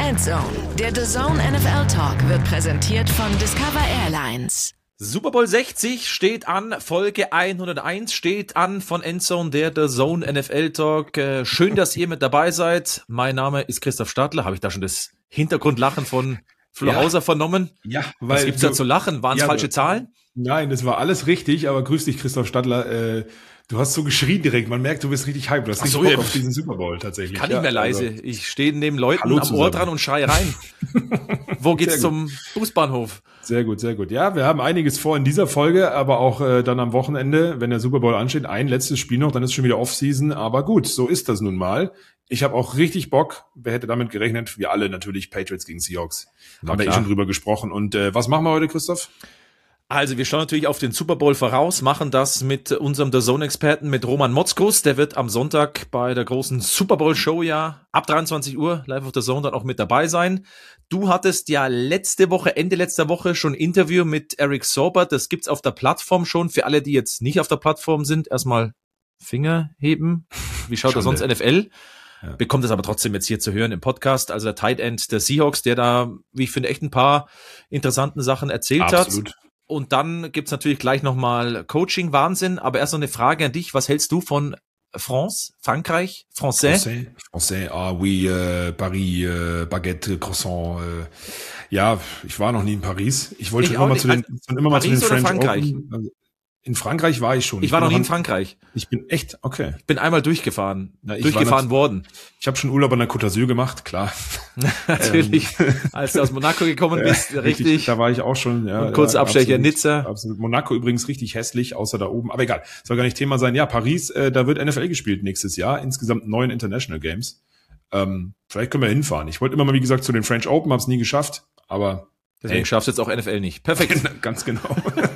Endzone, der DAZN NFL Talk wird präsentiert von Discover Airlines. Super Bowl 60 steht an, Folge 101 steht an von Endzone, der DAZN NFL Talk. Schön, dass ihr mit dabei seid. Mein Name ist Christoph Stadler. Habe ich da schon das Hintergrundlachen von Flo Hauser vernommen? Ja. Was gibt's da zu lachen? Waren es falsche Zahlen? Nein, das war alles richtig, aber grüß dich, Christoph Stadler. Du hast so geschrien direkt. Man merkt, du bist richtig hyped. Du hast richtig Bock auf diesen Super Bowl tatsächlich. Kann nicht mehr leise. Also, ich stehe neben Leuten am zusammen. Ohr dran und schreie rein. Wo geht's zum Busbahnhof? Sehr gut, sehr gut. Ja, wir haben einiges vor in dieser Folge, aber auch dann am Wochenende, wenn der Super Bowl ansteht, ein letztes Spiel noch, dann ist schon wieder Off-Season. Aber gut, so ist das nun mal. Ich habe auch richtig Bock. Wer hätte damit gerechnet? Wir alle natürlich, Patriots gegen Seahawks. Haben wir schon drüber gesprochen. Und was machen wir heute, Christoph? Also wir schauen natürlich auf den Super Bowl voraus, machen das mit unserem DAZN-Experten, mit Roman Motzkus. Der wird am Sonntag bei der großen Super Bowl-Show ab 23 Uhr live auf DAZN dann auch mit dabei sein. Du hattest ja Ende letzter Woche schon ein Interview mit Eric Saubert. Das gibt's auf der Plattform schon. Für alle, die jetzt nicht auf der Plattform sind, erstmal Finger heben. Wie schaut da sonst NFL? Ja. Bekommt es aber trotzdem jetzt hier zu hören im Podcast. Also der Tight End der Seahawks, der da, wie ich finde, echt ein paar interessanten Sachen erzählt hat. Und dann gibt's natürlich gleich nochmal Coaching-Wahnsinn. Aber erst noch eine Frage an dich. Was hältst du von Frankreich? Français, oui, Paris, Baguette, Croissant. Ja, ich war noch nie in Paris. Ich wollte immer mal zu den French Frankreich? Open. In Frankreich war ich schon. Ich war noch nie in Frankreich. Ich bin echt, okay. Ich bin einmal durchgefahren worden. Ich habe schon Urlaub an der Côte d'Azur gemacht, klar. Natürlich, als du aus Monaco gekommen bist, richtig. Da war ich auch schon. Ja, und kurze Abstecher in Nizza. Absolut. Monaco übrigens richtig hässlich, außer da oben. Aber egal, soll gar nicht Thema sein. Ja, Paris, da wird NFL gespielt nächstes Jahr. Insgesamt 9 International Games. Vielleicht können wir hinfahren. Ich wollte immer mal, wie gesagt, zu den French Open, habe es nie geschafft. Aber deswegen schaffst du jetzt auch NFL nicht. Perfekt. Ganz genau.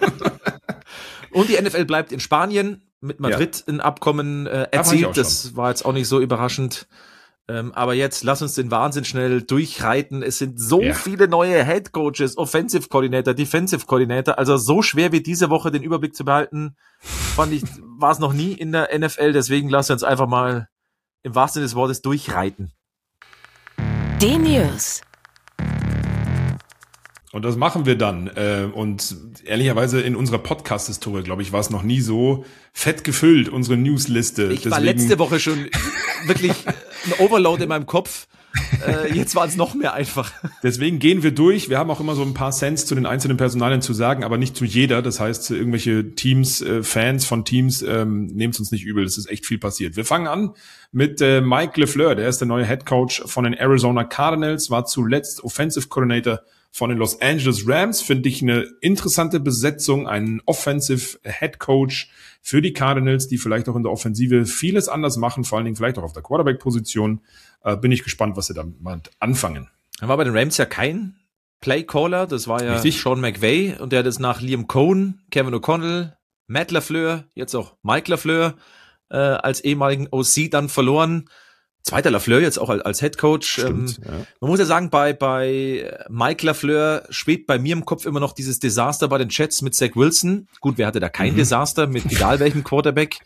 Und die NFL bleibt in Spanien, mit Madrid ein Abkommen erzielt. Das war jetzt auch nicht so überraschend. Aber jetzt lass uns den Wahnsinn schnell durchreiten. Es sind so viele neue Head Coaches, Offensive Coordinator, Defensive Coordinator. Also so schwer wie diese Woche den Überblick zu behalten, war es noch nie in der NFL. Deswegen lass uns einfach mal im wahrsten Sinne des Wortes durchreiten. Die News. Und das machen wir dann. Und ehrlicherweise in unserer Podcast-Historie, glaube ich, war es noch nie so fett gefüllt, unsere Newsliste. War letzte Woche schon wirklich ein Overload in meinem Kopf. Jetzt war es noch mehr einfach. Deswegen gehen wir durch. Wir haben auch immer so ein paar Cents zu den einzelnen Personalien zu sagen, aber nicht zu jeder. Das heißt, irgendwelche Teams, Fans von Teams, nehmt es uns nicht übel. Es ist echt viel passiert. Wir fangen an mit Mike LeFleur. Der ist der neue Head Coach von den Arizona Cardinals, war zuletzt Offensive Coordinator von den Los Angeles Rams. Finde ich eine interessante Besetzung, einen Offensive Head Coach für die Cardinals, die vielleicht auch in der Offensive vieles anders machen, vor allen Dingen vielleicht auch auf der Quarterback-Position. Bin ich gespannt, was sie damit anfangen. Er war bei den Rams ja kein Playcaller, das war ja Sean McVay und der hat es nach Liam Cohen, Kevin O'Connell, Matt LaFleur, jetzt auch Mike LaFleur als ehemaligen OC dann verloren. Zweiter LaFleur jetzt auch als Head Coach. Man muss ja sagen, bei Mike LaFleur schwebt bei mir im Kopf immer noch dieses Desaster bei den Jets mit Zach Wilson. Gut, wer hatte da kein Desaster mit egal welchem Quarterback?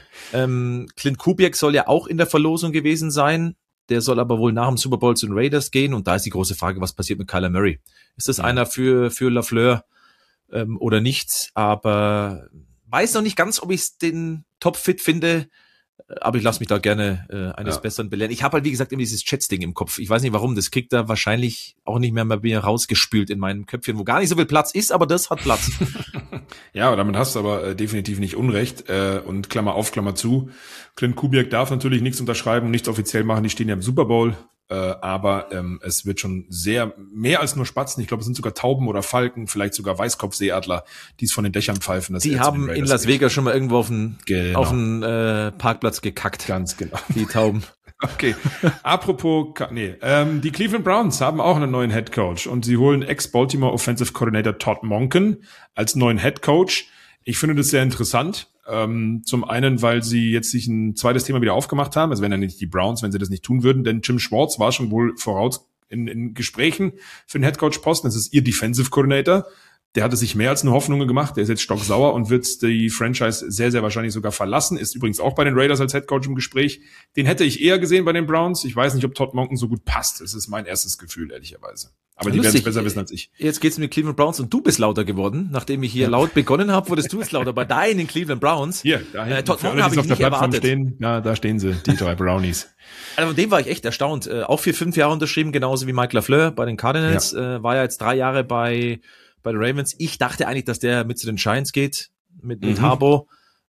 Clint Kubiak soll ja auch in der Verlosung gewesen sein. Der soll aber wohl nach dem Super Bowl zu den Raiders gehen. Und da ist die große Frage, was passiert mit Kyler Murray? Ist das einer für LaFleur oder nicht? Aber weiß noch nicht ganz, ob ich den Top-Fit finde. Aber ich lasse mich da gerne eines Besseren belehren. Ich habe halt, wie gesagt, immer dieses Jets-Ding im Kopf. Ich weiß nicht warum, das kriegt da wahrscheinlich auch nicht mehr bei mir rausgespült in meinem Köpfchen, wo gar nicht so viel Platz ist, aber das hat Platz. Ja, damit hast du aber definitiv nicht Unrecht. Und Klammer auf, Klammer zu. Clint Kubiak darf natürlich nichts unterschreiben, nichts offiziell machen, die stehen ja im Super Bowl. Aber es wird schon mehr als nur Spatzen. Ich glaube, es sind sogar Tauben oder Falken, vielleicht sogar Weißkopfseeadler, die es von den Dächern pfeifen. Die haben in Las Vegas schon mal irgendwo auf den Parkplatz gekackt. Ganz genau. Die Tauben. Okay. Apropos, die Cleveland Browns haben auch einen neuen Head Coach und sie holen Ex-Baltimore Offensive Coordinator Todd Monken als neuen Head Coach. Ich finde das sehr interessant. Zum einen, weil sie jetzt sich ein zweites Thema wieder aufgemacht haben. Es wären ja nicht die Browns, wenn sie das nicht tun würden, denn Jim Schwartz war schon wohl voraus in Gesprächen für den Headcoach-Posten. Das ist ihr Defensive Coordinator. Der hatte sich mehr als eine Hoffnung gemacht. Der ist jetzt stocksauer und wird die Franchise sehr, sehr wahrscheinlich sogar verlassen. Ist übrigens auch bei den Raiders als Headcoach im Gespräch. Den hätte ich eher gesehen bei den Browns. Ich weiß nicht, ob Todd Monken so gut passt. Das ist mein erstes Gefühl, ehrlicherweise. Aber die werden es besser wissen als ich. Jetzt geht's mit Cleveland Browns und du bist lauter geworden. Nachdem ich hier laut begonnen habe, wurdest du jetzt lauter bei deinen Cleveland Browns. Hier, Todd Monken habe ich nicht erwartet. Stehen, ja, da stehen sie, die 3 Brownies. Also von dem war ich echt erstaunt. Auch für 5 Jahre unterschrieben, genauso wie Mike LaFleur bei den Cardinals. War ja jetzt 3 Jahre bei den Ravens. Ich dachte eigentlich, dass der mit zu den Giants geht, mit Harbaugh.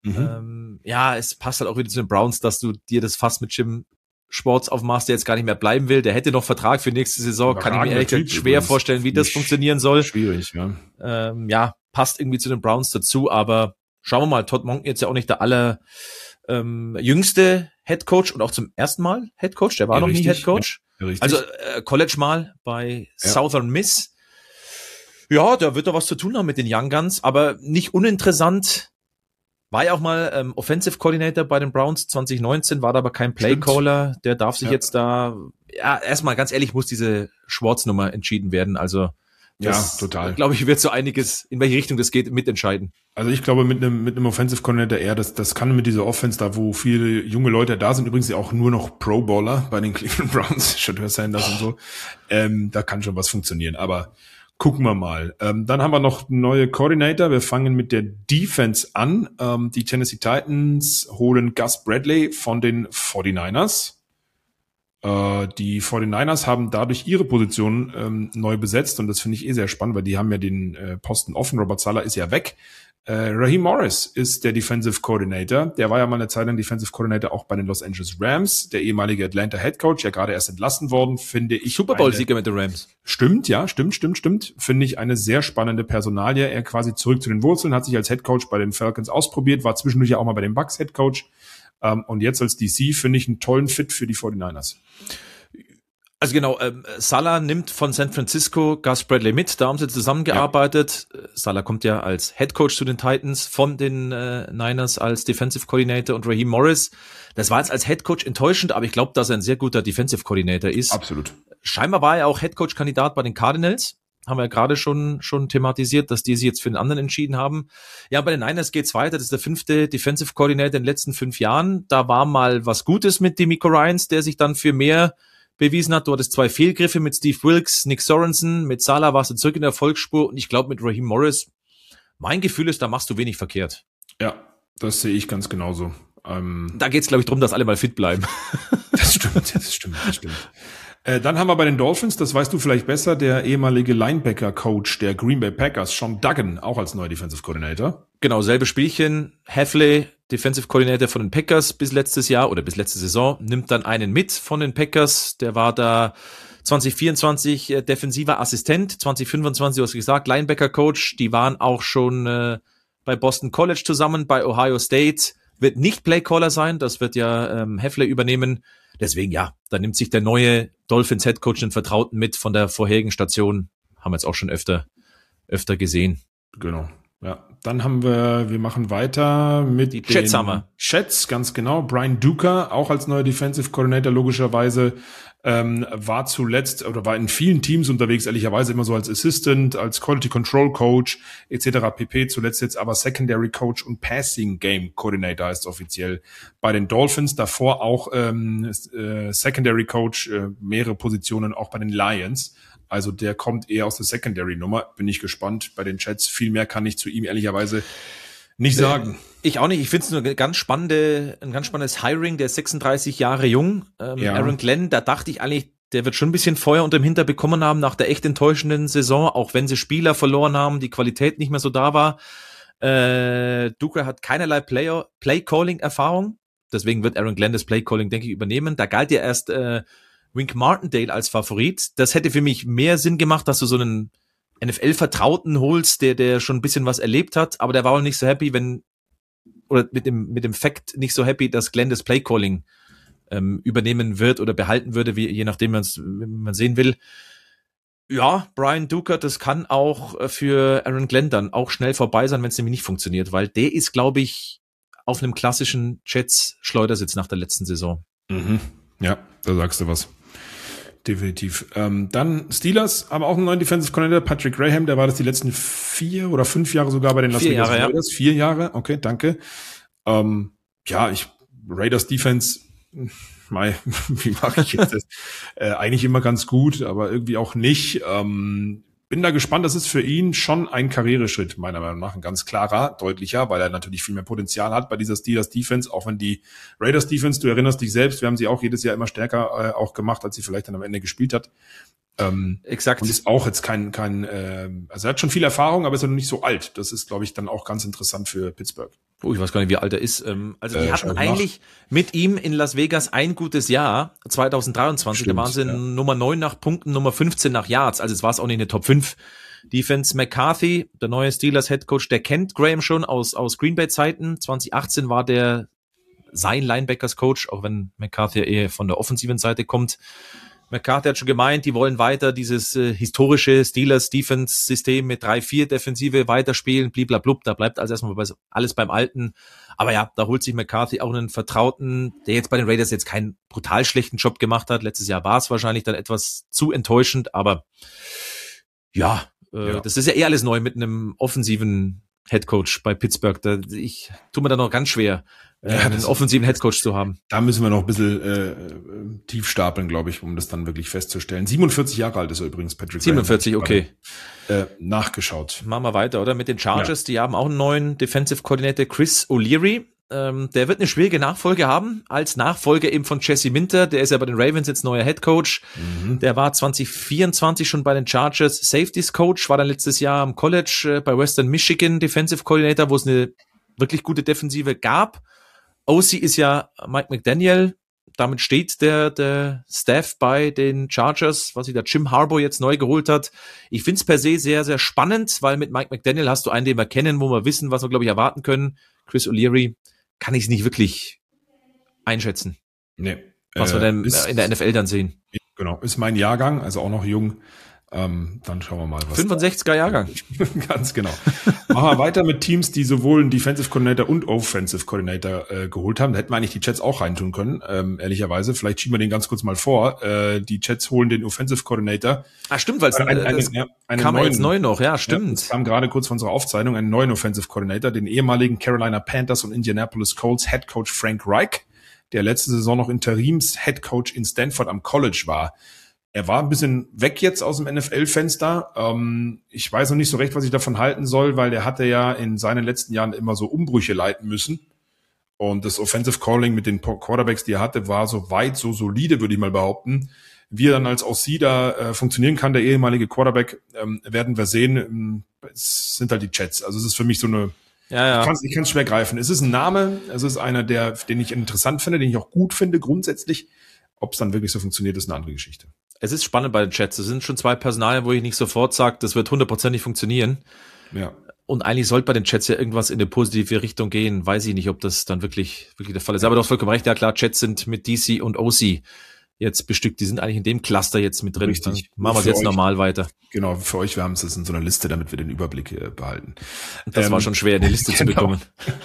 Es passt halt auch wieder zu den Browns, dass du dir das fast mit Jim Schwartz aufmachst, der jetzt gar nicht mehr bleiben will. Der hätte noch Vertrag für nächste Saison. Kann ich mir ehrlich gesagt schwer vorstellen, wie das funktionieren soll. Schwierig, ja. Passt irgendwie zu den Browns dazu, aber schauen wir mal. Todd Monken jetzt ja auch nicht der jüngste Headcoach und auch zum ersten Mal Headcoach. Der war noch nie Headcoach. Ja, also College mal bei Southern Miss. Ja, da wird er was zu tun haben mit den Young Guns, aber nicht uninteressant. War ja auch mal Offensive Coordinator bei den Browns 2019, war da aber kein Playcaller. Der darf sich jetzt da, erstmal ganz ehrlich, muss diese Schwartz-Nummer entschieden werden. Also das, total. Glaube ich, wird so einiges, in welche Richtung das geht, mitentscheiden. Also ich glaube, mit einem Offensive Coordinator eher, das kann mit dieser Offense da, wo viele junge Leute da sind, übrigens ja auch nur noch Pro-Bowler bei den Cleveland Browns, Shadur Sanders und so, da kann schon was funktionieren, aber gucken wir mal. Dann haben wir noch neue Coordinator. Wir fangen mit der Defense an. Die Tennessee Titans holen Gus Bradley von den 49ers. Die 49ers haben dadurch ihre Position neu besetzt und das finde ich sehr spannend, weil die haben ja den Posten offen. Robert Saleh ist ja weg. Raheem Morris ist der Defensive Coordinator. Der war ja mal eine Zeit lang Defensive Coordinator auch bei den Los Angeles Rams. Der ehemalige Atlanta Head Coach, ja gerade erst entlassen worden, finde ich. Super Bowl-Sieger mit den Rams. Stimmt, ja, stimmt. Finde ich eine sehr spannende Personalie. Er quasi zurück zu den Wurzeln, hat sich als Head Coach bei den Falcons ausprobiert, war zwischendurch ja auch mal bei den Bucks Head Coach. Und jetzt als DC finde ich einen tollen Fit für die 49ers. Also genau, Saleh nimmt von San Francisco Gus Bradley mit, da haben sie zusammengearbeitet. Ja. Saleh kommt ja als Head Coach zu den Titans, von den Niners als Defensive Coordinator und Raheem Morris. Das war jetzt als Head Coach enttäuschend, aber ich glaube, dass er ein sehr guter Defensive Coordinator ist. Absolut. Scheinbar war er auch Head Coach Kandidat bei den Cardinals. Haben wir ja gerade schon thematisiert, dass die sich jetzt für den anderen entschieden haben. Ja, bei den Niners geht's weiter. Das ist der 5. Defensive Coordinator in den letzten 5 Jahren. Da war mal was Gutes mit DeMeco Ryans, der sich dann für mehr bewiesen hat. Du hattest 2 Fehlgriffe mit Steve Wilkes, Nick Sorensen. Mit Saleh warst du zurück in der Erfolgsspur. Und ich glaube, mit Raheem Morris, mein Gefühl ist, da machst du wenig verkehrt. Ja, das sehe ich ganz genauso. Da geht's, glaube ich, drum, dass alle mal fit bleiben. Das stimmt. Dann haben wir bei den Dolphins, das weißt du vielleicht besser, der ehemalige Linebacker-Coach der Green Bay Packers, Sean Duggan, auch als neuer Defensive Coordinator. Genau, selbe Spielchen. Hafley, Defensive Coordinator von den Packers bis letztes Jahr oder bis letzte Saison, nimmt dann einen mit von den Packers. Der war da 2024 defensiver Assistent, 2025, du hast gesagt, Linebacker-Coach. Die waren auch schon bei Boston College zusammen, bei Ohio State. Wird nicht Playcaller sein, das wird ja Hafley übernehmen. Deswegen, ja, da nimmt sich der neue Dolphins Headcoach einen Vertrauten mit von der vorherigen Station. Haben wir jetzt auch schon öfter gesehen. Genau, ja. Dann haben wir machen weiter mit die Jets haben wir. Jets, ganz genau. Brian Duker, auch als neuer Defensive Coordinator logischerweise, war zuletzt oder war in vielen Teams unterwegs, ehrlicherweise immer so als Assistant, als Quality Control Coach etc. pp. Zuletzt jetzt aber Secondary Coach und Passing Game Coordinator heißt offiziell bei den Dolphins. Davor auch Secondary Coach, mehrere Positionen auch bei den Lions. Also der kommt eher aus der Secondary-Nummer. Bin ich gespannt. Bei den Jets viel mehr kann ich zu ihm ehrlicherweise nicht sagen. Ich auch nicht. Ich finde es nur ein ganz spannendes Hiring. Der ist 36 Jahre jung. Aaron Glenn, da dachte ich eigentlich, der wird schon ein bisschen Feuer unterm Hintern bekommen haben nach der echt enttäuschenden Saison, auch wenn sie Spieler verloren haben, die Qualität nicht mehr so da war. Duker hat keinerlei Play-Calling-Erfahrung. Deswegen wird Aaron Glenn das Play-Calling, denke ich, übernehmen. Da galt ja erst Wink Martindale als Favorit. Das hätte für mich mehr Sinn gemacht, dass du so einen NFL-Vertrauten holst, der schon ein bisschen was erlebt hat, aber der war auch nicht so happy, mit dem Fact nicht so happy, dass Glenn das Play-Calling übernehmen wird oder behalten würde, je nachdem man sehen will. Ja, Brian Duker, das kann auch für Aaron Glenn dann auch schnell vorbei sein, wenn es nämlich nicht funktioniert, weil der ist, glaube ich, auf einem klassischen Jets-Schleudersitz nach der letzten Saison. Mhm. Ja, da sagst du was. definitiv. Dann Steelers haben auch einen neuen Defensive Coordinator, Patrick Graham, der war das die letzten 4 oder 5 Jahre sogar bei den Las Vegas Raiders. Ja. 4 Jahre, okay, danke. Raiders Defense, wie mag ich jetzt das? Eigentlich immer ganz gut, aber irgendwie auch nicht. Bin da gespannt, das ist für ihn schon ein Karriereschritt, meiner Meinung nach, ein ganz klarer, deutlicher, weil er natürlich viel mehr Potenzial hat bei dieser Steelers Defense, auch wenn die Raiders Defense, du erinnerst dich selbst, wir haben sie auch jedes Jahr immer stärker auch gemacht, als sie vielleicht dann am Ende gespielt hat. Exakt. Und ist auch jetzt kein also er hat schon viel Erfahrung, aber ist ja noch nicht so alt. Das ist, glaube ich, dann auch ganz interessant für Pittsburgh. Ich weiß gar nicht, wie alt er ist. Also die hatten eigentlich mit ihm in Las Vegas ein gutes Jahr, 2023. Stimmt, da waren sie Nummer 9 nach Punkten, Nummer 15 nach Yards. Also es war es auch nicht eine Top 5 Defense. McCarthy, der neue Steelers Head Coach, der kennt Graham schon aus Green Bay Zeiten. 2018 war der sein Linebackers Coach, auch wenn McCarthy eher von der offensiven Seite kommt. McCarthy hat schon gemeint, die wollen weiter dieses historische Steelers-Defense-System mit 3-4 Defensive weiterspielen, bliblablub, da bleibt also erstmal alles beim Alten. Aber ja, da holt sich McCarthy auch einen Vertrauten, der jetzt bei den Raiders jetzt keinen brutal schlechten Job gemacht hat. Letztes Jahr war es wahrscheinlich dann etwas zu enttäuschend, aber das ist ja eh alles neu mit einem offensiven Headcoach bei Pittsburgh. Ich tue mir da noch ganz schwer, einen offensiven Headcoach zu haben. Da müssen wir noch ein bisschen tief stapeln, glaube ich, um das dann wirklich festzustellen. 47 Jahre alt ist er übrigens, Patrick 47, Graham. Okay. Nachgeschaut. Machen wir weiter, oder? Mit den Chargers, die haben auch einen neuen Defensive Coordinator, Chris O'Leary. Der wird eine schwierige Nachfolge haben, als Nachfolger eben von Jesse Minter. Der ist ja bei den Ravens jetzt neuer Headcoach. Der war 2024 schon bei den Chargers Safeties Coach, war dann letztes Jahr am College bei Western Michigan Defensive Coordinator, wo es eine wirklich gute Defensive gab. OC ist ja Mike McDaniel. Damit steht der Staff bei den Chargers, was sich der Jim Harbaugh jetzt neu geholt hat. Ich finde es per se sehr, sehr spannend, weil mit Mike McDaniel hast du einen, den wir kennen, wo wir wissen, was wir, glaube ich, erwarten können. Chris O'Leary kann ich es nicht wirklich einschätzen. Nee. Was wir dann in der NFL dann sehen. Genau, ist mein Jahrgang, also auch noch jung. Dann schauen wir mal, was 65er Jahrgang. Ganz genau. Machen wir weiter mit Teams, die sowohl einen Defensive Coordinator und Offensive Coordinator geholt haben. Da hätten wir eigentlich die Jets auch reintun können, ehrlicherweise. Vielleicht schieben wir den ganz kurz mal vor. Die Jets holen den Offensive Coordinator. Stimmt, weil es kam jetzt neu noch. Ja, stimmt. Es kam gerade kurz vor unserer Aufzeichnung einen neuen Offensive Coordinator, den ehemaligen Carolina Panthers und Indianapolis Colts Head Coach Frank Reich, der letzte Saison noch Interims Head Coach in Stanford am College war. Er war ein bisschen weg jetzt aus dem NFL-Fenster. Ich weiß noch nicht so recht, was ich davon halten soll, weil der hatte ja in seinen letzten Jahren immer so Umbrüche leiten müssen. Und das Offensive Calling mit den Quarterbacks, die er hatte, war so weit, so solide, würde ich mal behaupten. Wie er dann als OC da funktionieren kann, der ehemalige Quarterback, werden wir sehen. Es sind halt die Jets. Also es ist für mich so eine... Ja. Ich kann es schwer greifen. Es ist ein Name, es ist einer, den ich interessant finde, den ich auch gut finde grundsätzlich. Ob es dann wirklich so funktioniert, ist eine andere Geschichte. Es ist spannend bei den Jets. Es sind schon 2 Personalien, wo ich nicht sofort sage, das wird 100% funktionieren. Ja. Und eigentlich sollte bei den Jets ja irgendwas in eine positive Richtung gehen. Weiß ich nicht, ob das dann wirklich der Fall ist. Aber du hast vollkommen recht. Ja klar, Jets sind mit DC und OC jetzt bestückt. Die sind eigentlich in dem Cluster jetzt mit drin. Richtig. Machen wir es jetzt normal weiter. Genau, für euch, wir haben es in so einer Liste, damit wir den Überblick behalten. Das war schon schwer, eine Liste zu bekommen.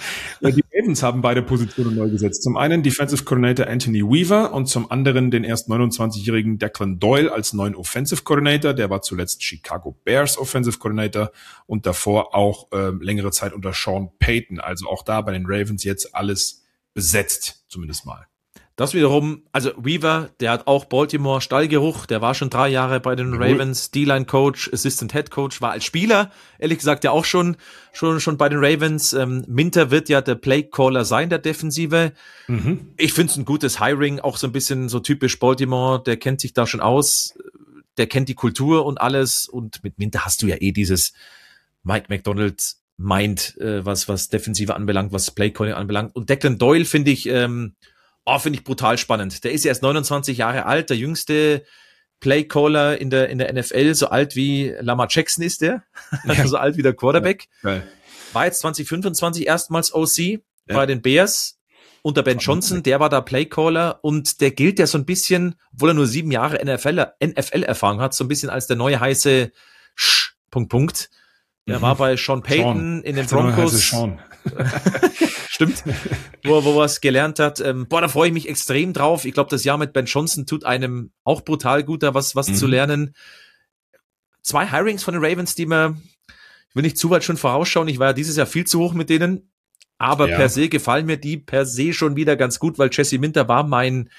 Die Ravens haben beide Positionen neu gesetzt. Zum einen Defensive Coordinator Anthony Weaver und zum anderen den erst 29-jährigen Declan Doyle als neuen Offensive Coordinator. Der war zuletzt Chicago Bears Offensive Coordinator und davor auch längere Zeit unter Sean Payton. Also auch da bei den Ravens jetzt alles besetzt, zumindest mal. Das wiederum, also Weaver, der hat auch Baltimore Stallgeruch, der war schon 3 Jahre bei den Ravens, D-Line-Coach, Assistant Head Coach, war als Spieler, ehrlich gesagt, ja auch schon bei den Ravens. Minter wird ja der Play-Caller sein, der Defensive. Ich finde es ein gutes Hiring, auch so ein bisschen so typisch Baltimore, der kennt sich da schon aus, der kennt die Kultur und alles, und mit Minter hast du ja eh dieses Mike McDonald Mind, was Defensive anbelangt, was Play-Calling anbelangt. Und Declan Doyle finde ich brutal spannend. Der ist erst 29 Jahre alt, der jüngste Playcaller in der NFL, so alt wie Lamar Jackson ist der, also so alt wie der Quarterback. Ja. War jetzt 2025 erstmals OC bei den Bears unter Ben Johnson, der war da Playcaller und der gilt ja so ein bisschen, obwohl er nur 7 Jahre NFL-Erfahrung hat, so ein bisschen als der neue heiße Er war bei Sean Payton in den Broncos. Sean. Stimmt. Wo er es gelernt hat. Da freue ich mich extrem drauf. Ich glaube, das Jahr mit Ben Johnson tut einem auch brutal gut, da was zu lernen. 2 Hirings von den Ravens, die ich will nicht zu weit schon vorausschauen. Ich war ja dieses Jahr viel zu hoch mit denen. Aber per se gefallen mir die per se schon wieder ganz gut, weil Jesse Minter war mein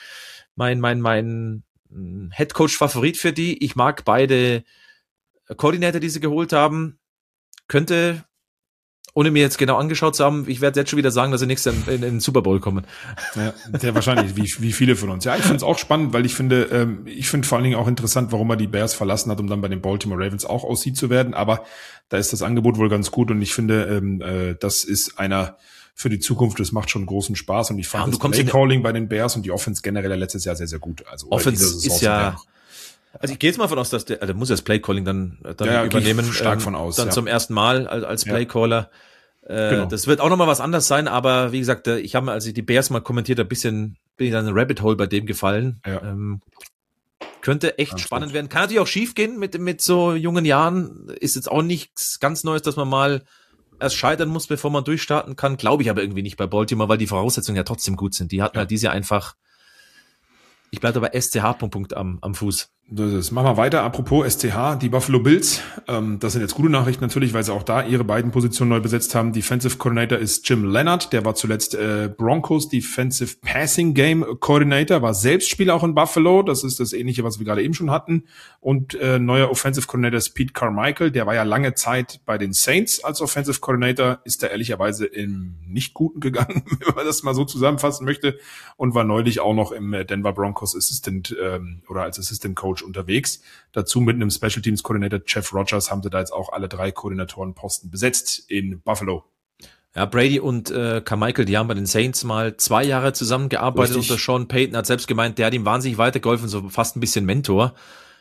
Headcoach-Favorit für die. Ich mag beide Koordinator, die sie geholt haben. Könnte, ohne mir jetzt genau angeschaut zu haben, ich werde jetzt schon wieder sagen, dass sie nächstes Jahr in den Super Bowl kommen. Ja, sehr wahrscheinlich, wie viele von uns. Ja, ich finde es auch spannend, weil ich finde vor allen Dingen auch interessant, warum er die Bears verlassen hat, um dann bei den Baltimore Ravens auch aussieht zu werden. Aber da ist das Angebot wohl ganz gut und ich finde, das ist einer für die Zukunft, das macht schon großen Spaß und ich fand das Play-Calling bei den Bears und die Offense generell letztes Jahr sehr, sehr gut. Also Offense ist ja... Also ich gehe jetzt mal von aus, dass der muss das Playcalling dann übernehmen. Stark von aus. Dann zum ersten Mal als Playcaller. Genau. Das wird auch nochmal was anderes sein, aber wie gesagt, ich habe, als ich die Bears mal kommentiert, bin ich dann in ein Rabbit Hole bei dem gefallen. Ja. Könnte echt spannend werden. Kann natürlich auch schief gehen mit so jungen Jahren. Ist jetzt auch nichts ganz Neues, dass man mal erst scheitern muss, bevor man durchstarten kann. Glaube ich aber irgendwie nicht bei Baltimore, weil die Voraussetzungen ja trotzdem gut sind. Die hatten halt diese einfach, ich bleibe dabei SCH am Fuß. Das machen wir weiter. Apropos SCH, die Buffalo Bills. Das sind jetzt gute Nachrichten natürlich, weil sie auch da ihre beiden Positionen neu besetzt haben. Defensive Coordinator ist Jim Leonard. Der war zuletzt Broncos Defensive Passing Game Coordinator, war selbst Spieler auch in Buffalo. Das ist das Ähnliche, was wir gerade eben schon hatten. Und neuer Offensive Coordinator ist Pete Carmichael. Der war ja lange Zeit bei den Saints als Offensive Coordinator. Ist da ehrlicherweise im Nicht-Guten gegangen, wenn man das mal so zusammenfassen möchte. Und war neulich auch noch im Denver Broncos Assistant oder als Assistant Coach unterwegs. Dazu mit einem Special Teams Coordinator Jeff Rogers haben sie da jetzt auch alle 3 Koordinatorenposten besetzt in Buffalo. Ja, Brady und Carmichael, die haben bei den Saints mal 2 Jahre zusammengearbeitet unter Sean Payton, hat selbst gemeint, der hat ihm wahnsinnig weitergeholfen, so fast ein bisschen Mentor.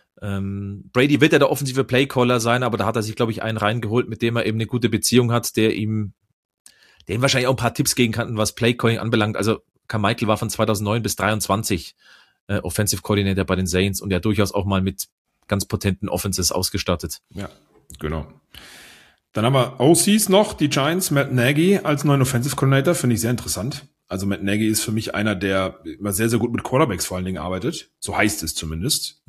Brady wird ja der offensive Playcaller sein, aber da hat er sich, glaube ich, einen reingeholt, mit dem er eben eine gute Beziehung hat, der ihm wahrscheinlich auch ein paar Tipps geben kann, was Playcalling anbelangt. Also Carmichael war von 2009 bis 2023 Offensive Coordinator bei den Saints und ja durchaus auch mal mit ganz potenten Offenses ausgestattet. Ja, genau. Dann haben wir OCs noch, die Giants, Matt Nagy als neuen Offensive Coordinator, finde ich sehr interessant. Also Matt Nagy ist für mich einer, der immer sehr, sehr gut mit Quarterbacks vor allen Dingen arbeitet. So heißt es zumindest.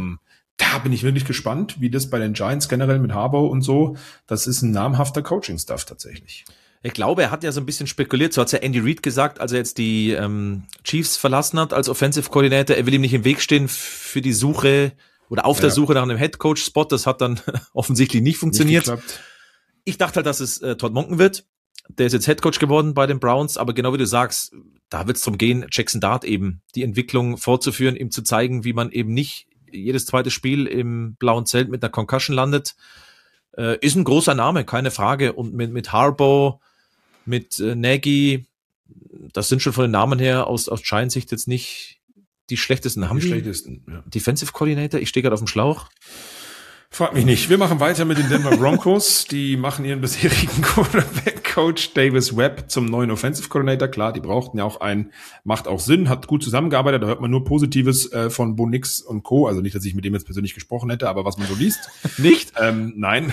Da bin ich wirklich gespannt, wie das bei den Giants generell mit Harbaugh und so, das ist ein namhafter Coaching-Staff tatsächlich. Ich glaube, er hat ja so ein bisschen spekuliert, so hat es ja Andy Reid gesagt, als er jetzt die Chiefs verlassen hat als Offensive Coordinator. Er will ihm nicht im Weg stehen für die Suche oder auf der Suche nach einem Head-Coach-Spot. Das hat dann offensichtlich nicht funktioniert. Ich dachte halt, dass es Todd Monken wird. Der ist jetzt Head-Coach geworden bei den Browns, aber genau wie du sagst, da wird es darum gehen, Jackson Dart eben die Entwicklung fortzuführen, ihm zu zeigen, wie man eben nicht jedes zweite Spiel im blauen Zelt mit einer Concussion landet. Ist ein großer Name, keine Frage. Und mit Harbaugh, mit Nagy, das sind schon von den Namen her aus Giants-Sicht jetzt nicht die schlechtesten. Haben die schlechtesten, ja. Defensive Coordinator? Ich stehe gerade auf dem Schlauch. Frag mich nicht. Wir machen weiter mit den Denver Broncos. Die machen ihren bisherigen Quarterback-Coach Davis Webb zum neuen Offensive Coordinator. Klar, die brauchten ja auch einen, macht auch Sinn, hat gut zusammengearbeitet. Da hört man nur Positives von Bo Nix und Co. Also nicht, dass ich mit dem jetzt persönlich gesprochen hätte, aber was man so liest. Nicht? Nein.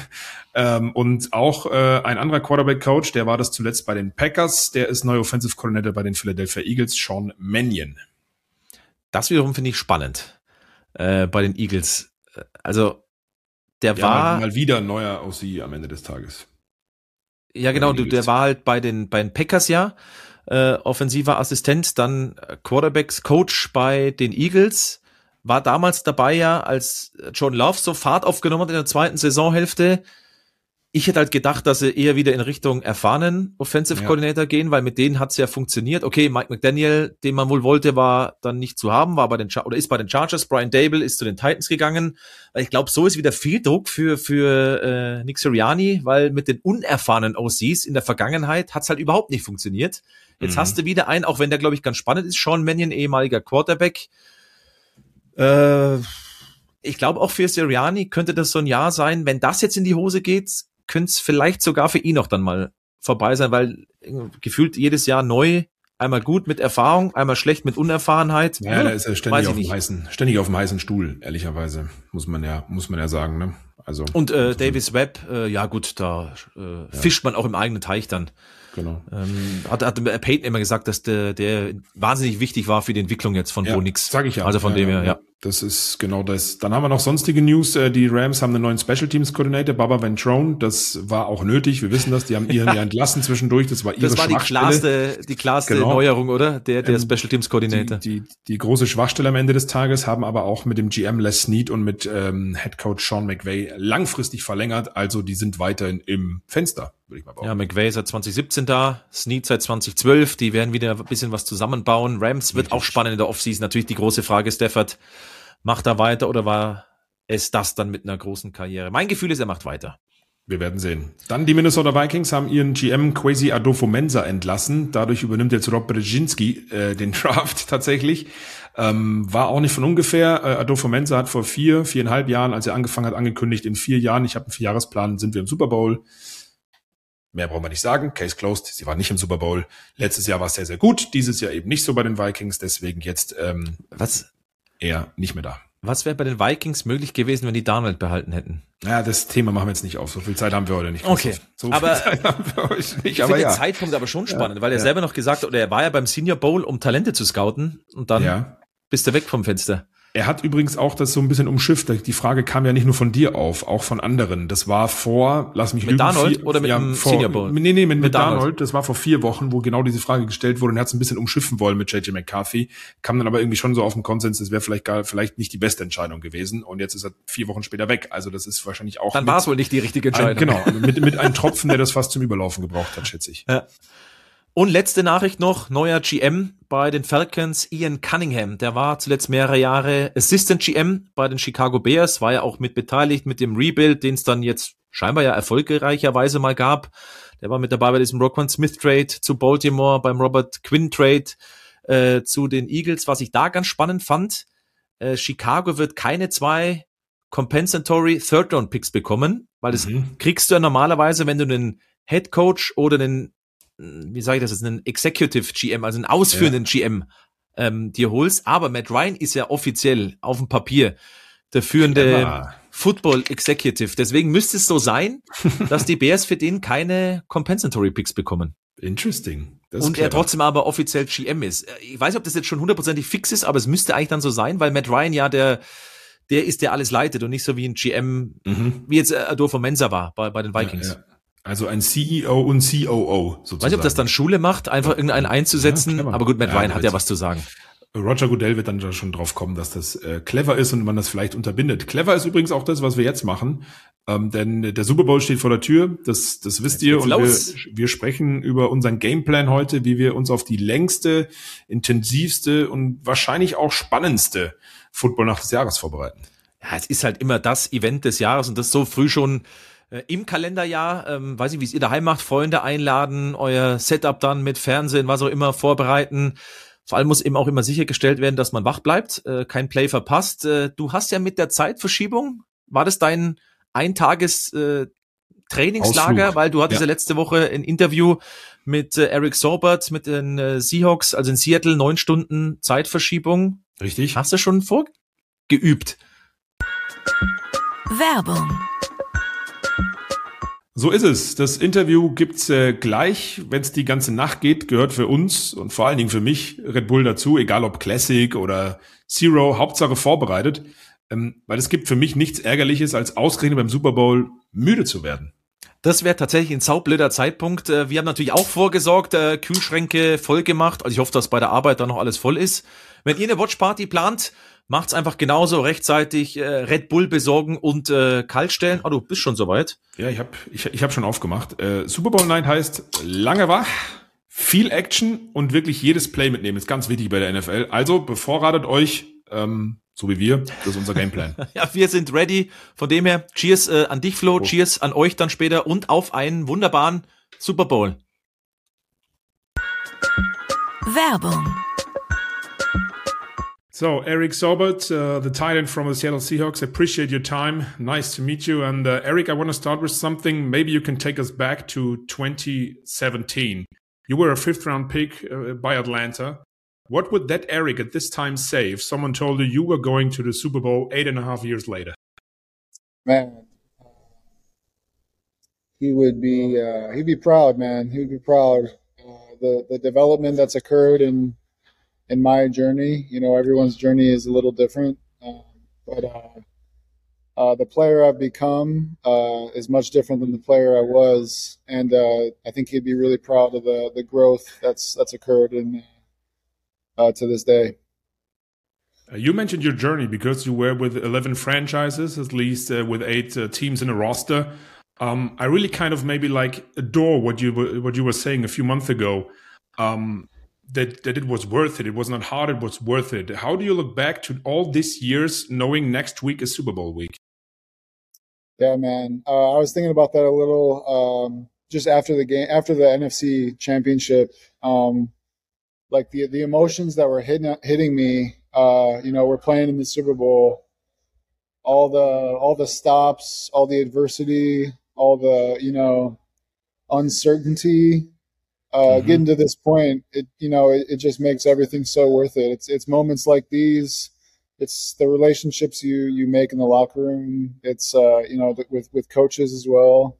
Und auch ein anderer Quarterback-Coach, der war das zuletzt bei den Packers. Der ist neuer Offensive Coordinator bei den Philadelphia Eagles, Sean Mannion. Das wiederum finde ich spannend bei den Eagles. Also der war mal wieder ein neuer OC am Ende des Tages. Ja, genau, der war halt bei den Packers offensiver Assistent, dann Quarterbacks Coach bei den Eagles, war damals dabei als John Love so Fahrt aufgenommen hat in der zweiten Saisonhälfte. Ich hätte halt gedacht, dass sie eher wieder in Richtung erfahrenen Offensive Coordinator gehen, weil mit denen hat's ja funktioniert. Okay, Mike McDaniel, den man wohl wollte, war dann nicht zu haben, ist bei den Chargers. Brian Daboll ist zu den Titans gegangen. Ich glaube, so ist wieder viel Druck für Nick Sirianni, weil mit den unerfahrenen OCs in der Vergangenheit hat's halt überhaupt nicht funktioniert. Jetzt hast du wieder einen, auch wenn der, glaube ich, ganz spannend ist, Sean Mannion, ehemaliger Quarterback. Ich glaube, auch für Sirianni könnte das so ein Jahr sein. Wenn das jetzt in die Hose geht, könnte es vielleicht sogar für ihn noch dann mal vorbei sein, weil gefühlt jedes Jahr neu, einmal gut mit Erfahrung, einmal schlecht mit Unerfahrenheit. Ja, da ist er ständig auf dem heißen Stuhl, ehrlicherweise, muss man ja sagen, ne? Also und Davis Webb, ja gut, da fischt man auch im eigenen Teich dann. Genau. Hat Peyton immer gesagt, dass der wahnsinnig wichtig war für die Entwicklung jetzt von Bo Nix. Sag ich ja. Also von dem her, ja. Das ist genau das. Dann haben wir noch sonstige News. Die Rams haben einen neuen Special Teams Coordinator, Baba Ventrone. Das war auch nötig. Wir wissen das. Die haben ihren ja entlassen zwischendurch. Das war ihre Schwachstelle. Die klarste Neuerung, oder? Der Special Teams Coordinator. Die große Schwachstelle am Ende des Tages, haben aber auch mit dem GM Les Snead und mit Head Coach Sean McVay langfristig verlängert. Also die sind weiterhin im Fenster, würde ich mal behaupten. Ja, McVay seit 2017 da, Snead seit 2012. Die werden wieder ein bisschen was zusammenbauen. Rams wird auch spannend in der Offseason. Natürlich die große Frage, Stafford, macht er weiter oder war es das dann mit einer großen Karriere? Mein Gefühl ist, er macht weiter. Wir werden sehen. Dann die Minnesota Vikings haben ihren GM Kwesi Adofo-Mensah entlassen. Dadurch übernimmt jetzt Rob Brzezinski den Draft tatsächlich. War auch nicht von ungefähr. Adofo-Mensah hat vor 4,5 Jahren, als er angefangen hat, angekündigt, in 4 Jahren, ich habe einen 4-Jahresplan, sind wir im Super Bowl. Mehr brauchen wir nicht sagen. Case closed. Sie waren nicht im Super Bowl. Letztes Jahr war es sehr, sehr gut. Dieses Jahr eben nicht so bei den Vikings. Deswegen jetzt eher nicht mehr da. Was wäre bei den Vikings möglich gewesen, wenn die Darnold behalten hätten? Ja, das Thema machen wir jetzt nicht auf. So viel Zeit haben wir heute nicht. Okay, so aber viel Zeit haben wir heute nicht. Ich finde den Zeitpunkt aber schon spannend, weil er selber noch gesagt hat, oder er war ja beim Senior Bowl, um Talente zu scouten und dann bist du weg vom Fenster. Er hat übrigens auch das so ein bisschen umschifft. Die Frage kam ja nicht nur von dir auf, auch von anderen. Das war vor, lass mich lügen. Mit Darnold oder mit dem Senior Bowl? Nee, mit Darnold. Das war vor 4 Wochen, wo genau diese Frage gestellt wurde und er hat es ein bisschen umschiffen wollen mit JJ McCarthy. Kam dann aber irgendwie schon so auf den Konsens, das wäre vielleicht nicht die beste Entscheidung gewesen. Und jetzt ist er 4 Wochen später weg. Also das ist wahrscheinlich auch. Dann war es wohl nicht die richtige Entscheidung. Genau, mit einem Tropfen, der das fast zum Überlaufen gebraucht hat, schätze ich. Ja. Und letzte Nachricht noch, neuer GM bei den Falcons, Ian Cunningham. Der war zuletzt mehrere Jahre Assistant GM bei den Chicago Bears, war ja auch mit beteiligt mit dem Rebuild, den es dann jetzt scheinbar ja erfolgreicherweise mal gab. Der war mit dabei bei diesem Roquan Smith Trade zu Baltimore, beim Robert Quinn Trade zu den Eagles. Was ich da ganz spannend fand, Chicago wird keine 2 Compensatory Third-Round-Picks bekommen, weil das kriegst du ja normalerweise, wenn du einen Head Coach oder einen, wie sage ich das jetzt, einen Executive GM, also einen ausführenden GM dir holst. Aber Matt Ryan ist ja offiziell auf dem Papier der führende Football Executive. Deswegen müsste es so sein, dass die Bears für den keine Compensatory Picks bekommen. Interesting. Und er trotzdem aber offiziell GM ist. Ich weiß nicht, ob das jetzt schon 100% fix ist, aber es müsste eigentlich dann so sein, weil Matt Ryan ja der ist, der alles leitet und nicht so wie ein GM, wie jetzt Adofo-Mensah war bei den Vikings. Ja. Also ein CEO und COO sozusagen. Weiß nicht, ob das dann Schule macht, einfach irgendeinen einzusetzen. Ja, aber gut, Matt Ryan hat ja was zu sagen. Roger Goodell wird dann schon drauf kommen, dass das clever ist und man das vielleicht unterbindet. Clever ist übrigens auch das, was wir jetzt machen. Denn der Super Bowl steht vor der Tür, das wisst ihr. Und wir sprechen über unseren Gameplan heute, wie wir uns auf die längste, intensivste und wahrscheinlich auch spannendste Football-Nacht des Jahres vorbereiten. Ja, es ist halt immer das Event des Jahres und das so früh schon im Kalenderjahr. Weiß nicht, wie es ihr daheim macht, Freunde einladen, euer Setup dann mit Fernsehen, was auch immer, vorbereiten. Vor allem muss eben auch immer sichergestellt werden, dass man wach bleibt, kein Play verpasst. Du hast ja mit der Zeitverschiebung, war das dein Eintages-Trainingslager? Weil du hattest ja letzte Woche ein Interview mit Eric Saubert, mit den Seahawks, also in Seattle, 9 Stunden Zeitverschiebung. Richtig. Hast du schon vorgeübt? Werbung. So ist es. Das Interview gibt's gleich, wenn es die ganze Nacht geht, gehört für uns und vor allen Dingen für mich Red Bull dazu, egal ob Classic oder Zero, Hauptsache vorbereitet, weil es gibt für mich nichts Ärgerliches, als ausgerechnet beim Super Bowl müde zu werden. Das wäre tatsächlich ein saublöder Zeitpunkt. Wir haben natürlich auch vorgesorgt, Kühlschränke voll gemacht. Also ich hoffe, dass bei der Arbeit da noch alles voll ist. Wenn ihr eine Watchparty plant, macht's einfach genauso, rechtzeitig Red Bull besorgen und kalt stellen. Du bist schon soweit. Ja, ich hab schon aufgemacht. Super Bowl Night heißt lange wach, viel Action und wirklich jedes Play mitnehmen. Ist ganz wichtig bei der NFL. Also bevorratet euch, so wie wir. Das ist unser Gameplan. Ja, wir sind ready. Von dem her, Cheers an dich, Flo. Cheers an euch dann später und auf einen wunderbaren Super Bowl. Werbung. So, Eric Saubert, the tight end from the Seattle Seahawks, appreciate your time. Nice to meet you. And Eric, I want to start with something. Maybe you can take us back to 2017. You were a 5th-round pick by Atlanta. What would that Eric at this time say if someone told you were going to the Super Bowl 8.5 years later? Man, would be he'd be proud, man. He would be proud. The development that's occurred in my journey. You know, everyone's journey is a little different, but the player I've become is much different than the player I was, and I think he'd be really proud of the growth that's occurred in to this day. You mentioned your journey because you were with 11 franchises, at least with 8 teams in a roster. I really kind of maybe like adore what you were saying a few months ago. That it was worth it. It was not hard. It was worth it. How do you look back to all these years, knowing next week is Super Bowl week? Yeah, man. I was thinking about that a little just after the game, after the NFC Championship. Like the emotions that were hitting me. You know, we're playing in the Super Bowl. All the stops, all the adversity, all the uncertainty. Getting to this point, it just makes everything so worth it. It's moments like these. It's the relationships you make in the locker room. It's with coaches as well.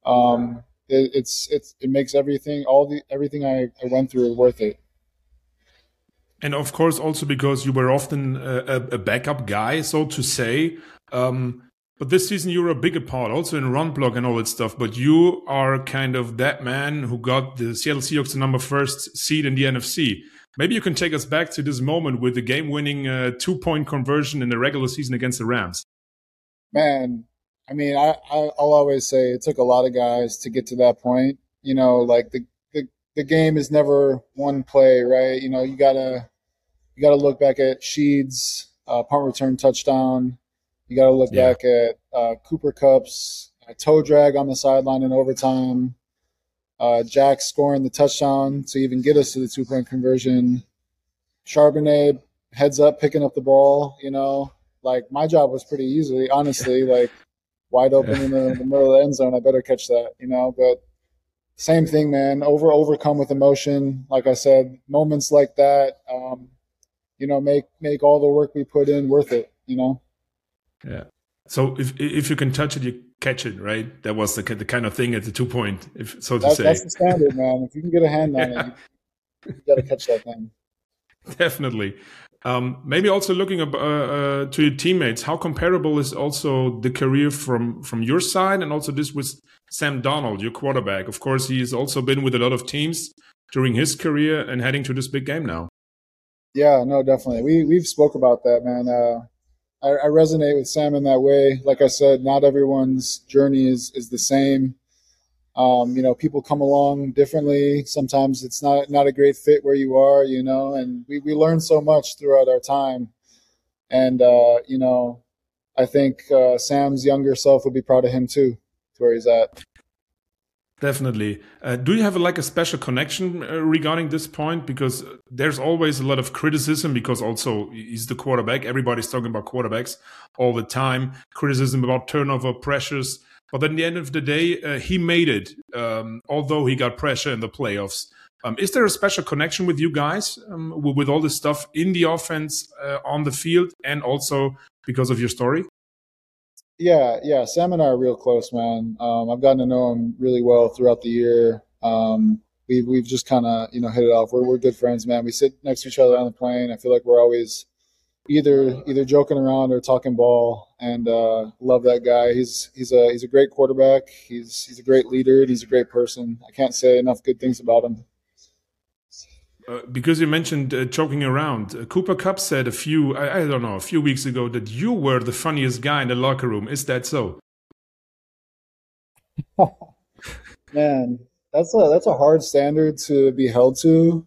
It makes everything I went through worth it. And of course, also because you were often a backup guy, so to say. But this season you were a bigger part, also in run block and all that stuff. But you are kind of that man who got the Seattle Seahawks the number 1 seed in the NFC. Maybe you can take us back to this moment with the game-winning 2-point conversion in the regular season against the Rams. Man, I mean, I'll always say it took a lot of guys to get to that point. You know, like the game is never one play, right? You know, you gotta look back at Sheed's punt return touchdown. You got to look back at Cooper Kupp's toe drag on the sideline in overtime. Jack scoring the touchdown to even get us to the 2-point conversion. Charbonnet heads up, picking up the ball. You know, like my job was pretty easy, honestly. Like wide open in the middle of the end zone, I better catch that. You know, but same thing, man. Overcome with emotion. Like I said, moments like that, make all the work we put in worth it. You know. Yeah. So if you can touch it, you catch it, right? That was the kind of thing at the 2-point, so to say. That's the standard, man. If you can get a hand on it, you got to catch that thing. Definitely. Maybe also looking to your teammates, how comparable is also the career from your side and also this with Sam Darnold, your quarterback? Of course, he's also been with a lot of teams during his career and heading to this big game now. Yeah, no, definitely. We've spoke about that, man. I resonate with Sam in that way. Like I said, not everyone's journey is the same. People come along differently. Sometimes it's not a great fit where you are, and we learn so much throughout our time. And, I think Sam's younger self would be proud of him too, to where he's at. Definitely. Do you have a special connection regarding this point? Because there's always a lot of criticism because also he's the quarterback. Everybody's talking about quarterbacks all the time. Criticism about turnover, pressures. But at the end of the day, he made it, although he got pressure in the playoffs. Is there a special connection with you guys with all this stuff in the offense, on the field, and also because of your story? Yeah. Sam and I are real close, man. I've gotten to know him really well throughout the year. We've just kind of hit it off. We're good friends, man. We sit next to each other on the plane. I feel like we're always either joking around or talking ball. And love that guy. He's a great quarterback. He's a great leader. And he's a great person. I can't say enough good things about him. Because you mentioned joking around, Cooper Kupp said a few weeks ago that you were the funniest guy in the locker room. Is that so? Man, that's a hard standard to be held to.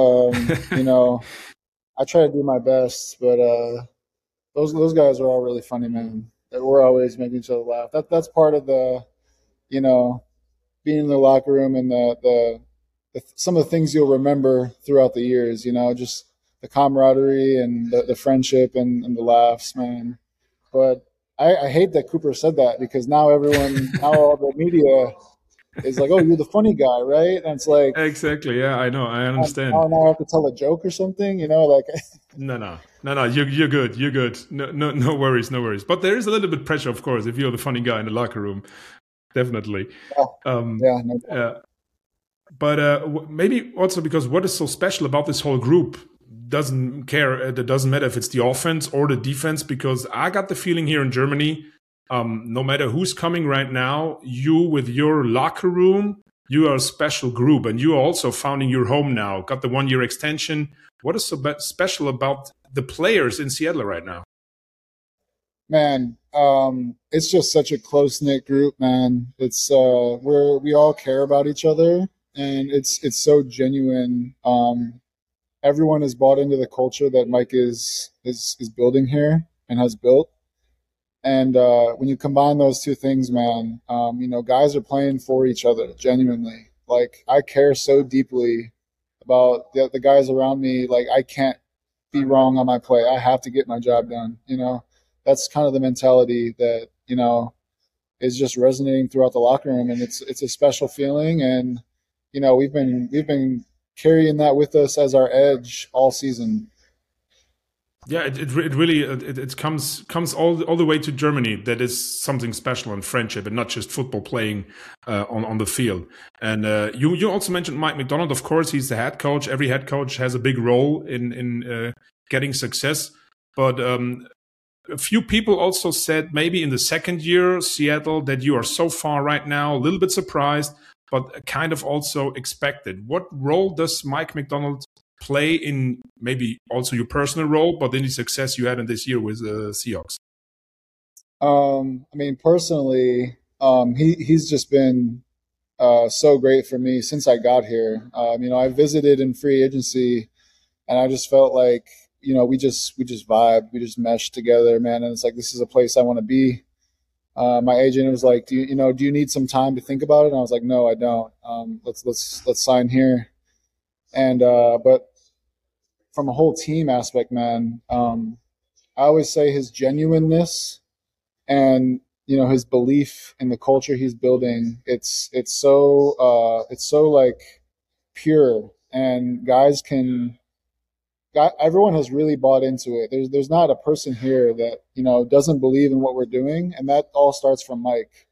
I try to do my best, but those guys are all really funny, man. We're always making each other laugh. That's part of the, being in the locker room and some of the things you'll remember throughout the years, just the camaraderie and the friendship and the laughs, man. But I hate that Cooper said that because now all the media is like, oh, you're the funny guy, right? And it's like, exactly. Yeah, I know. I understand. Now I have to tell a joke or something, like. No. You're good. You're good. No worries. But there is a little bit pressure, of course, if you're the funny guy in the locker room. definitely. Yeah, no But maybe also because what is so special about this whole group doesn't care. It doesn't matter if it's the offense or the defense, because I got the feeling here in Germany, no matter who's coming right now, you with your locker room, you are a special group, and you are also founding your home now. Got the 1-year extension. What is so special about the players in Seattle right now? Man, it's just such a close knit group, man. It's we all care about each other, and it's so genuine. Everyone is bought into the culture that Mike is building here and has built. And when you combine those two things, man, guys are playing for each other genuinely. Like, I care so deeply about the guys around me. Like, I can't be wrong on my play. I have to get my job done. That's kind of the mentality that is just resonating throughout the locker room, and it's a special feeling. And we've been carrying that with us as our edge all season. Yeah, it really comes all the way to Germany. That is something special in friendship, and not just football playing on the field. And you also mentioned Mike Macdonald. Of course, he's the head coach. Every head coach has a big role in getting success. But a few people also said maybe in the second year, Seattle, that you are so far right now, a little bit surprised, but kind of also expected. What role does Mike Macdonald play in maybe also your personal role, but in the success you had in this year with the Seahawks? Personally, he's just been so great for me since I got here. I visited in free agency, and I just felt like, we just vibe, we just mesh together, man. And it's like, this is a place I want to be. My agent was like, do you need some time to think about it? And I was like, no, I don't. Let's sign here. And but from a whole team aspect, man, I always say his genuineness and his belief in the culture he's building. It's so like pure, and everyone has really bought into it. There's not a person here that doesn't believe in what we're doing, and that all starts from Mike.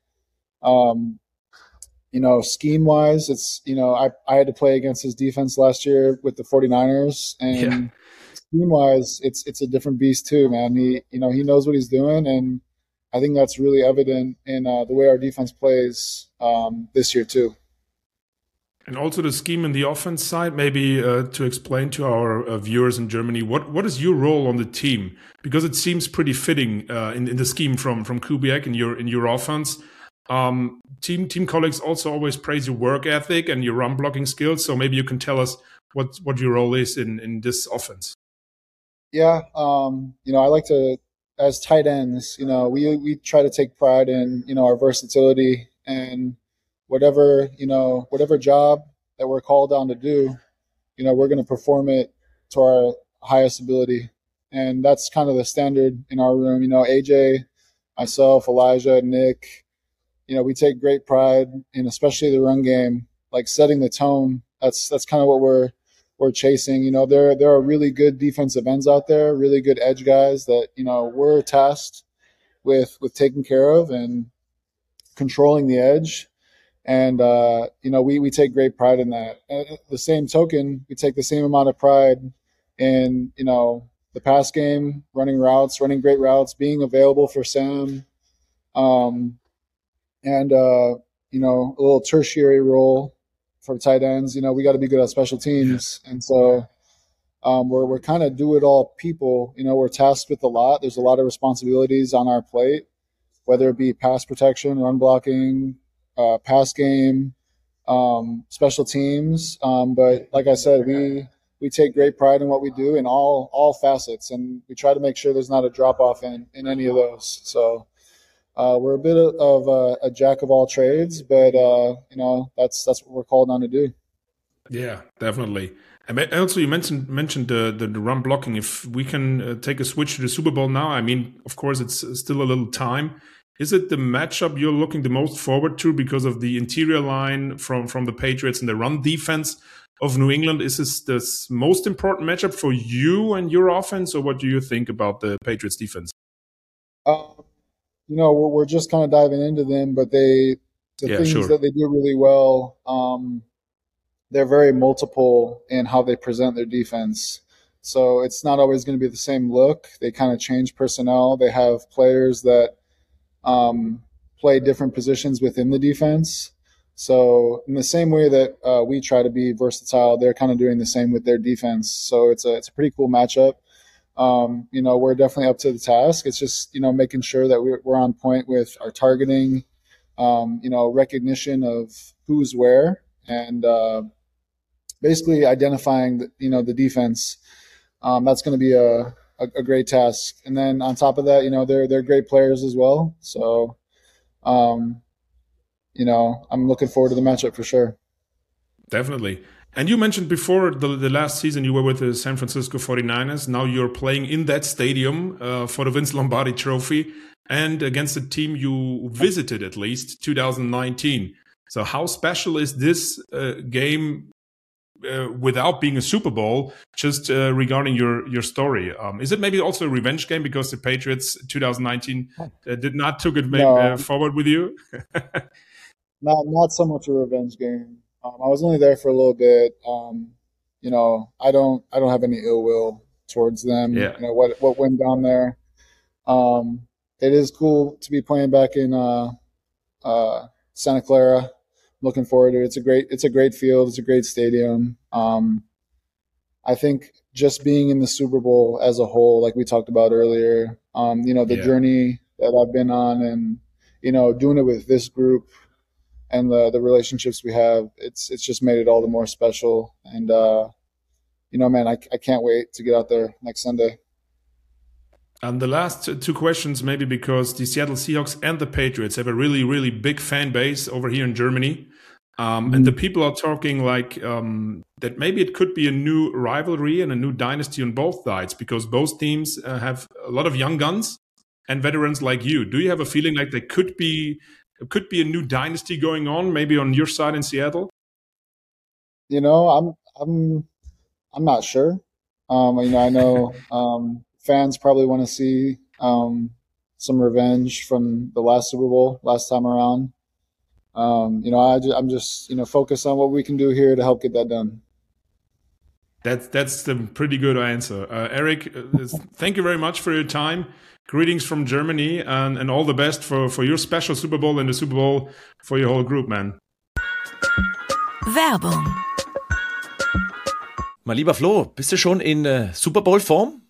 Scheme wise, it's I had to play against his defense last year with the 49ers, and scheme wise, it's a different beast too, man. He knows what he's doing, and I think that's really evident in the way our defense plays this year too. And also the scheme in the offense side, maybe to explain to our viewers in Germany, what is your role on the team? Because it seems pretty fitting in the scheme from Kubiak in your offense. Team colleagues also always praise your work ethic and your run blocking skills. So maybe you can tell us what your role is in this offense. Yeah, I like to, as tight ends, we try to take pride in our versatility, and whatever job that we're called on to do, we're going to perform it to our highest ability. And that's kind of the standard in our room. AJ, myself, Elijah, Nick, we take great pride in, especially the run game, like setting the tone. That's kind of what we're chasing. There are really good defensive ends out there, really good edge guys that, we're tasked with taking care of and controlling the edge. And, we take great pride in that. At the same token, we take the same amount of pride in, the pass game, running great routes, being available for Sam, and a little tertiary role for tight ends. We got to be good at special teams. And so we're kind of do-it-all people. We're tasked with a lot. There's a lot of responsibilities on our plate, whether it be pass protection, run blocking, pass game, special teams. But like I said, we take great pride in what we do in all facets, and we try to make sure there's not a drop-off in any of those. So we're a bit of a jack of all trades, but that's what we're called on to do. Yeah, definitely. And also, you mentioned the run blocking. If we can take a switch to the Super Bowl now, of course, it's still a little time. Is it the matchup you're looking the most forward to because of the interior line from the Patriots and the run defense of New England? Is this the most important matchup for you and your offense, or what do you think about the Patriots defense? We're just kind of diving into them, but they things that they do really well, they're very multiple in how they present their defense. So it's not always going to be the same look. They kind of change personnel. They have players that play different positions within the defense. So in the same way that we try to be versatile, they're kind of doing the same with their defense. So it's a pretty cool matchup. We're definitely up to the task. It's just, making sure that we're on point with our targeting, recognition of who's where, and basically identifying the defense. That's going to be a great task. And then on top of that, they're great players as well. So, I'm looking forward to the matchup for sure. Definitely. And you mentioned before the last season you were with the San Francisco 49ers. Now you're playing in that stadium for the Vince Lombardi Trophy and against a team you visited at least 2019. So how special is this game without being a Super Bowl, just regarding your story? Is it maybe also a revenge game because the Patriots 2019 did not took it forward with you? Not so much a revenge game. I was only there for a little bit. I don't have any ill will towards them. Yeah. What went down there. It is cool to be playing back in Santa Clara. Looking forward to it. It's a great field. It's a great stadium. I think just being in the Super Bowl as a whole, like we talked about earlier, journey that I've been on, and doing it with this group and the relationships we have, it's just made it all the more special. And man, I can't wait to get out there next Sunday. And the last two questions, maybe because the Seattle Seahawks and the Patriots have a really, really big fan base over here in Germany. And the people are talking like that maybe it could be a new rivalry and a new dynasty on both sides, because both teams have a lot of young guns and veterans like you. Do you have a feeling like there could be a new dynasty going on, maybe on your side in Seattle? I'm not sure. I know fans probably want to see some revenge from the last Super Bowl last time around. I'm just focused on what we can do here to help get that done. That's the pretty good answer, Eric. Thank you very much for your time. Greetings from Germany, and all the best for your special Super Bowl and the Super Bowl for your whole group, man. Werbung. Mein lieber Flo, bist du schon in Super Bowl Form?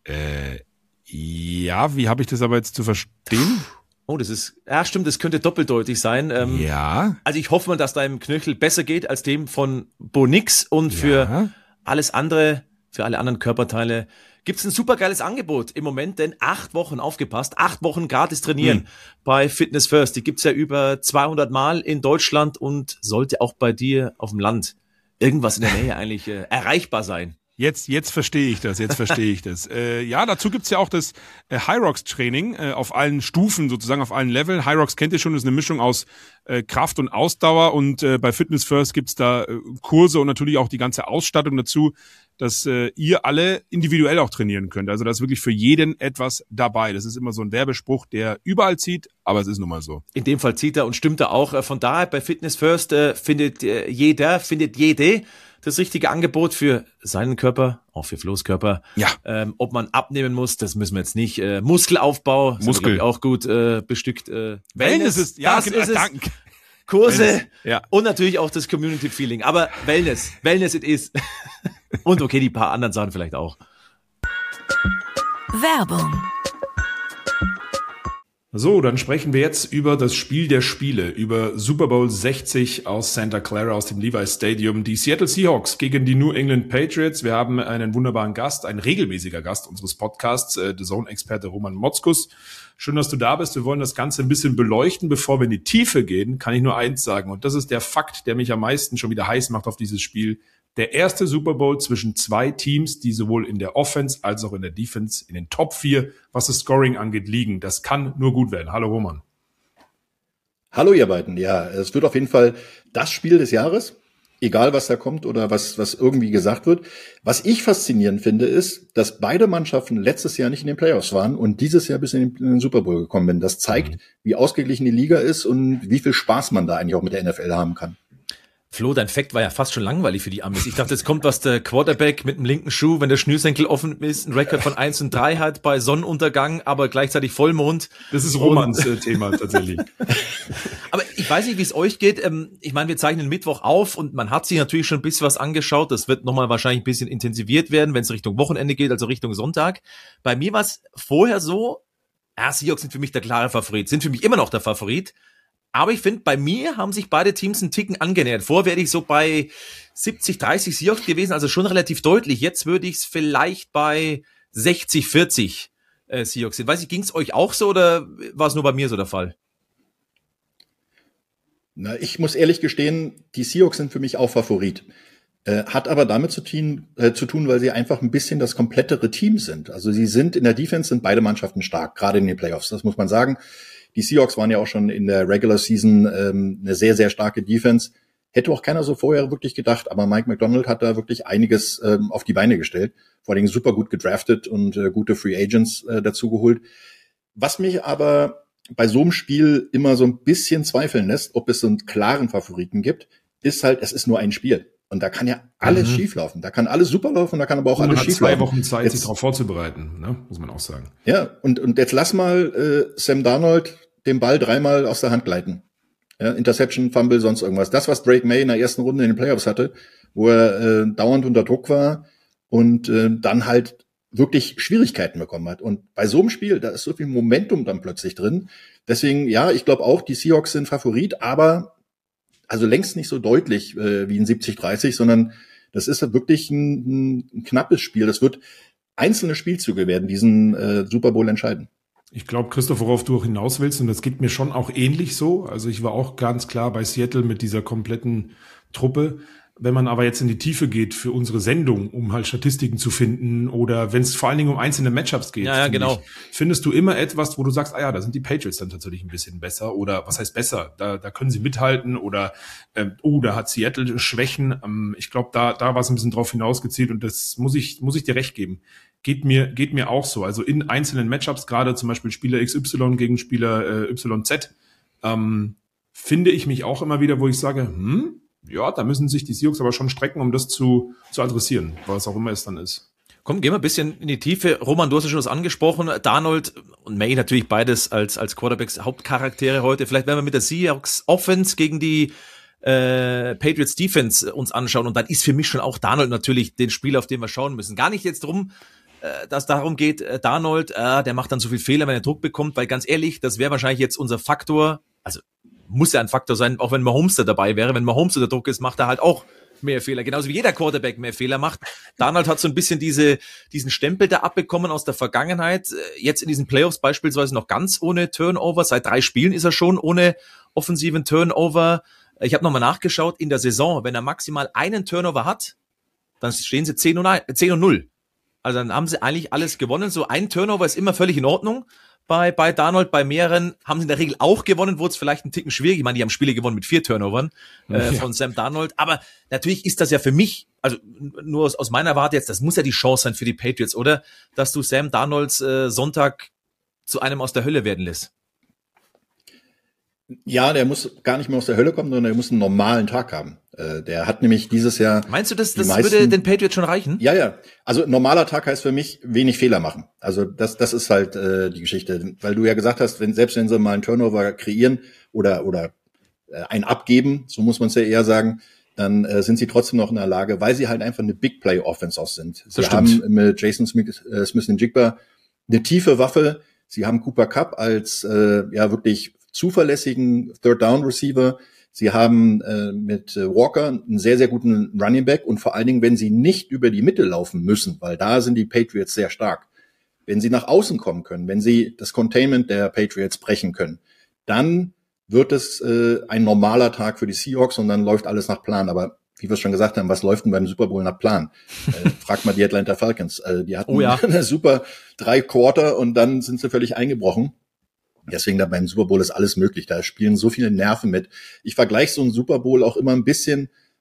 Ja, wie habe ich das aber jetzt zu verstehen? Oh, stimmt, das könnte doppeldeutig sein. Ja. Also ich hoffe mal, dass deinem Knöchel besser geht als dem von Bo Nix, und für alles andere, für alle anderen Körperteile gibt's ein supergeiles Angebot im Moment, denn 8 Wochen, aufgepasst, 8 Wochen gratis trainieren bei Fitness First. Die gibt's ja über 200 Mal in Deutschland und sollte auch bei dir auf dem Land irgendwas in der Nähe eigentlich erreichbar sein. Jetzt verstehe ich das, dazu gibt's ja auch das Hyrox-Training auf allen Stufen, sozusagen auf allen Leveln. Hyrox kennt ihr schon, das ist eine Mischung aus Kraft und Ausdauer, und bei Fitness First gibt's da Kurse und natürlich auch die ganze Ausstattung dazu, dass ihr alle individuell auch trainieren könnt. Also da ist wirklich für jeden etwas dabei. Das ist immer so ein Werbespruch, der überall zieht, aber es ist nun mal so. In dem Fall zieht er und stimmt er auch. Von daher bei Fitness First findet jede das richtige Angebot für seinen Körper, auch für Flo's Körper. Ja. Ob man abnehmen muss, das müssen wir jetzt nicht. Muskelaufbau, sind wir, auch gut bestückt. Wellness ist, ja, das ist es. Dank. Kurse Wellness, ja. Und natürlich auch das Community-Feeling. Aber Wellness it is. Und okay, die paar anderen Sachen vielleicht auch. Werbung. So, dann sprechen wir jetzt über das Spiel der Spiele, über Super Bowl 60 aus Santa Clara, aus dem Levi's Stadium. Die Seattle Seahawks gegen die New England Patriots. Wir haben einen wunderbaren Gast, ein regelmäßiger Gast unseres Podcasts, The Zone-Experte Roman Motzkus. Schön, dass du da bist. Wir wollen das Ganze ein bisschen beleuchten. Bevor wir in die Tiefe gehen, kann ich nur eins sagen. Und das ist der Fakt, der mich am meisten schon wieder heiß macht auf dieses Spiel. Der erste Super Bowl zwischen 2 Teams, die sowohl in der Offense als auch in der Defense in den Top 4, was das Scoring angeht, liegen. Das kann nur gut werden. Hallo Roman. Hallo ihr beiden. Ja, es wird auf jeden Fall das Spiel des Jahres. egal was da kommt oder was irgendwie gesagt wird. Was ich faszinierend finde, ist, dass beide Mannschaften letztes Jahr nicht in den Playoffs waren und dieses Jahr bis in den Super Bowl gekommen sind. Das zeigt, wie ausgeglichen die Liga ist und wie viel Spaß man da eigentlich auch mit der NFL haben kann. Flo, dein Fact war ja fast schon langweilig für die Amis. Ich dachte, jetzt kommt was der Quarterback mit dem linken Schuh, wenn der Schnürsenkel offen ist, ein Rekord von 1-3 hat bei Sonnenuntergang, aber gleichzeitig Vollmond. Das ist Romans Thema tatsächlich. Aber ich weiß nicht, wie es euch geht. Ich meine, wir zeichnen Mittwoch auf und man hat sich natürlich schon ein bisschen was angeschaut. Das wird nochmal wahrscheinlich ein bisschen intensiviert werden, wenn es Richtung Wochenende geht, also Richtung Sonntag. Bei mir war es vorher so, Seahawks sind für mich der klare Favorit, sind für mich immer noch der Favorit. Aber ich finde, bei mir haben sich beide Teams einen Ticken angenähert. Vorher wäre ich so bei 70-30 Seahawks gewesen, also schon relativ deutlich. Jetzt würde ich es vielleicht bei 60-40 Seahawks sehen. Weiß ich, ging es euch auch so oder war es nur bei mir so der Fall? Na, ich muss ehrlich gestehen, die Seahawks sind für mich auch Favorit. Hat aber damit zu tun, weil sie einfach ein bisschen das komplettere Team sind. Also sie sind in der Defense, sind beide Mannschaften stark, gerade in den Playoffs, das muss man sagen. Die Seahawks waren ja auch schon in der Regular Season eine sehr, sehr starke Defense. Hätte auch keiner so vorher wirklich gedacht, aber Mike Macdonald hat da wirklich einiges auf die Beine gestellt. Vor allem super gut gedraftet und gute Free Agents dazu geholt. Was mich aber bei so einem Spiel immer so ein bisschen zweifeln lässt, ob es so einen klaren Favoriten gibt, ist halt, es ist nur ein Spiel. Und da kann ja alles schieflaufen. Da kann alles super laufen, da kann aber auch alles schieflaufen. Man hat 2 Wochen Zeit, sich darauf vorzubereiten, ne? Muss man auch sagen. Ja, und jetzt lass mal Sam Darnold den Ball 3-mal aus der Hand gleiten. Ja, Interception, Fumble, sonst irgendwas. Das, was Drake May in der ersten Runde in den Playoffs hatte, wo er dauernd unter Druck war und dann halt wirklich Schwierigkeiten bekommen hat. Und bei so einem Spiel, da ist so viel Momentum dann plötzlich drin. Deswegen, ja, ich glaube auch, die Seahawks sind Favorit, aber also längst nicht so deutlich wie ein 70-30, sondern das ist wirklich ein knappes Spiel. Das wird einzelne Spielzüge werden diesen Super Bowl entscheiden. Ich glaube, Christoph, worauf du auch hinaus willst, und das geht mir schon auch ähnlich so. Also ich war auch ganz klar bei Seattle mit dieser kompletten Truppe. Wenn man aber jetzt in die Tiefe geht für unsere Sendung, um halt Statistiken zu finden oder wenn es vor allen Dingen um einzelne Matchups geht, ja, genau. Findest du immer etwas, wo du sagst, da sind die Patriots dann tatsächlich ein bisschen besser oder was heißt besser? Da können sie mithalten oder da hat Seattle Schwächen. Ich glaube, da war es ein bisschen drauf hinausgezielt und das muss ich dir recht geben. Geht mir auch so. Also in einzelnen Matchups, gerade zum Beispiel Spieler XY gegen Spieler YZ, finde ich mich auch immer wieder, wo ich sage, ja, da müssen sich die Seahawks aber schon strecken, um das zu adressieren, was auch immer es dann ist. Komm, gehen wir ein bisschen in die Tiefe. Roman, du hast ja schon was angesprochen. Darnold und May natürlich beides als Quarterbacks Hauptcharaktere heute. Vielleicht werden wir mit der Seahawks Offense gegen die Patriots Defense uns anschauen. Und dann ist für mich schon auch Darnold natürlich den Spieler, auf den wir schauen müssen. Gar nicht jetzt drum, dass darum geht, Darnold, der macht dann so viel Fehler, wenn er Druck bekommt, weil ganz ehrlich, das wäre wahrscheinlich jetzt unser Faktor, also muss ja ein Faktor sein, auch wenn Mahomes da dabei wäre. Wenn Mahomes unter Druck ist, macht er halt auch mehr Fehler. Genauso wie jeder Quarterback mehr Fehler macht. Darnold hat so ein bisschen diesen Stempel da abbekommen aus der Vergangenheit. Jetzt in diesen Playoffs beispielsweise noch ganz ohne Turnover. Seit 3 Spielen ist er schon ohne offensiven Turnover. Ich habe nochmal nachgeschaut. In der Saison, wenn er maximal einen Turnover hat, dann stehen sie 10-0. Also dann haben sie eigentlich alles gewonnen. So ein Turnover ist immer völlig in Ordnung. Bei Darnold, bei mehreren haben sie in der Regel auch gewonnen, wurde es vielleicht ein Ticken schwierig. Ich meine, die haben Spiele gewonnen mit 4 Turnovern von Sam Darnold. Aber natürlich ist das ja für mich, also nur aus meiner Warte jetzt, das muss ja die Chance sein für die Patriots, oder? Dass du Sam Darnolds Sonntag zu einem aus der Hölle werden lässt. Ja, der muss gar nicht mehr aus der Hölle kommen, sondern der muss einen normalen Tag haben. Der hat nämlich dieses Jahr... Meinst du, das würde den Patriots schon reichen? Ja. Also normaler Tag heißt für mich wenig Fehler machen. Also das ist halt die Geschichte. Weil du ja gesagt hast, selbst wenn sie mal einen Turnover kreieren oder ein abgeben, so muss man es ja eher sagen, dann sind sie trotzdem noch in der Lage, weil sie halt einfach eine Big Play Offense auch sind. Sie haben mit Jason Smith-Njigba eine tiefe Waffe. Sie haben Cooper Kupp als wirklich zuverlässigen Third-Down-Receiver. Sie haben mit Walker einen sehr, sehr guten Running Back und vor allen Dingen, wenn sie nicht über die Mitte laufen müssen, weil da sind die Patriots sehr stark. Wenn sie nach außen kommen können, wenn sie das Containment der Patriots brechen können, dann wird es ein normaler Tag für die Seahawks und dann läuft alles nach Plan. Aber wie wir schon gesagt haben, was läuft denn beim Super Bowl nach Plan? Frag mal die Atlanta Falcons. Die hatten eine super 3 Quarter und dann sind sie völlig eingebrochen. Deswegen da beim Super Bowl ist alles möglich. Da spielen so viele Nerven mit. Ich vergleiche so einen Super Bowl auch immer ein bisschen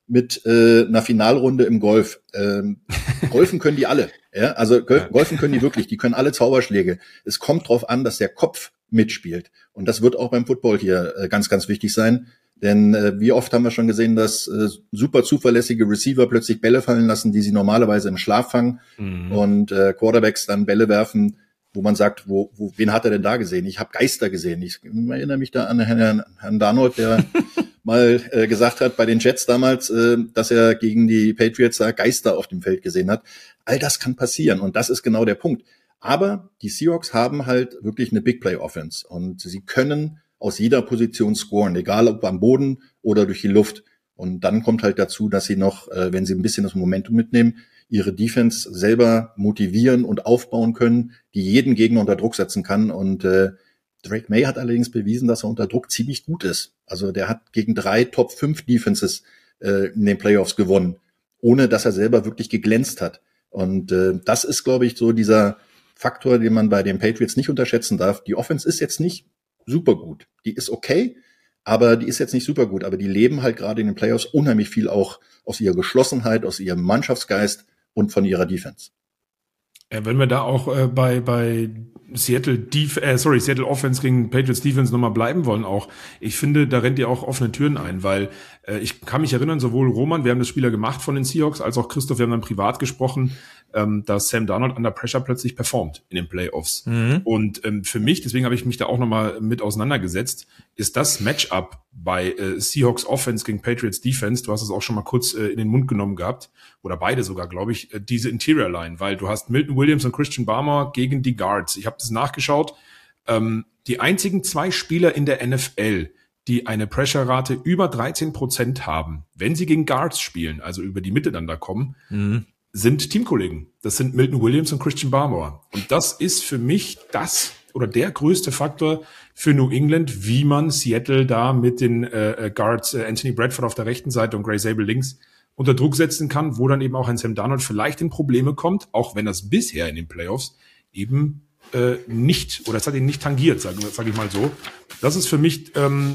mit einer Finalrunde im Golf. Golfen können die alle. Ja? Also golfen können die wirklich. Die können alle Zauberschläge. Es kommt drauf an, dass der Kopf mitspielt. Und das wird auch beim Football hier ganz, ganz wichtig sein. Denn wie oft haben wir schon gesehen, dass super zuverlässige Receiver plötzlich Bälle fallen lassen, die sie normalerweise im Schlaf fangen und Quarterbacks dann Bälle werfen, wo man sagt, wen hat er denn da gesehen? Ich habe Geister gesehen. Ich erinnere mich da an Herrn Darnold, der mal gesagt hat bei den Jets damals, dass er gegen die Patriots da Geister auf dem Feld gesehen hat. All das kann passieren und das ist genau der Punkt. Aber die Seahawks haben halt wirklich eine Big Play Offense und sie können aus jeder Position scoren, egal ob am Boden oder durch die Luft. Und dann kommt halt dazu, dass sie noch, wenn sie ein bisschen das Momentum mitnehmen, ihre Defense selber motivieren und aufbauen können, die jeden Gegner unter Druck setzen kann. Und Drake May hat allerdings bewiesen, dass er unter Druck ziemlich gut ist. Also der hat gegen 3 Top-5 Defenses in den Playoffs gewonnen, ohne dass er selber wirklich geglänzt hat. Und das ist, glaube ich, so dieser Faktor, den man bei den Patriots nicht unterschätzen darf. Die Offense ist jetzt nicht super gut. Die ist okay, aber die ist jetzt nicht super gut. Aber die leben halt gerade in den Playoffs unheimlich viel auch aus ihrer Geschlossenheit, aus ihrem Mannschaftsgeist und von ihrer Defense. Ja, wenn wir da auch bei Seattle Offense gegen Patriots Defense nochmal bleiben wollen auch. Ich finde, da rennt ihr auch offene Türen ein, weil ich kann mich erinnern, sowohl Roman, wir haben das Spieler gemacht von den Seahawks, als auch Christoph, wir haben dann privat gesprochen, dass Sam Darnold under pressure plötzlich performt in den Playoffs. Und für mich, deswegen habe ich mich da auch nochmal mit auseinandergesetzt, ist das Matchup bei Seahawks Offense gegen Patriots Defense, du hast es auch schon mal kurz in den Mund genommen gehabt, oder beide sogar, glaube ich, diese Interior Line, weil du hast Milton Williams und Christian Barmore gegen die Guards. Ich habe das nachgeschaut. Die einzigen 2 Spieler in der NFL, die eine Pressure-Rate über 13% haben, wenn sie gegen Guards spielen, also über die Mitte dann da kommen, sind Teamkollegen. Das sind Milton Williams und Christian Barmore. Und das ist für mich der größte Faktor für New England, wie man Seattle da mit den Guards Anthony Bradford auf der rechten Seite und Gray Sable links unter Druck setzen kann, wo dann eben auch ein Sam Darnold vielleicht in Probleme kommt, auch wenn das bisher in den Playoffs eben nicht, oder es hat ihn nicht tangiert, sag ich mal so. Das ist für mich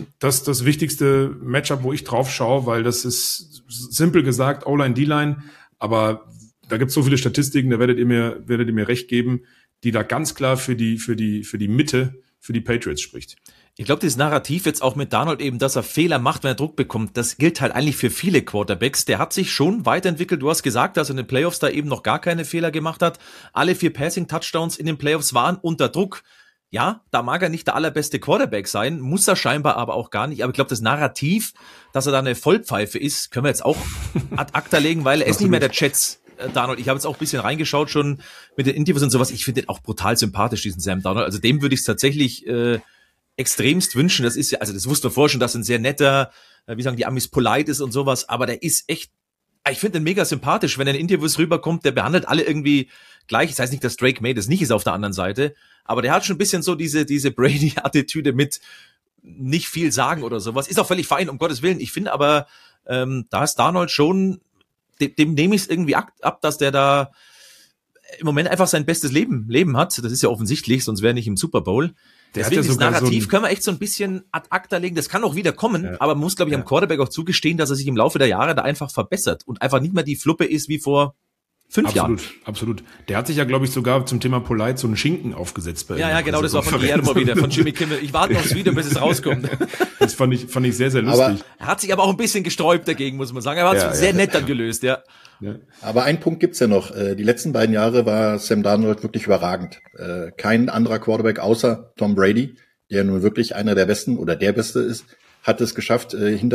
das wichtigste Matchup, wo ich drauf schaue, weil das ist simpel gesagt O-Line, D-Line, aber da gibt's so viele Statistiken, da werdet ihr mir recht geben, die da ganz klar für die Mitte, für die Patriots spricht. Ich glaube, dieses Narrativ jetzt auch mit Darnold eben, dass er Fehler macht, wenn er Druck bekommt, das gilt halt eigentlich für viele Quarterbacks. Der hat sich schon weiterentwickelt. Du hast gesagt, dass er in den Playoffs da eben noch gar keine Fehler gemacht hat. Alle 4 Passing-Touchdowns in den Playoffs waren unter Druck. Ja, da mag er nicht der allerbeste Quarterback sein, muss er scheinbar aber auch gar nicht. Aber ich glaube, das Narrativ, dass er da eine Vollpfeife ist, können wir jetzt auch ad acta legen, weil er ist nicht mehr der Jets. Darnold, ich habe jetzt auch ein bisschen reingeschaut schon mit den Interviews und sowas. Ich finde den auch brutal sympathisch, diesen Sam Darnold. Also dem würde ich es tatsächlich extremst wünschen. Das ist ja, also das wussten wir vorher schon, dass ein sehr netter, wie sagen die Amis, polite ist und sowas, aber der ist echt, ich finde den mega sympathisch, wenn er in Interviews rüberkommt, der behandelt alle irgendwie gleich. Das heißt nicht, dass Drake May das nicht ist auf der anderen Seite, aber der hat schon ein bisschen so diese Brady-Attitüde mit nicht viel sagen oder sowas. Ist auch völlig fein, um Gottes Willen. Ich finde aber, da ist Darnold schon, dem nehme ich es irgendwie ab, dass der da im Moment einfach sein bestes Leben hat. Das ist ja offensichtlich, sonst wäre er nicht im Super Bowl. Deswegen das Narrativ können wir echt so ein bisschen ad acta legen. Das kann auch wieder kommen, ja. Aber man muss, glaube ich, am Quarterback auch zugestehen, dass er sich im Laufe der Jahre da einfach verbessert und einfach nicht mehr die Fluppe ist wie vor 5 Jahren. Absolut. Der hat sich ja, glaube ich, sogar zum Thema Polite so einen Schinken aufgesetzt. Ja, genau, das war von Guillermo wieder, von Jimmy Kimmel. Ich warte noch aufs Video, bis es rauskommt. Das fand ich sehr, sehr lustig. Er hat sich aber auch ein bisschen gesträubt dagegen, muss man sagen. Er hat es sehr nett dann gelöst, ja. Aber einen Punkt gibt's ja noch. Die letzten beiden Jahre war Sam Darnold wirklich überragend. Kein anderer Quarterback außer Tom Brady, der nun wirklich einer der Besten oder der Beste ist, hat es geschafft,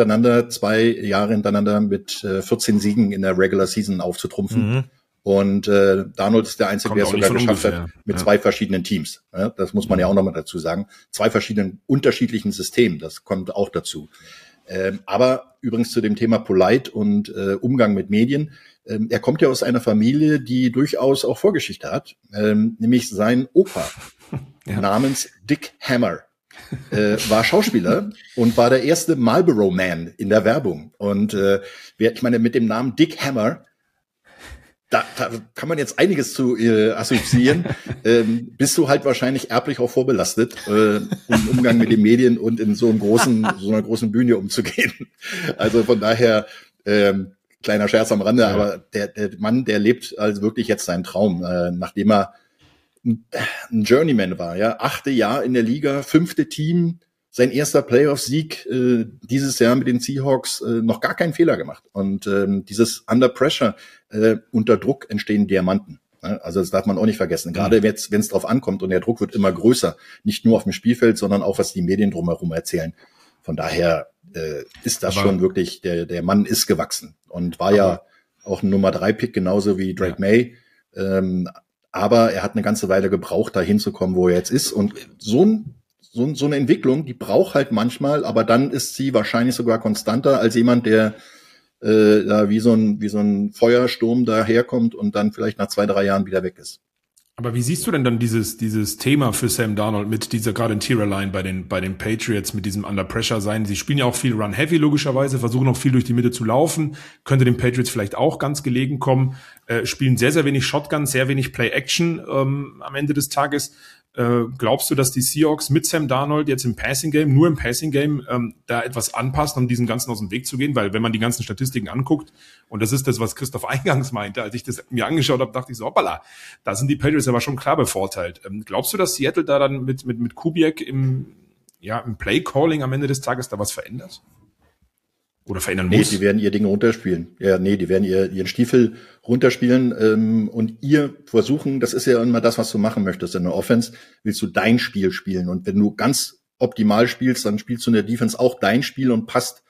2 Jahre hintereinander mit 14 Siegen in der Regular Season aufzutrumpfen. Und Darnold ist der Einzige, der es sogar geschafft hat mit 2 verschiedenen Teams. Ja, das muss man ja auch nochmal dazu sagen. 2 verschiedenen unterschiedlichen Systemen, das kommt auch dazu. Aber übrigens zu dem Thema Polite und Umgang mit Medien. Er kommt ja aus einer Familie, die durchaus auch Vorgeschichte hat, nämlich sein Opa namens Dick Hammer. War Schauspieler und war der erste Marlboro Man in der Werbung. Und ich meine, mit dem Namen Dick Hammer, da kann man jetzt einiges zu assoziieren. Bist du halt wahrscheinlich erblich auch vorbelastet, im Umgang mit den Medien und in so einer großen Bühne umzugehen. Also von daher Kleiner Scherz am Rande, aber der Mann, der lebt also wirklich jetzt seinen Traum, nachdem er ein Journeyman war, ja, 8. Jahr in der Liga, 5. Team, sein erster Playoff-Sieg dieses Jahr mit den Seahawks, noch gar keinen Fehler gemacht. Und dieses Under Pressure, unter Druck entstehen Diamanten. Also das darf man auch nicht vergessen. Gerade wenn es drauf ankommt und der Druck wird immer größer, nicht nur auf dem Spielfeld, sondern auch was die Medien drumherum erzählen. Von daher ist das schon wirklich, der Mann ist gewachsen und war ja auch ein Nummer 3 Pick, genauso wie Drake May. Aber er hat eine ganze Weile gebraucht, da hinzukommen, wo er jetzt ist. Und so eine Entwicklung, die braucht halt manchmal, aber dann ist sie wahrscheinlich sogar konstanter als jemand, der da wie so ein Feuersturm daherkommt und dann vielleicht nach 2-3 Jahren wieder weg ist. Aber wie siehst du denn dann dieses Thema für Sam Darnold mit dieser gerade Interior-Line bei den Patriots, mit diesem Under-Pressure sein? Sie spielen ja auch viel Run-Heavy logischerweise, versuchen auch viel durch die Mitte zu laufen, könnte den Patriots vielleicht auch ganz gelegen kommen, spielen sehr, sehr wenig Shotgun, sehr wenig Play-Action am Ende des Tages. Glaubst du, dass die Seahawks mit Sam Darnold jetzt nur im Passing-Game, da etwas anpassen, um diesen Ganzen aus dem Weg zu gehen? Weil wenn man die ganzen Statistiken anguckt, und das ist das, was Christoph eingangs meinte, als ich das mir angeschaut habe, dachte ich so, hoppala, da sind die Patriots aber schon klar bevorteilt. Glaubst du, dass Seattle da dann mit Kubiak im Play-Calling am Ende des Tages da was verändert? Oder verändern muss? Nee, die werden ihr Ding runterspielen. Ja, nee, die werden ihren Stiefel runterspielen und ihr versuchen, das ist ja immer das, was du machen möchtest in der Offense, willst du dein Spiel spielen. Und wenn du ganz optimal spielst, dann spielst du in der Defense auch dein Spiel und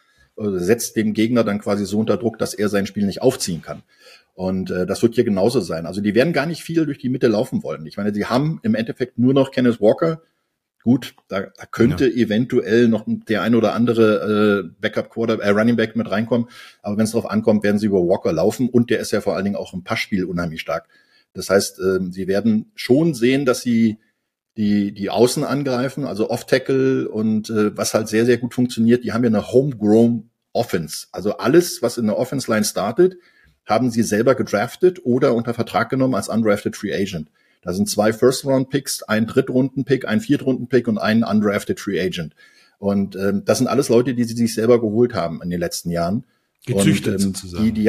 setzt dem Gegner dann quasi so unter Druck, dass er sein Spiel nicht aufziehen kann. Und das wird hier genauso sein. Also die werden gar nicht viel durch die Mitte laufen wollen. Ich meine, sie haben im Endeffekt nur noch Kenneth Walker. Gut, da könnte eventuell noch der ein oder andere Running Back mit reinkommen. Aber wenn es darauf ankommt, werden sie über Walker laufen. Und der ist ja vor allen Dingen auch im Passspiel unheimlich stark. Das heißt, sie werden schon sehen, dass sie die Außen angreifen, also Off-Tackle und was halt sehr, sehr gut funktioniert. Die haben ja eine Homegrown Offense. Also alles, was in der Offense-Line startet, haben sie selber gedraftet oder unter Vertrag genommen als undrafted Free Agent. Da sind 2 First-Round-Picks, ein Drittrunden-Pick, ein Viertrunden-Pick und ein undrafted Free Agent. Und das sind alles Leute, die sie sich selber geholt haben in den letzten Jahren. Gezüchtet sozusagen. Die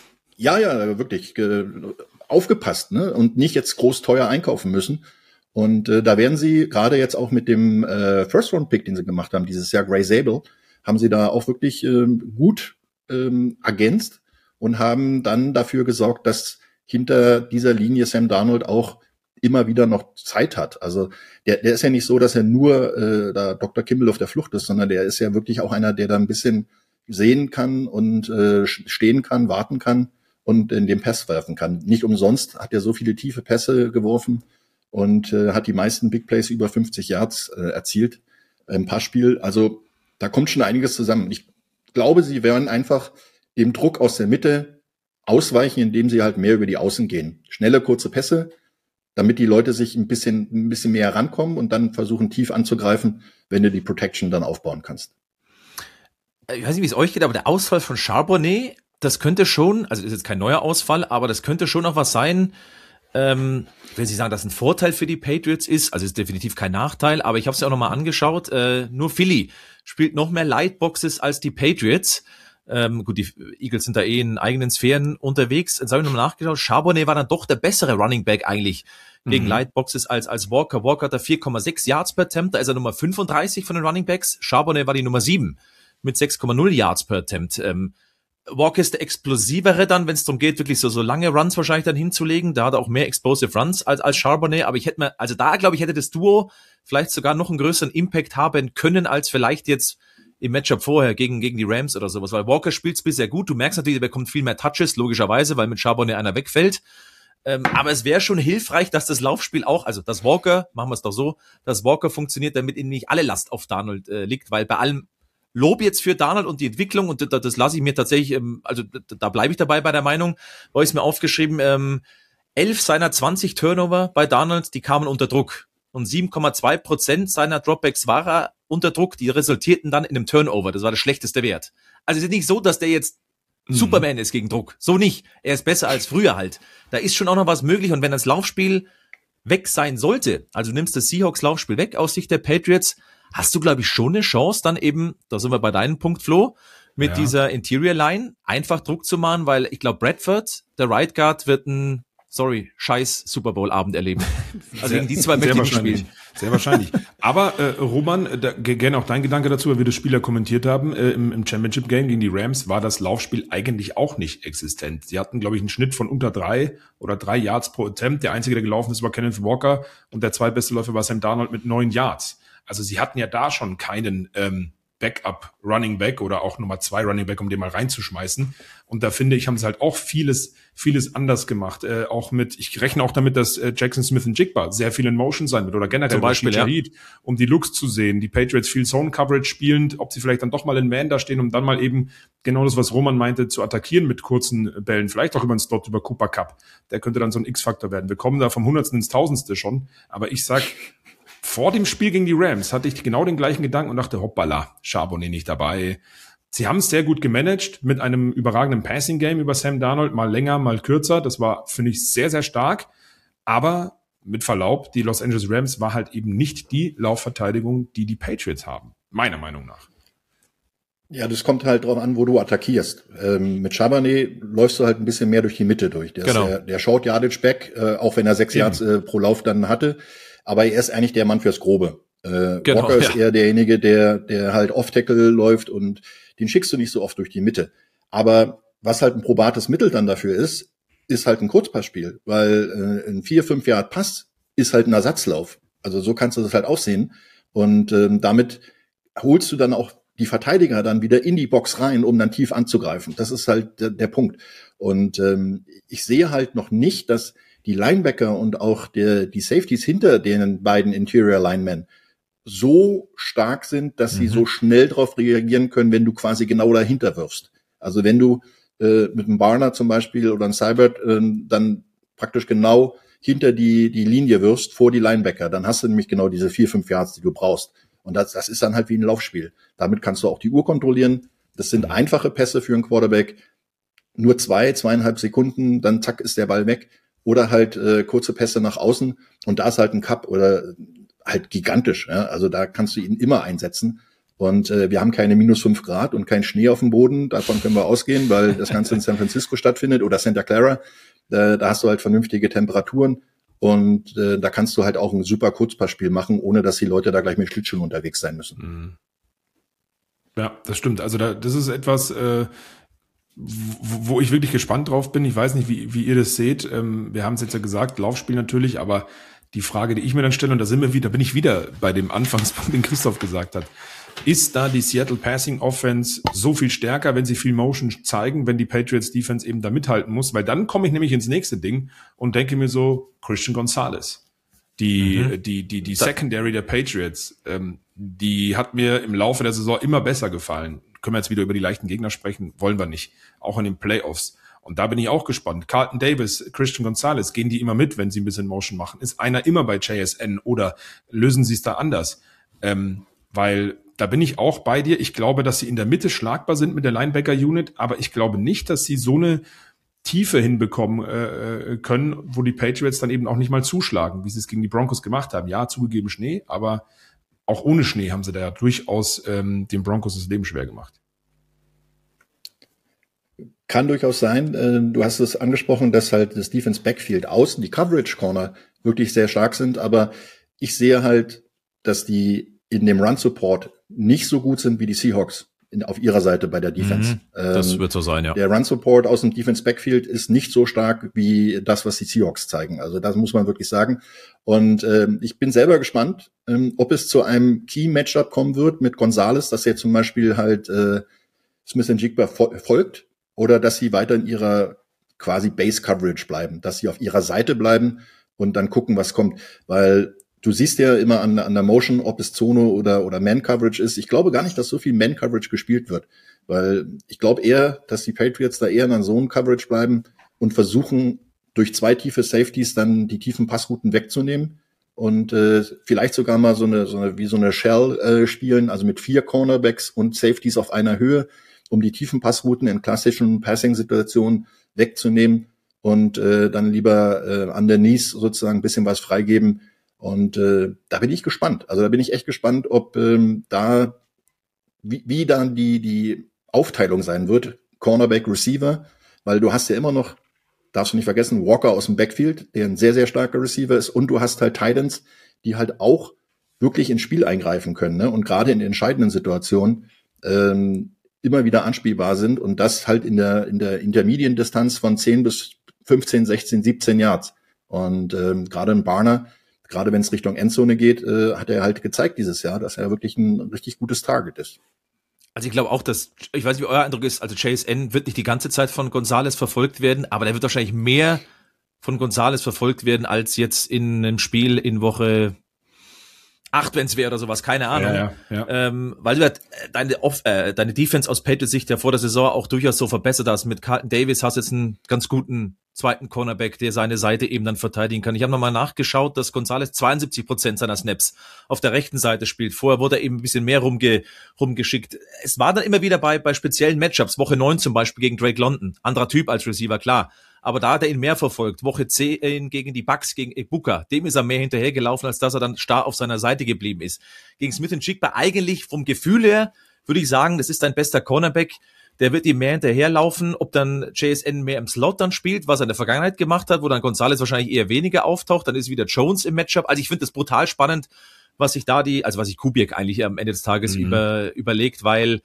wirklich aufgepasst, ne? Und nicht jetzt groß teuer einkaufen müssen. Und da werden sie gerade jetzt auch mit dem First-Round-Pick, den sie gemacht haben, dieses Jahr Gray Zabel, haben sie da auch wirklich gut ergänzt und haben dann dafür gesorgt, dass hinter dieser Linie Sam Darnold auch immer wieder noch Zeit hat. Also der ist ja nicht so, dass er nur da Dr. Kimball auf der Flucht ist, sondern der ist ja wirklich auch einer, der da ein bisschen sehen kann und stehen kann, warten kann und in den Pass werfen kann. Nicht umsonst hat er so viele tiefe Pässe geworfen und hat die meisten Big Plays über 50 Yards erzielt im Passspiel. Also da kommt schon einiges zusammen. Ich glaube, sie werden einfach dem Druck aus der Mitte ausweichen, indem sie halt mehr über die Außen gehen. Schnelle, kurze Pässe, damit die Leute sich ein bisschen mehr rankommen und dann versuchen, tief anzugreifen, wenn du die Protection dann aufbauen kannst. Ich weiß nicht, wie es euch geht, aber der Ausfall von Charbonnet, das könnte schon, also ist jetzt kein neuer Ausfall, aber das könnte schon noch was sein. Ich will nicht sagen, dass ein Vorteil für die Patriots ist, also ist definitiv kein Nachteil, aber ich habe es ja auch nochmal angeschaut, nur Philly spielt noch mehr Lightboxes als die Patriots. Gut, die Eagles sind da in eigenen Sphären unterwegs. Jetzt habe ich nochmal nachgeschaut. Charbonnet war dann doch der bessere Running Back eigentlich gegen Lightboxes als Walker. Walker hat da 4,6 Yards per Attempt. Da ist er Nummer 35 von den Running Backs. Charbonnet war die Nummer 7 mit 6,0 Yards per Attempt. Walker ist der explosivere dann, wenn es darum geht, wirklich so lange Runs wahrscheinlich dann hinzulegen. Da hat er auch mehr Explosive Runs als Charbonnet. Aber hätte das Duo vielleicht sogar noch einen größeren Impact haben können, als vielleicht jetzt im Matchup vorher gegen die Rams oder sowas, weil Walker spielt's bisher gut. Du merkst natürlich, er bekommt viel mehr Touches, logischerweise, weil mit Charbonnet einer wegfällt. Aber es wäre schon hilfreich, dass das Laufspiel auch, also das Walker, machen wir es doch so, dass Walker funktioniert, damit ihnen nicht alle Last auf Darnold liegt, weil bei allem Lob jetzt für Darnold und die Entwicklung, und das lasse ich mir tatsächlich, also da bleibe ich dabei bei der Meinung, weil ich es mir aufgeschrieben, 11 seiner 20 Turnover bei Darnold, die kamen unter Druck. Und 7,2% seiner Dropbacks war er unter Druck, die resultierten dann in einem Turnover. Das war der schlechteste Wert. Also es ist nicht so, dass der jetzt Superman ist gegen Druck. So nicht. Er ist besser als früher halt. Da ist schon auch noch was möglich. Und wenn das Laufspiel weg sein sollte, also du nimmst das Seahawks-Laufspiel weg aus Sicht der Patriots, hast du, glaube ich, schon eine Chance, dann eben, da sind wir bei deinem Punkt, Flo, mit dieser Interior Line einfach Druck zu machen, weil ich glaube, Bradford, der Right Guard, wird scheiß Super Bowl Abend erleben. Also gegen die zwei möchte ich nicht spielen. Sehr wahrscheinlich. Aber Roman, gerne auch dein Gedanke dazu, weil wir das Spieler kommentiert haben, im Championship Game gegen die Rams war das Laufspiel eigentlich auch nicht existent. Sie hatten, glaube ich, einen Schnitt von unter 3 Yards pro Attempt. Der einzige, der gelaufen ist, war Kenneth Walker und der zweitbeste Läufer war Sam Darnold mit 9 Yards. Also sie hatten ja da schon keinen Backup Running Back oder auch Nummer 2 Running Back, um den mal reinzuschmeißen. Und da finde ich, haben sie halt auch vieles anders gemacht. Ich rechne auch damit, dass Jackson Smith und Jigba sehr viel in Motion sein wird oder generell zum Beispiel, Shaheed, um die Looks zu sehen. Die Patriots viel Zone Coverage spielend, ob sie vielleicht dann doch mal in Man da stehen, um dann mal eben genau das, was Roman meinte, zu attackieren mit kurzen Bällen. Vielleicht auch über einen Slot, über Cooper Kupp. Der könnte dann so ein X-Faktor werden. Wir kommen da vom Hundertsten ins Tausendste schon. Aber ich sag, vor dem Spiel gegen die Rams hatte ich genau den gleichen Gedanken und dachte, hoppala, Charbonnet nicht dabei. Sie haben es sehr gut gemanagt mit einem überragenden Passing-Game über Sam Darnold, mal länger, mal kürzer. Das war, finde ich, sehr, sehr stark. Aber mit Verlaub, die Los Angeles Rams war halt eben nicht die Laufverteidigung, die Patriots haben. Meiner Meinung nach. Ja, das kommt halt drauf an, wo du attackierst. Mit Charbonnet läufst du halt ein bisschen mehr durch die Mitte durch. Der Short Yardage Back, auch wenn er 6 Yards pro Lauf dann hatte. Aber er ist eigentlich der Mann fürs Grobe. Walker ist eher derjenige, der halt Off-Tackle läuft und den schickst du nicht so oft durch die Mitte. Aber was halt ein probates Mittel dann dafür ist halt ein Kurzpassspiel, weil ein 4-5 Yard Pass ist halt ein Ersatzlauf. Also so kannst du das halt aussehen. Und damit holst du dann auch die Verteidiger dann wieder in die Box rein, um dann tief anzugreifen. Das ist halt der Punkt. Und ich sehe halt noch nicht, dass die Linebacker und auch die Safeties hinter den beiden Interior Linemen so stark sind, dass sie so schnell darauf reagieren können, wenn du quasi genau dahinter wirfst. Also wenn du mit einem Barner zum Beispiel oder einem Seibert dann praktisch genau hinter die Linie wirfst, vor die Linebacker, dann hast du nämlich genau diese 4-5 Yards, die du brauchst. Und das ist dann halt wie ein Laufspiel. Damit kannst du auch die Uhr kontrollieren. Das sind einfache Pässe für einen Quarterback. Nur 2,5 Sekunden, dann zack, ist der Ball weg. Oder halt kurze Pässe nach außen. Und da ist halt ein Cup oder halt gigantisch. Ja? Also da kannst du ihn immer einsetzen. Und wir haben keine -5 Grad und kein Schnee auf dem Boden. Davon können wir ausgehen, weil das Ganze in San Francisco stattfindet oder Santa Clara. Da hast du halt vernünftige Temperaturen. Und da kannst du halt auch ein super Kurzpassspiel machen, ohne dass die Leute da gleich mit Schlittschuhen unterwegs sein müssen. Ja, das stimmt. Also das ist etwas, wo ich wirklich gespannt drauf bin. Ich weiß nicht, wie ihr das seht. Wir haben es jetzt ja gesagt, Laufspiel natürlich, aber die Frage, die ich mir dann stelle, und da bin ich wieder bei dem Anfangspunkt, den Christoph gesagt hat. Ist da die Seattle Passing Offense so viel stärker, wenn sie viel Motion zeigen, wenn die Patriots Defense eben da mithalten muss? Weil dann komme ich nämlich ins nächste Ding und denke mir so, Christian Gonzalez. Die Secondary der Patriots, die hat mir im Laufe der Saison immer besser gefallen. Können wir jetzt wieder über die leichten Gegner sprechen? Wollen wir nicht. Auch in den Playoffs. Und da bin ich auch gespannt. Carlton Davis, Christian Gonzalez, gehen die immer mit, wenn sie ein bisschen Motion machen? Ist einer immer bei JSN oder lösen sie es da anders? Weil da bin ich auch bei dir. Ich glaube, dass sie in der Mitte schlagbar sind mit der Linebacker-Unit, aber ich glaube nicht, dass sie so eine Tiefe hinbekommen können, wo die Patriots dann eben auch nicht mal zuschlagen, wie sie es gegen die Broncos gemacht haben. Ja, zugegeben Schnee, aber auch ohne Schnee haben sie da ja durchaus den Broncos das Leben schwer gemacht. Kann durchaus sein. Du hast es angesprochen, dass halt das Defense Backfield außen, die Coverage Corner wirklich sehr stark sind, aber ich sehe halt, dass die in dem Run Support nicht so gut sind wie die Seahawks auf ihrer Seite bei der Defense. Das wird so sein, ja. Der Run Support aus dem Defense Backfield ist nicht so stark wie das, was die Seahawks zeigen. Also das muss man wirklich sagen. Und ich bin selber gespannt, ob es zu einem Key-Matchup kommen wird mit Gonzalez, dass er zum Beispiel halt Smith und Jigba folgt oder dass sie weiter in ihrer quasi Base-Coverage bleiben, dass sie auf ihrer Seite bleiben und dann gucken, was kommt. Weil du siehst ja immer an der Motion, ob es Zone oder Man-Coverage ist. Ich glaube gar nicht, dass so viel Man-Coverage gespielt wird, weil ich glaube eher, dass die Patriots da eher in einer Zone-Coverage bleiben und versuchen, durch 2 tiefe Safeties dann die tiefen Passrouten wegzunehmen und vielleicht sogar mal so eine Shell spielen, also mit 4 Cornerbacks und Safeties auf einer Höhe, um die tiefen Passrouten in klassischen Passing-Situationen wegzunehmen und dann lieber underneath sozusagen ein bisschen was freigeben. Und da bin ich gespannt. Also da bin ich echt gespannt, ob da wie dann die Aufteilung sein wird, Cornerback, Receiver, weil du hast ja immer noch, darfst du nicht vergessen, Walker aus dem Backfield, der ein sehr, sehr starker Receiver ist, und du hast halt Titans, die halt auch wirklich ins Spiel eingreifen können, ne? Und gerade in entscheidenden Situationen immer wieder anspielbar sind, und das halt in der intermediate Distanz von 10 bis 15, 16, 17 Yards. Und gerade in Barner, gerade wenn es Richtung Endzone geht, hat er halt gezeigt dieses Jahr, dass er wirklich ein richtig gutes Target ist. Also ich glaube auch, dass, ich weiß nicht, wie euer Eindruck ist, also JSN wird nicht die ganze Zeit von Gonzalez verfolgt werden, aber der wird wahrscheinlich mehr von Gonzalez verfolgt werden, als jetzt in einem Spiel in Woche 8, wenn es wäre oder sowas, keine Ahnung. Ja. Weil du halt deine Defense aus Patriots Sicht ja vor der Saison auch durchaus so verbessert hast. Mit Carlton Davis hast du jetzt einen ganz guten zweiten Cornerback, der seine Seite eben dann verteidigen kann. Ich habe nochmal nachgeschaut, dass Gonzalez 72% seiner Snaps auf der rechten Seite spielt. Vorher wurde er eben ein bisschen mehr rumgeschickt. Es war dann immer wieder bei speziellen Matchups, Woche 9 zum Beispiel gegen Drake London, anderer Typ als Receiver, klar. Aber da hat er ihn mehr verfolgt. Woche 10 gegen die Bucks, gegen Ibuka. Dem ist er mehr hinterhergelaufen, als dass er dann starr auf seiner Seite geblieben ist. Gegen Smith-Njigba eigentlich vom Gefühl her, würde ich sagen, das ist dein bester Cornerback. Der wird ihm mehr hinterherlaufen. Ob dann JSN mehr im Slot dann spielt, was er in der Vergangenheit gemacht hat, wo dann Gonzalez wahrscheinlich eher weniger auftaucht. Dann ist wieder Jones im Matchup. Also ich finde das brutal spannend, was sich Kubiak eigentlich am Ende des Tages überlegt, weil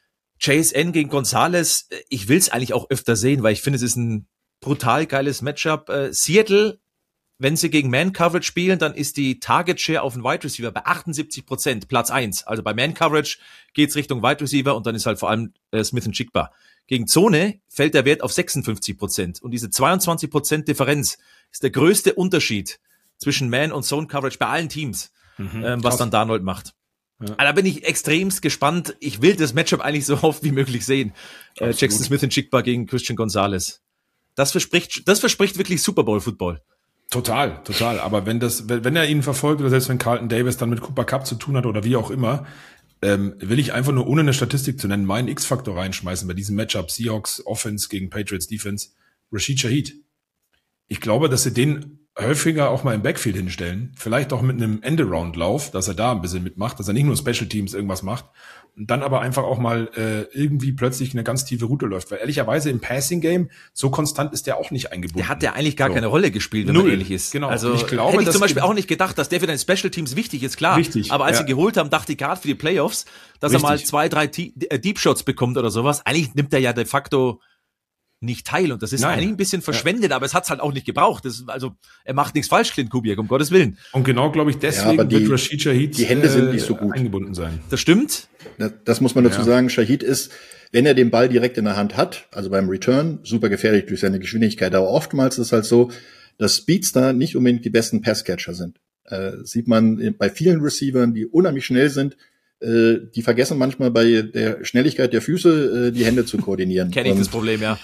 JSN gegen Gonzalez, ich will es eigentlich auch öfter sehen, weil ich finde, es ist ein brutal geiles Matchup. Seattle, wenn sie gegen Man-Coverage spielen, dann ist die Target-Share auf den Wide Receiver bei 78%, Platz 1. Also bei Man-Coverage geht's Richtung Wide Receiver und dann ist halt vor allem Smith-Njigba. Gegen Zone fällt der Wert auf 56%. Und diese 22% Differenz ist der größte Unterschied zwischen Man- und Zone-Coverage bei allen Teams, was dann Darnold macht. Ja. Also da bin ich extremst gespannt. Ich will das Matchup eigentlich so oft wie möglich sehen. Jackson Smith-Njigba gegen Christian Gonzalez. Das verspricht wirklich Super Bowl Football. Total. Aber wenn er ihn verfolgt oder selbst wenn Carlton Davis dann mit Cooper Kupp zu tun hat oder wie auch immer, will ich einfach nur, ohne eine Statistik zu nennen, meinen X-Faktor reinschmeißen bei diesem Matchup Seahawks Offense gegen Patriots Defense. Rashid Shaheed. Ich glaube, dass sie den häufiger auch mal im Backfield hinstellen, vielleicht auch mit einem Endaround-Lauf, dass er da ein bisschen mitmacht, dass er nicht nur Special Teams irgendwas macht und dann aber einfach auch mal irgendwie plötzlich eine ganz tiefe Route läuft, weil ehrlicherweise im Passing-Game so konstant ist der auch nicht eingebunden. Der hat ja eigentlich gar keine Rolle gespielt, wenn man ehrlich ist. Genau. Also ich glaube, hätte ich zum Beispiel auch nicht gedacht, dass der für deine Special Teams wichtig ist, klar. Richtig, aber als sie geholt haben, dachte ich gerade für die Playoffs, dass er mal 2, 3 Deep Shots bekommt oder sowas. Eigentlich nimmt er ja de facto nicht teil und das ist eigentlich ein bisschen verschwendet, aber es hat's halt auch nicht gebraucht. Also er macht nichts falsch, Clint Kubiak, um Gottes Willen. Und genau, glaube ich, deswegen wird Rashid Shaheed die Hände sind nicht so gut eingebunden sein. Das stimmt. Das muss man dazu sagen. Shaheed ist, wenn er den Ball direkt in der Hand hat, also beim Return, super gefährlich durch seine Geschwindigkeit. Aber oftmals ist es halt so, dass Speedster nicht unbedingt die besten Passcatcher sind. Sieht man bei vielen Receivern, die unheimlich schnell sind, die vergessen manchmal bei der Schnelligkeit der Füße die Hände zu koordinieren. Kenne ich das Problem, ja.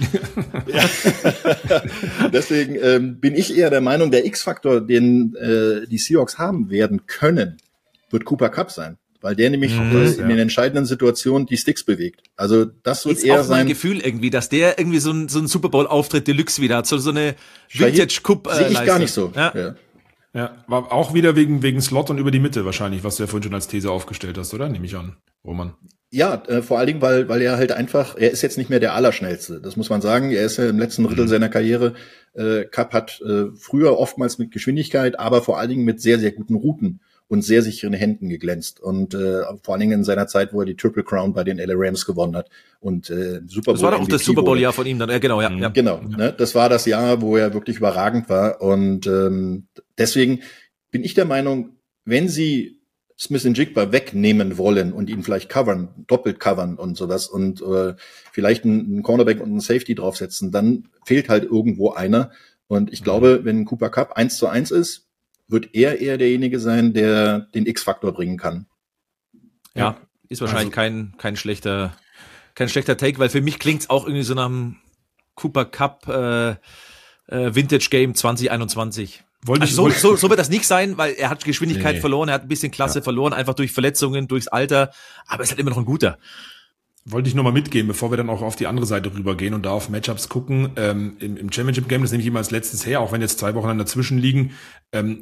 Deswegen bin ich eher der Meinung, der X-Faktor, den die Seahawks haben werden können, wird Cooper Kupp sein. Weil der nämlich in den entscheidenden Situationen die Sticks bewegt. Also das wird ist eher auch sein. Mein Gefühl irgendwie, dass der irgendwie so ein Super Bowl Auftritt Deluxe wieder hat, so eine Vintage Cup sehe ich gar nicht so. Ja, war auch wieder wegen Slot und über die Mitte wahrscheinlich, was du ja vorhin schon als These aufgestellt hast, oder? Nehme ich an, Roman. Ja, vor allen Dingen, weil er halt einfach, er ist jetzt nicht mehr der Allerschnellste. Das muss man sagen. Er ist ja im letzten Drittel seiner Karriere. Kupp hat früher oftmals mit Geschwindigkeit, aber vor allen Dingen mit sehr, sehr guten Routen und sehr sicheren Händen geglänzt. Und vor allen Dingen in seiner Zeit, wo er die Triple Crown bei den LA Rams gewonnen hat. Und Super Bowl. Das war doch auch das Super Bowl-Jahr von ihm dann. Genau, ja. Genau, ne? Das war das Jahr, wo er wirklich überragend war. Und deswegen bin ich der Meinung, wenn sie Smith-Njigba wegnehmen wollen und ihn vielleicht doppelt covern und sowas und vielleicht einen Cornerback und einen Safety draufsetzen, dann fehlt halt irgendwo einer. Und ich glaube, wenn Cooper Kupp 1:1 ist, wird er eher derjenige sein, der den X-Faktor bringen kann. Ja, ist wahrscheinlich kein schlechter Take, weil für mich klingt's auch irgendwie so nach einem Cooper Kupp Vintage Game 2021. So wird das nicht sein, weil er hat Geschwindigkeit verloren, er hat ein bisschen Klasse verloren, einfach durch Verletzungen, durchs Alter, aber er ist halt immer noch ein guter. Wollte ich nochmal mitgeben, bevor wir dann auch auf die andere Seite rübergehen und da auf Matchups gucken. Im Championship Game, das nehme ich immer als letztes her, auch wenn jetzt 2 Wochen dazwischen liegen.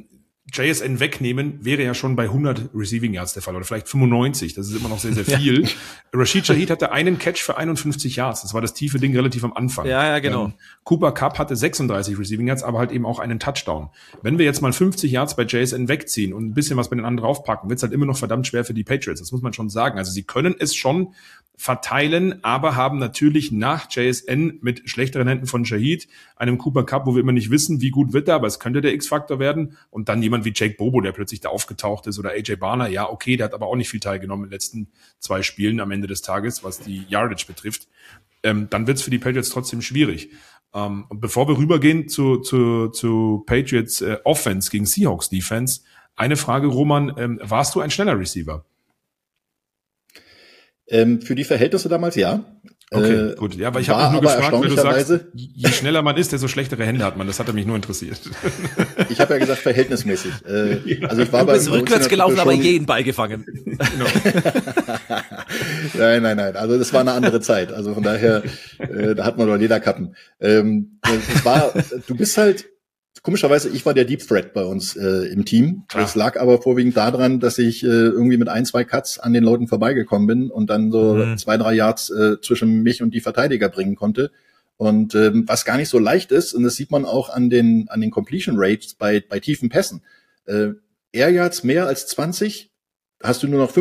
JSN wegnehmen, wäre ja schon bei 100 Receiving Yards der Fall oder vielleicht 95. Das ist immer noch sehr, sehr viel. Ja. Rashid Shaheed hatte einen Catch für 51 Yards. Das war das tiefe Ding relativ am Anfang. Ja, genau. Cooper Kupp hatte 36 Receiving Yards, aber halt eben auch einen Touchdown. Wenn wir jetzt mal 50 Yards bei JSN wegziehen und ein bisschen was bei den anderen draufpacken, wird es halt immer noch verdammt schwer für die Patriots. Das muss man schon sagen. Also sie können es schon verteilen, aber haben natürlich nach JSN mit schlechteren Händen von Shaheed, einem Cooper Kupp, wo wir immer nicht wissen, wie gut wird er, aber es könnte der X-Faktor werden, und dann jemand wie Jake Bobo, der plötzlich da aufgetaucht ist, oder AJ Barner, ja okay, der hat aber auch nicht viel teilgenommen in den letzten 2 Spielen am Ende des Tages, was die Yardage betrifft, dann wird es für die Patriots trotzdem schwierig. Und bevor wir rübergehen zu Patriots Offense gegen Seahawks Defense, eine Frage, Roman, warst du ein schneller Receiver? Für die Verhältnisse damals ja. Okay, gut. Ja, aber ich habe mich nur gefragt, weil du sagst, je schneller man ist, desto schlechtere Hände hat man. Das hat mich nur interessiert. Ich habe ja gesagt, verhältnismäßig. Also ich war du bist rückwärts gelaufen, aber jeden Ball gefangen. Nein. Also das war eine andere Zeit. Also von daher, da hat man doch Lederkappen. Du bist halt, komischerweise, ich war der Deep Threat bei uns im Team. Klar. Das lag aber vorwiegend daran, dass ich irgendwie mit 1-2 Cuts an den Leuten vorbeigekommen bin und dann so 2-3 Yards zwischen mich und die Verteidiger bringen konnte. Und was gar nicht so leicht ist, und das sieht man auch an den Completion Rates bei tiefen Pässen. Air Yards mehr als 20 hast du nur noch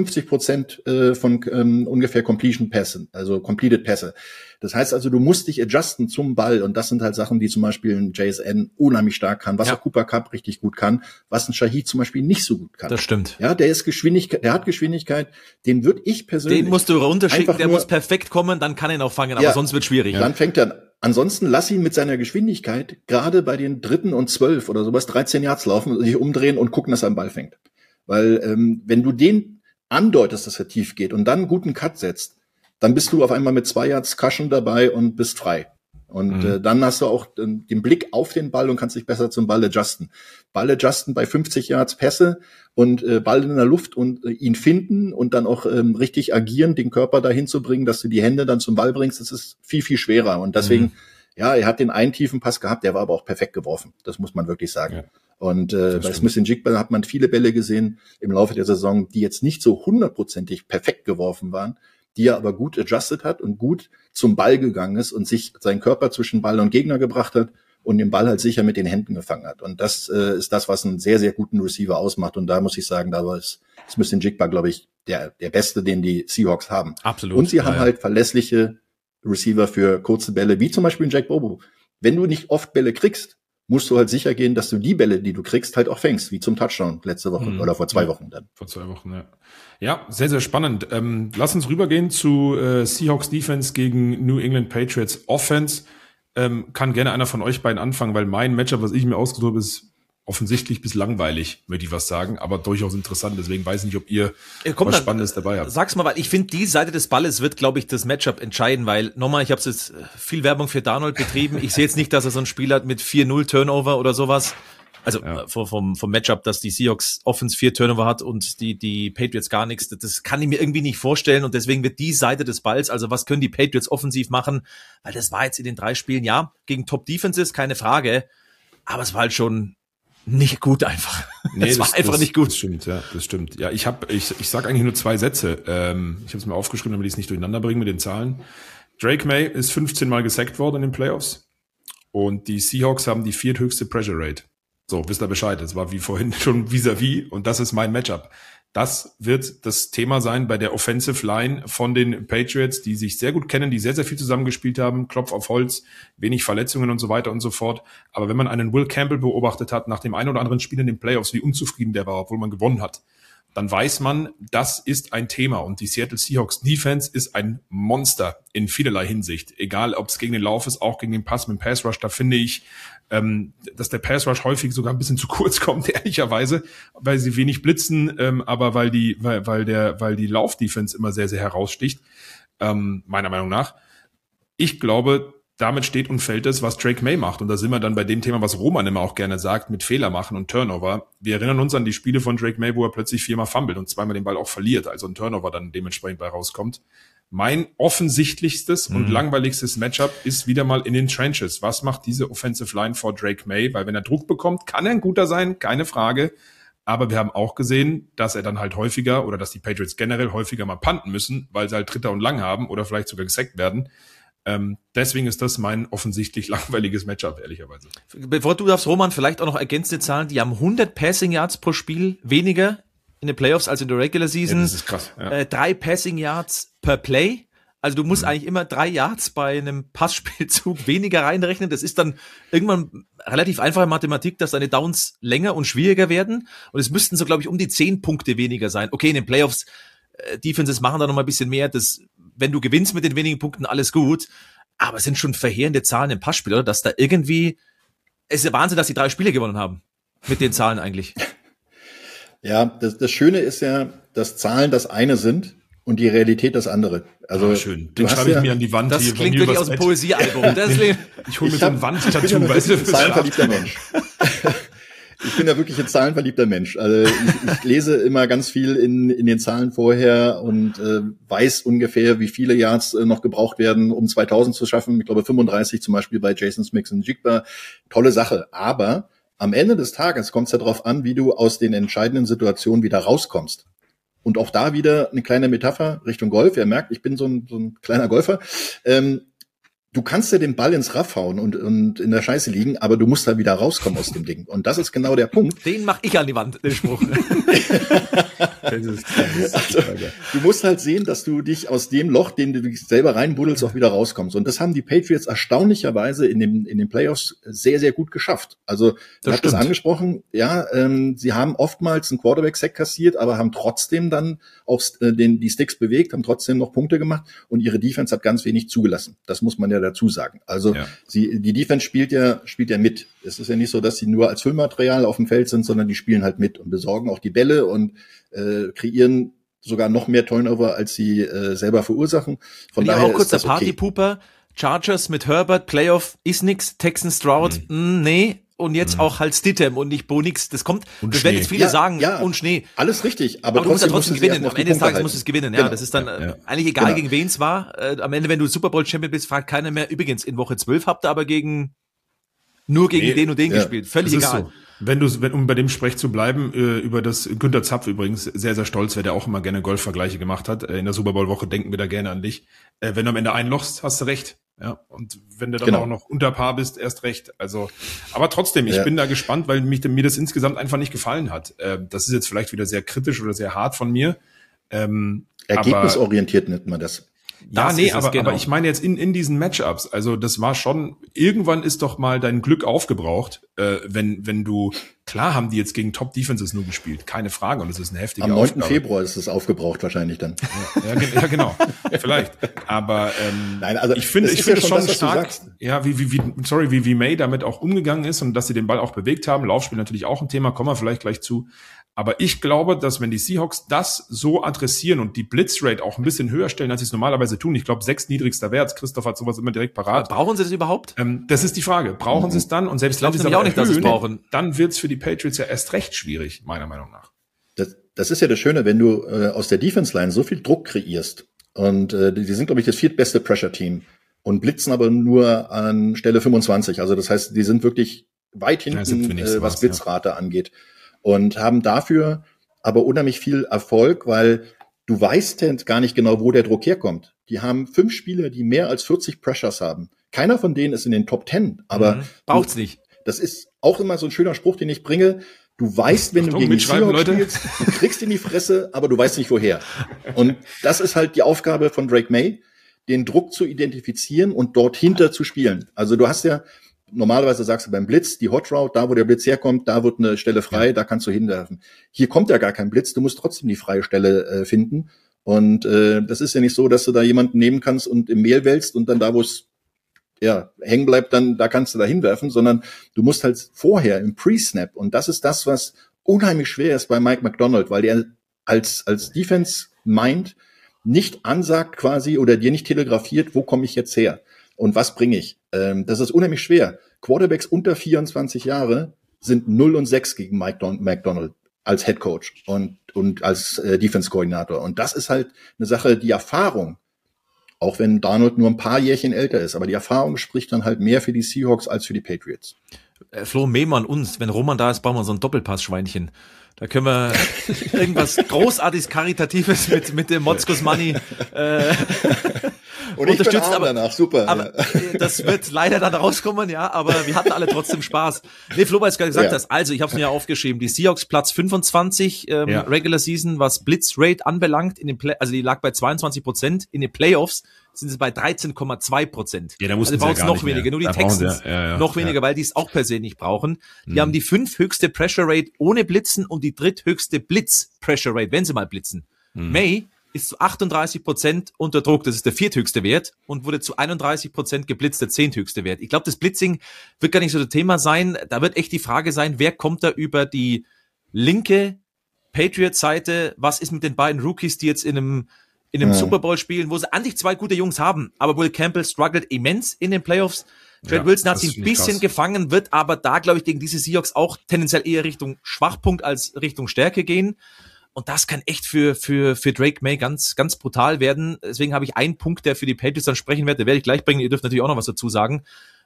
50% von ungefähr Completion Pässen, also Completed Pässe. Das heißt also, du musst dich adjusten zum Ball, und das sind halt Sachen, die zum Beispiel ein JSN unheimlich stark kann, was auch Cooper Kupp richtig gut kann, was ein Shaheed zum Beispiel nicht so gut kann. Das stimmt. Ja, der hat Geschwindigkeit, den würde ich persönlich. Den musst du runterschicken, der muss perfekt kommen, dann kann er ihn auch fangen, aber sonst wird schwierig. Dann fängt er an. Ansonsten lass ihn mit seiner Geschwindigkeit gerade bei den 3. und 12 oder sowas 13 Yards laufen, sich umdrehen und gucken, dass er einen Ball fängt. Weil wenn du den andeutest, dass er tief geht und dann einen guten Cut setzt, dann bist du auf einmal mit 2 Yards Cushion dabei und bist frei. Und dann hast du auch den Blick auf den Ball und kannst dich besser zum Ball adjusten. Ball adjusten bei 50 Yards Pässe und Ball in der Luft und ihn finden und dann auch richtig agieren, den Körper dahin zu bringen, dass du die Hände dann zum Ball bringst, das ist viel, viel schwerer. Und deswegen, er hat den einen tiefen Pass gehabt, der war aber auch perfekt geworfen. Das muss man wirklich sagen. Ja. Und bei Smith-Njigba hat man viele Bälle gesehen im Laufe der Saison, die jetzt nicht so 100%ig perfekt geworfen waren, die er aber gut adjusted hat und gut zum Ball gegangen ist und sich seinen Körper zwischen Ball und Gegner gebracht hat und den Ball halt sicher mit den Händen gefangen hat. Und das ist das, was einen sehr, sehr guten Receiver ausmacht. Und da muss ich sagen, da war Smith-Njigba, glaube ich, der Beste, den die Seahawks haben. Absolut. Und sie haben halt verlässliche Receiver für kurze Bälle, wie zum Beispiel Jack Bobo. Wenn du nicht oft Bälle kriegst, musst du halt sicher gehen, dass du die Bälle, die du kriegst, halt auch fängst, wie zum Touchdown letzte Woche oder vor 2 Wochen dann. Vor 2 Wochen, ja. Ja, sehr, sehr spannend. Lass uns rübergehen zu Seahawks Defense gegen New England Patriots Offense. Kann gerne einer von euch beiden anfangen, weil mein Matchup, was ich mir ausgesucht habe, ist offensichtlich bis langweilig, würde ich was sagen, aber durchaus interessant. Deswegen weiß ich nicht, ob ihr was Spannendes dabei habt. Sag's mal, weil ich finde, die Seite des Balles wird, glaube ich, das Matchup entscheiden, weil nochmal, ich habe jetzt viel Werbung für Darnold betrieben. Ich sehe jetzt nicht, dass er so ein Spiel hat mit 4-0 Turnover oder sowas. Also vom Matchup, dass die Seahawks Offense 4 Turnover hat und die Patriots gar nichts. Das kann ich mir irgendwie nicht vorstellen, und deswegen wird die Seite des Balls, also was können die Patriots offensiv machen, weil das war jetzt in den 3 Spielen, ja, gegen Top-Defenses, keine Frage, aber es war halt schon nicht gut einfach. Nee, das war einfach nicht gut. Das stimmt. Ja, ich sag eigentlich nur 2 Sätze. Ich habe es mir aufgeschrieben, damit ich es nicht durcheinander bringe mit den Zahlen. Drake May ist 15 Mal gesackt worden in den Playoffs und die Seahawks haben die 4. höchste Pressure Rate. So, wisst ihr Bescheid. Das war wie vorhin schon vis-à-vis, und das ist mein Matchup. Das wird das Thema sein bei der Offensive Line von den Patriots, die sich sehr gut kennen, die sehr, sehr viel zusammengespielt haben, Klopf auf Holz, wenig Verletzungen und so weiter und so fort. Aber wenn man einen Will Campbell beobachtet hat, nach dem einen oder anderen Spiel in den Playoffs, wie unzufrieden der war, obwohl man gewonnen hat, dann weiß man, das ist ein Thema. Und die Seattle Seahawks Defense ist ein Monster in vielerlei Hinsicht. Egal, ob es gegen den Lauf ist, auch gegen den Pass mit dem Pass Rush, da finde ich, dass der Pass Rush häufig sogar ein bisschen zu kurz kommt, ehrlicherweise, weil sie wenig blitzen, aber weil die Lauf-Defense immer sehr, sehr heraussticht, meiner Meinung nach. Ich glaube, damit steht und fällt es, was Drake May macht. Und da sind wir dann bei dem Thema, was Roman immer auch gerne sagt, mit Fehler machen und Turnover. Wir erinnern uns an die Spiele von Drake May, wo er plötzlich 4-mal fummelt und 2-mal den Ball auch verliert, also ein Turnover dann dementsprechend bei rauskommt. Mein offensichtlichstes und langweiligstes Matchup ist wieder mal in den Trenches. Was macht diese Offensive Line vor Drake May? Weil wenn er Druck bekommt, kann er ein guter sein, keine Frage. Aber wir haben auch gesehen, dass er dann halt häufiger oder dass die Patriots generell häufiger mal punten müssen, weil sie halt Dritter und Lang haben oder vielleicht sogar gesackt werden. Deswegen ist das mein offensichtlich langweiliges Matchup, ehrlicherweise. Bevor du darfst, Roman, vielleicht auch noch ergänzende Zahlen. Die haben 100 Passing Yards pro Spiel weniger in den Playoffs als in der Regular Season. Ja, das ist krass. Ja. 3 Passing Yards per Play. Also du musst eigentlich immer 3 Yards bei einem Passspielzug weniger reinrechnen. Das ist dann irgendwann relativ einfache Mathematik, dass deine Downs länger und schwieriger werden. Und es müssten so, glaube ich, um die 10 Punkte weniger sein. Okay, in den Playoffs, Defenses machen da noch mal ein bisschen mehr. Das, wenn du gewinnst mit den wenigen Punkten, alles gut. Aber es sind schon verheerende Zahlen im Passspiel, oder? Dass da irgendwie, es ist ja Wahnsinn, dass die 3 Spiele gewonnen haben. Mit den Zahlen eigentlich. Ja, das Schöne ist ja, dass Zahlen das eine sind und die Realität das andere. Also schön. Den schreibe ich mir an die Wand. Das hier klingt wirklich aus dem Poesiealbum. Ich hole mir so ein Wandtattoo. Ich bin ein zahlenverliebter Mensch. Ich bin ja wirklich ein zahlenverliebter Mensch. Also ich lese immer ganz viel in den Zahlen vorher und weiß ungefähr, wie viele Yards noch gebraucht werden, um 2000 zu schaffen. Ich glaube 35 zum Beispiel bei Jason Smith-Njigba. Tolle Sache. Aber am Ende des Tages kommt es ja darauf an, wie du aus den entscheidenden Situationen wieder rauskommst. Und auch da wieder eine kleine Metapher Richtung Golf. Ihr merkt, ich bin so ein kleiner Golfer. Du kannst ja den Ball ins Raff hauen und in der Scheiße liegen, aber du musst da wieder rauskommen aus dem Ding. Und das ist genau der Punkt. Den mach ich an die Wand, den Spruch. Also, du musst halt sehen, dass du dich aus dem Loch, den du dich selber reinbuddelst, auch wieder rauskommst. Und das haben die Patriots erstaunlicherweise in den Playoffs sehr, sehr gut geschafft. Also, du hast das angesprochen, ja, sie haben oftmals einen Quarterback-Sack kassiert, aber haben trotzdem dann auch die Sticks bewegt, haben trotzdem noch Punkte gemacht und ihre Defense hat ganz wenig zugelassen. Das muss man ja dazu sagen. Also, die Defense spielt ja mit. Es ist ja nicht so, dass sie nur als Füllmaterial auf dem Feld sind, sondern die spielen halt mit und besorgen auch die Bälle und kreieren sogar noch mehr Turnover, als sie selber verursachen. Von daher auch kurz ist das der Partypooper. Chargers mit Herbert, Playoff ist nix, Texans Stroud, nee. Und jetzt auch halt Stidham und nicht Bo nix. Das kommt, und das werden jetzt viele sagen, und Schnee. Alles richtig, aber du musst ja trotzdem gewinnen. Am Ende des Tages musst du es gewinnen. Ja, genau. Das ist dann eigentlich egal, gegen wen es war. Am Ende, wenn du Super Bowl Champion bist, fragt keiner mehr. Übrigens, in Woche 12 habt ihr aber nur gegen den und den gespielt. Völlig egal. So. Um bei dem Sprech zu bleiben, über das Günther Zapf übrigens, sehr, sehr stolz, wer der auch immer gerne Golfvergleiche gemacht hat. In der Super Bowl Woche denken wir da gerne an dich. Wenn du am Ende einlochst, hast du recht. Ja, und wenn du dann auch noch unter Paar bist, erst recht. Also, aber trotzdem, ich bin da gespannt, weil mir das insgesamt einfach nicht gefallen hat. Das ist jetzt vielleicht wieder sehr kritisch oder sehr hart von mir. Ergebnisorientiert nennt man das. Ja, aber ich meine jetzt in diesen Matchups, also das war schon, irgendwann ist doch mal dein Glück aufgebraucht, wenn du, klar haben die jetzt gegen Top-Defenses nur gespielt, keine Frage, und das ist eine heftige Aufgabe. Am 9. Februar ist es aufgebraucht wahrscheinlich dann. Ja, genau, vielleicht, aber nein, also ich finde es schon das, stark, ja, wie May damit auch umgegangen ist und dass sie den Ball auch bewegt haben, Laufspiel natürlich auch ein Thema, kommen wir vielleicht gleich zu. Aber ich glaube, dass wenn die Seahawks das so adressieren und die Blitzrate auch ein bisschen höher stellen, als sie es normalerweise tun, ich glaube 6 niedrigster Wert, Christoph hat sowas immer direkt parat. Brauchen sie das überhaupt? Das ist die Frage. Brauchen sie es dann? Und selbst wenn sie es auch nicht, dass sie es brauchen, dann wird es für die Patriots ja erst recht schwierig, meiner Meinung nach. Das ist ja das Schöne, wenn du aus der Defense-Line so viel Druck kreierst und die sind, glaube ich, das 4. beste Pressure-Team und blitzen aber nur an Stelle 25. Also das heißt, die sind wirklich weit hinten, was Blitzrate angeht. Und haben dafür aber unheimlich viel Erfolg, weil du weißt gar nicht genau, wo der Druck herkommt. Die haben 5 Spieler, die mehr als 40 Pressures haben. Keiner von denen ist in den Top 10, aber braucht's nicht. Das ist auch immer so ein schöner Spruch, den ich bringe. Du weißt, wenn du gegen die Seahawks spielst, du kriegst in die Fresse, aber du weißt nicht woher. Und das ist halt die Aufgabe von Drake May, den Druck zu identifizieren und dort hinter zu spielen. Also du hast ja normalerweise sagst du beim Blitz, die Hot Route, da wo der Blitz herkommt, da wird eine Stelle frei, da kannst du hinwerfen. Hier kommt ja gar kein Blitz, du musst trotzdem die freie Stelle finden. Und das ist ja nicht so, dass du da jemanden nehmen kannst und im Mehl wälzt und dann da, wo es hängen bleibt, dann da kannst du da hinwerfen, sondern du musst halt vorher im Pre-Snap. Und das ist das, was unheimlich schwer ist bei Mike Macdonald, weil der als Defense-Mind nicht ansagt quasi oder dir nicht telegrafiert, wo komme ich jetzt her und was bringe ich. Das ist unheimlich schwer. Quarterbacks unter 24 Jahre sind 0-6 gegen Mike Macdonald als Head Coach und als Defense-Koordinator. Und das ist halt eine Sache, die Erfahrung, auch wenn Darnold nur ein paar Jährchen älter ist, aber die Erfahrung spricht dann halt mehr für die Seahawks als für die Patriots. Flo Mehmann uns, wenn Roman da ist, brauchen wir so ein Doppelpass-Schweinchen. Da können wir irgendwas großartiges, Karitatives mit dem Motzkos Money und ich unterstützt. bin danach, super. Aber das wird leider dann rauskommen, ja, aber wir hatten alle trotzdem Spaß. Nee, Flo, weil du gerade gesagt hast, also ich habe es mir ja aufgeschrieben, die Seahawks Platz 25 Regular Season, was Blitzrate anbelangt, also die lag bei 22%, in den Playoffs sind sie bei 13,2%. Ja, da mussten also sie brauchen es noch weniger, nur die Texans noch weniger, weil die es auch per se nicht brauchen. Die haben die 5 höchste Pressure Rate ohne Blitzen und die dritthöchste Blitz-Pressure Rate, wenn sie mal blitzen. May ist zu 38% unter Druck, das ist der vierthöchste Wert, und wurde zu 31% geblitzt, der zehnthöchste Wert. Ich glaube, das Blitzing wird gar nicht so das Thema sein. Da wird echt die Frage sein, wer kommt da über die linke Patriots-Seite? Was ist mit den beiden Rookies, die jetzt in einem Super Bowl spielen, wo sie eigentlich 2 gute Jungs haben, aber Will Campbell struggelt immens in den Playoffs. Trent Wilson hat sich ein bisschen gefangen, wird aber da, glaube ich, gegen diese Seahawks auch tendenziell eher Richtung Schwachpunkt als Richtung Stärke gehen. Und das kann echt für Drake May ganz, ganz brutal werden. Deswegen habe ich einen Punkt, der für die Patriots dann sprechen wird. Den werde ich gleich bringen. Ihr dürft natürlich auch noch was dazu sagen.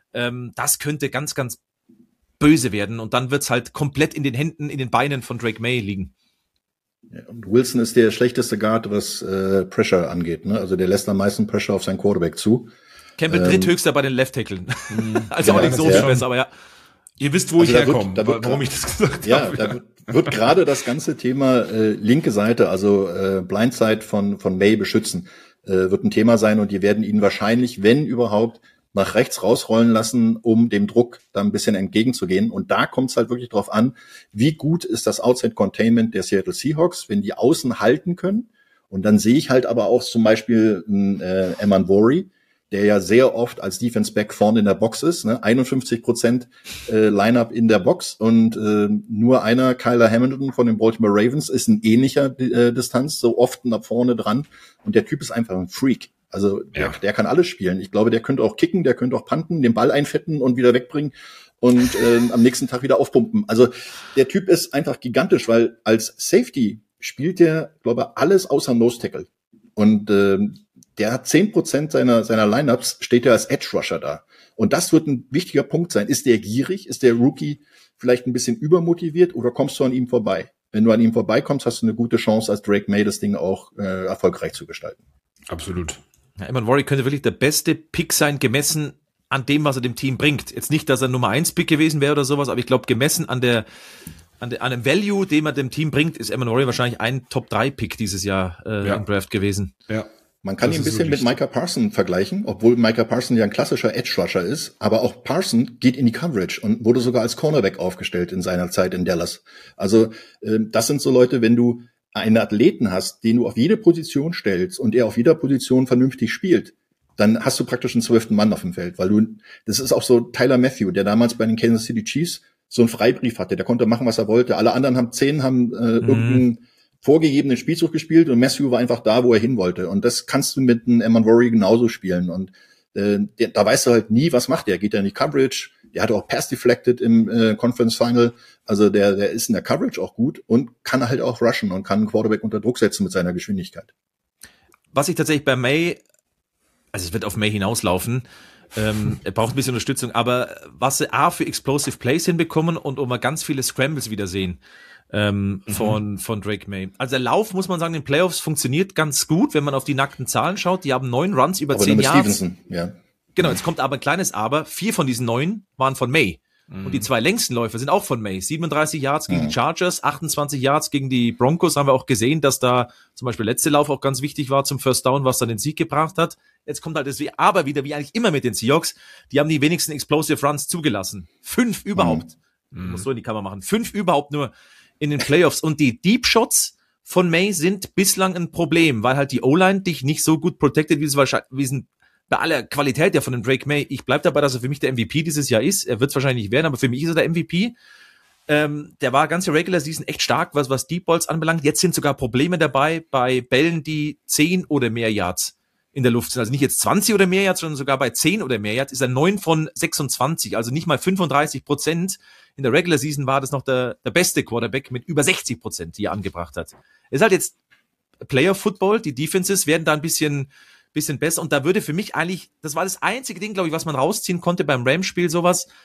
Das könnte ganz, ganz böse werden. Und dann wird's halt komplett in den Händen, in den Beinen von Drake May liegen. Ja, und Wilson ist der schlechteste Guard, was Pressure angeht. Ne? Also der lässt am meisten Pressure auf seinen Quarterback zu. Campbell dritthöchster bei den Left-Tackeln. Also auch nicht so viel besser, aber ja. Ihr wisst, wo ich herkomme, warum ich das gesagt habe. Ja, da wird gerade das ganze Thema linke Seite, also Blindside von May beschützen, wird ein Thema sein, und die werden ihn wahrscheinlich, wenn überhaupt, nach rechts rausrollen lassen, um dem Druck da ein bisschen entgegenzugehen. Und da kommt es halt wirklich drauf an, wie gut ist das Outside Containment der Seattle Seahawks, wenn die außen halten können. Und dann sehe ich halt aber auch zum Beispiel Eman Worry, der ja sehr oft als Defense Back vorne in der Box ist, ne? 51% Lineup in der Box, und nur einer, Kyler Hamilton von den Baltimore Ravens, ist in ähnlicher Distanz, so oft nach vorne dran, und der Typ ist einfach ein Freak. Also der kann alles spielen. Ich glaube, der könnte auch kicken, der könnte auch punten, den Ball einfetten und wieder wegbringen und am nächsten Tag wieder aufpumpen. Also der Typ ist einfach gigantisch, weil als Safety spielt der, glaube ich, alles außer Nose Tackle. Und der hat 10% seiner Lineups, steht er als Edge Rusher da. Und das wird ein wichtiger Punkt sein. Ist der gierig? Ist der Rookie vielleicht ein bisschen übermotiviert, oder kommst du an ihm vorbei? Wenn du an ihm vorbeikommst, hast du eine gute Chance, als Drake May das Ding auch erfolgreich zu gestalten. Absolut. Ja, Eman Worry könnte wirklich der beste Pick sein, gemessen an dem, was er dem Team bringt. Jetzt nicht, dass er Nummer 1 Pick gewesen wäre oder sowas, aber ich glaube, gemessen an dem Value, den er dem Team bringt, ist Eman Worry wahrscheinlich ein Top-3-Pick dieses Jahr im Draft gewesen. Ja. Man kann ihn ein bisschen mit Micah Parsons vergleichen, obwohl Micah Parsons ja ein klassischer Edge-Rusher ist. Aber auch Parsons geht in die Coverage und wurde sogar als Cornerback aufgestellt in seiner Zeit in Dallas. Also das sind so Leute, wenn du einen Athleten hast, den du auf jede Position stellst und er auf jeder Position vernünftig spielt, dann hast du praktisch einen 12. Mann auf dem Feld. Weil das ist auch so Tyler Matthew, der damals bei den Kansas City Chiefs so einen Freibrief hatte. Der konnte machen, was er wollte. Alle anderen haben irgendeinen vorgegebenen Spielzug gespielt, und Matthew war einfach da, wo er hin wollte. Und das kannst du mit einem Eman Worry genauso spielen. Und da weißt du halt nie, was macht der. Geht er in die Coverage? Der hat auch Pass deflected im Conference Final. Also der ist in der Coverage auch gut und kann halt auch rushen und kann einen Quarterback unter Druck setzen mit seiner Geschwindigkeit. Was ich tatsächlich bei May, also es wird auf May hinauslaufen, er braucht ein bisschen Unterstützung, aber was sie A für Explosive Plays hinbekommen und wo wir ganz viele Scrambles wieder sehen von Drake May. Also der Lauf, muss man sagen, in den Playoffs funktioniert ganz gut, wenn man auf die nackten Zahlen schaut. Die haben 9 Runs über 10 Yards. Stevenson, ja. Genau, jetzt kommt aber ein kleines Aber. 4 von diesen 9 waren von May. Und die 2 längsten Läufe sind auch von May. 37 Yards gegen die Chargers, 28 Yards gegen die Broncos. Haben wir auch gesehen, dass da zum Beispiel der letzte Lauf auch ganz wichtig war zum First Down, was dann den Sieg gebracht hat. Jetzt kommt halt das Aber wieder, wie eigentlich immer mit den Seahawks. Die haben die wenigsten Explosive Runs zugelassen. 5 überhaupt. Muss so in die Kamera machen. 5 überhaupt nur in den Playoffs. Und die Deep Shots von May sind bislang ein Problem, weil halt die O-Line dich nicht so gut protected, wie es bei aller Qualität ja von dem Drake May. Ich bleib dabei, dass er für mich der MVP dieses Jahr ist. Er wird es wahrscheinlich nicht werden, aber für mich ist er der MVP. Der war ganze Regular Season echt stark, was Deep Balls anbelangt. Jetzt sind sogar Probleme dabei bei Bällen, die 10 oder mehr Yards in der Luft sind. Also nicht jetzt 20 oder mehr Yards, sondern sogar bei 10 oder mehr Yards ist er 9 von 26, also nicht mal 35%. In der Regular Season war das noch der beste Quarterback mit über 60%, die er angebracht hat. Es ist halt jetzt Player Football, die Defenses werden da ein bisschen besser, und da würde für mich eigentlich, das war das einzige Ding, glaube ich, was man rausziehen konnte beim Rams-Spiel, sowas,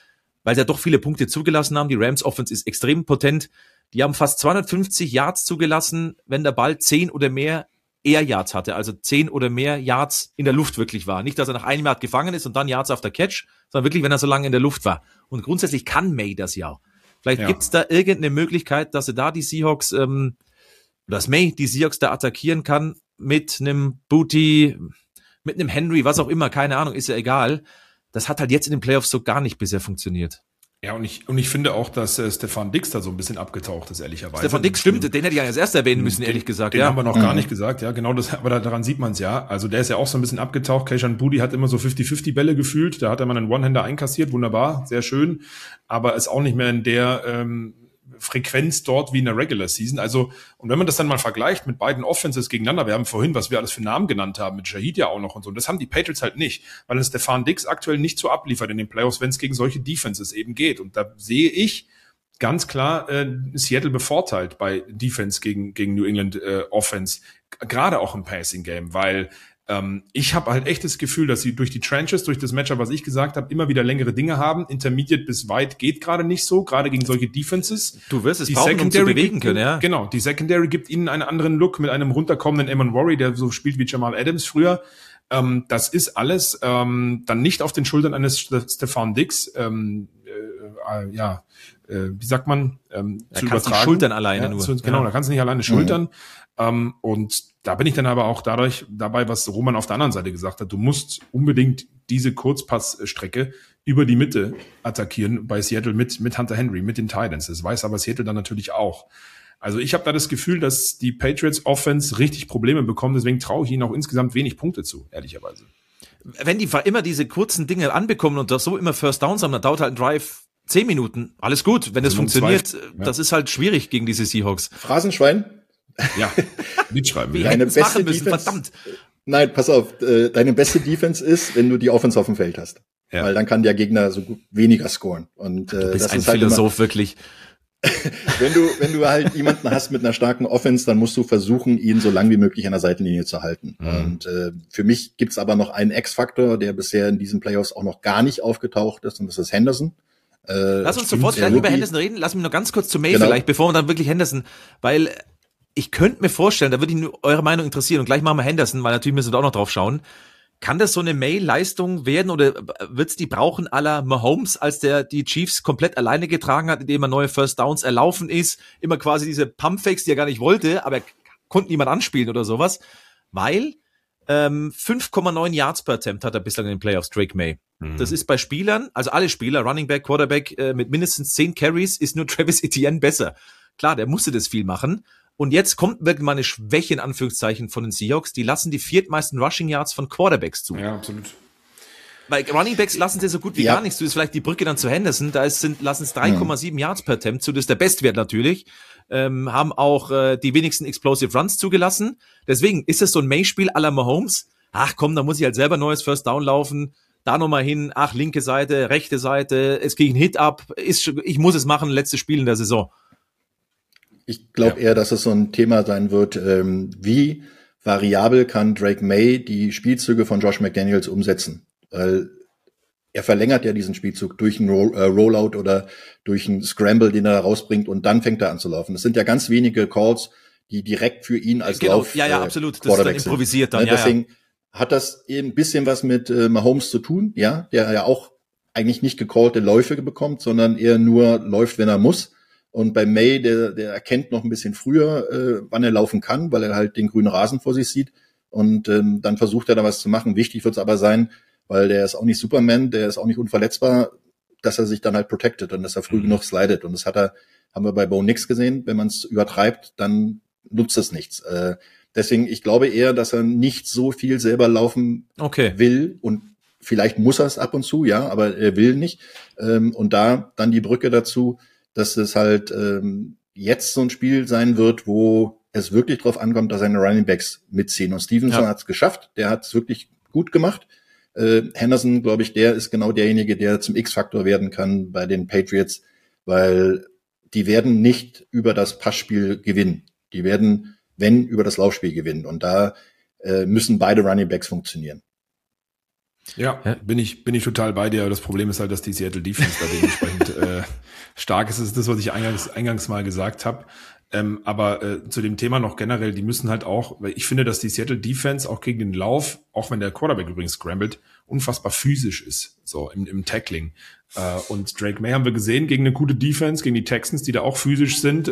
weil sie ja doch viele Punkte zugelassen haben. Die Rams Offense ist extrem potent. Die haben fast 250 Yards zugelassen, wenn der Ball 10 oder mehr Air Yards hatte, also 10 oder mehr Yards in der Luft wirklich war. Nicht, dass er nach einem Yard gefangen ist und dann Yards auf der Catch, sondern wirklich, wenn er so lange in der Luft war. Und grundsätzlich kann May das ja auch. Vielleicht gibt's da irgendeine Möglichkeit, dass er da die Seahawks, dass May die Seahawks da attackieren kann mit einem Booty, mit einem Henry, was auch immer, keine Ahnung, ist ja egal. Das hat halt jetzt in den Playoffs so gar nicht bisher funktioniert. Ja, und ich finde auch, dass Stefan Diggs da so ein bisschen abgetaucht ist, ehrlicherweise. Stefan Diggs, stimmt, den hätte ich ja als erster erwähnen müssen, ehrlich gesagt. Den haben wir noch gar nicht gesagt, ja, genau das, aber daran sieht man es ja. Also der ist ja auch so ein bisschen abgetaucht. Kayshon Boutte hat immer so 50-50 Bälle gefühlt. Da hat er mal einen One-Hander einkassiert, wunderbar, sehr schön, aber ist auch nicht mehr in der Frequenz dort wie in der Regular Season. Also, und wenn man das dann mal vergleicht mit beiden Offenses gegeneinander, wir haben vorhin, was wir alles für Namen genannt haben, mit Shaheed ja auch noch und so, und das haben die Patriots halt nicht, weil es Stefan Diggs aktuell nicht so abliefert in den Playoffs, wenn es gegen solche Defenses eben geht. Und da sehe ich ganz klar Seattle bevorteilt bei Defense gegen New England Offense, gerade auch im Passing Game, weil ich habe halt echt das Gefühl, dass sie durch die Trenches, durch das Matchup, was ich gesagt habe, immer wieder längere Dinge haben. Intermediate bis weit geht gerade nicht so, gerade gegen solche Defenses. Du wirst es brauchen, um zu bewegen können, ja. Genau, die Secondary gibt ihnen einen anderen Look mit einem runterkommenden Amon Worry, der so spielt wie Jamal Adams früher. Das ist alles dann nicht auf den Schultern eines Stefan Diggs, wie sagt man, zu übertragen. Die Schultern alleine nur. Genau, da kannst du nicht alleine schultern. Und da bin ich dann aber auch dabei, was Roman auf der anderen Seite gesagt hat, du musst unbedingt diese Kurzpassstrecke über die Mitte attackieren bei Seattle mit Hunter Henry, mit den Titans. Das weiß aber Seattle dann natürlich auch. Also ich habe da das Gefühl, dass die Patriots Offense richtig Probleme bekommen, deswegen traue ich ihnen auch insgesamt wenig Punkte zu, ehrlicherweise. Wenn die immer diese kurzen Dinge anbekommen und das so immer First Downs haben, dann dauert halt ein Drive 10 Minuten. Alles gut, wenn das funktioniert. Das ist halt schwierig gegen diese Seahawks. Phrasenschwein? Ja, mitschreiben. Deine beste Defense, verdammt. Nein, pass auf, deine beste Defense ist, wenn du die Offense auf dem Feld hast. Ja. Weil dann kann der Gegner so gut weniger scoren. Und du bist das ein ist halt Philosoph, wirklich. wenn du halt jemanden hast mit einer starken Offense, dann musst du versuchen, ihn so lang wie möglich an der Seitenlinie zu halten. Und für mich gibt's aber noch einen X-Faktor, der bisher in diesen Playoffs auch noch gar nicht aufgetaucht ist, und das ist Henderson. Lass uns sofort gleich über Henderson reden. Lass mich noch ganz kurz zu May vielleicht, bevor wir dann wirklich Henderson, weil ich könnte mir vorstellen, da würde ich nur eure Meinung interessieren, und gleich machen wir Henderson, weil natürlich müssen wir da auch noch drauf schauen. Kann das so eine May-Leistung werden, oder wird's die brauchen à la Mahomes, als der die Chiefs komplett alleine getragen hat, indem er neue First Downs erlaufen ist, immer quasi diese Pumpfakes, die er gar nicht wollte, aber er konnte niemand anspielen oder sowas, weil 5,9 Yards per Attempt hat er bislang in den Playoffs, Drake May. Das ist bei Spielern, also alle Spieler, Running Back, Quarterback, mit mindestens 10 Carries ist nur Travis Etienne besser. Klar, der musste das viel machen. Und jetzt kommt wirklich mal eine Schwäche in Anführungszeichen von den Seahawks. Die lassen die viertmeisten Rushing Yards von Quarterbacks zu. Ja, absolut. Bei Running Backs lassen sie so gut wie gar nichts zu. Das ist vielleicht die Brücke dann zu Henderson. Lassen es 3,7 Yards per Attempt zu. Das ist der Bestwert natürlich. Haben auch die wenigsten Explosive Runs zugelassen. Deswegen ist es so ein May-Spiel à la Mahomes. Ach komm, da muss ich halt selber neues First Down laufen. Da nochmal hin. Ach, linke Seite, rechte Seite. Es kriegt einen Hit ab. Ich muss es machen. Letztes Spiel in der Saison. Ich glaube eher, dass es so ein Thema sein wird, wie variabel kann Drake May die Spielzüge von Josh McDaniels umsetzen. Weil er verlängert ja diesen Spielzug durch einen Rollout oder durch einen Scramble, den er da rausbringt, und dann fängt er an zu laufen. Das sind ja ganz wenige Calls, die direkt für ihn als Lauf absolut. Das ist dann improvisiert dann. Deswegen hat das ein bisschen was mit Mahomes zu tun, ja, der ja auch eigentlich nicht gecallte Läufe bekommt, sondern eher nur läuft, wenn er muss. Und bei May, der erkennt noch ein bisschen früher, wann er laufen kann, weil er halt den grünen Rasen vor sich sieht. Und dann versucht er da was zu machen. Wichtig wird es aber sein, weil der ist auch nicht Superman, der ist auch nicht unverletzbar, dass er sich dann halt protected und dass er früh genug slidet. Und das haben wir bei Bo Nix gesehen. Wenn man es übertreibt, dann nutzt es nichts. Deswegen, ich glaube eher, dass er nicht so viel selber laufen will. Und vielleicht muss er es ab und zu, ja, aber er will nicht. Und da dann die Brücke dazu, dass es halt jetzt so ein Spiel sein wird, wo es wirklich drauf ankommt, dass seine Running Backs mitziehen. Und Stevenson hat es geschafft, der hat es wirklich gut gemacht. Henderson, glaube ich, der ist genau derjenige, der zum X-Faktor werden kann bei den Patriots, weil die werden nicht über das Passspiel gewinnen. Die werden, wenn, über das Laufspiel gewinnen. Und da müssen beide Running Backs funktionieren. Ja, bin ich total bei dir. Das Problem ist halt, dass die Seattle Defense da dementsprechend stark ist. Das ist das, was ich eingangs mal gesagt habe. Aber zu dem Thema noch generell, die müssen halt auch, weil ich finde, dass die Seattle Defense auch gegen den Lauf, auch wenn der Quarterback übrigens scrambled, unfassbar physisch ist, so im Tackling. Und Drake May haben wir gesehen gegen eine gute Defense, gegen die Texans, die da auch physisch sind.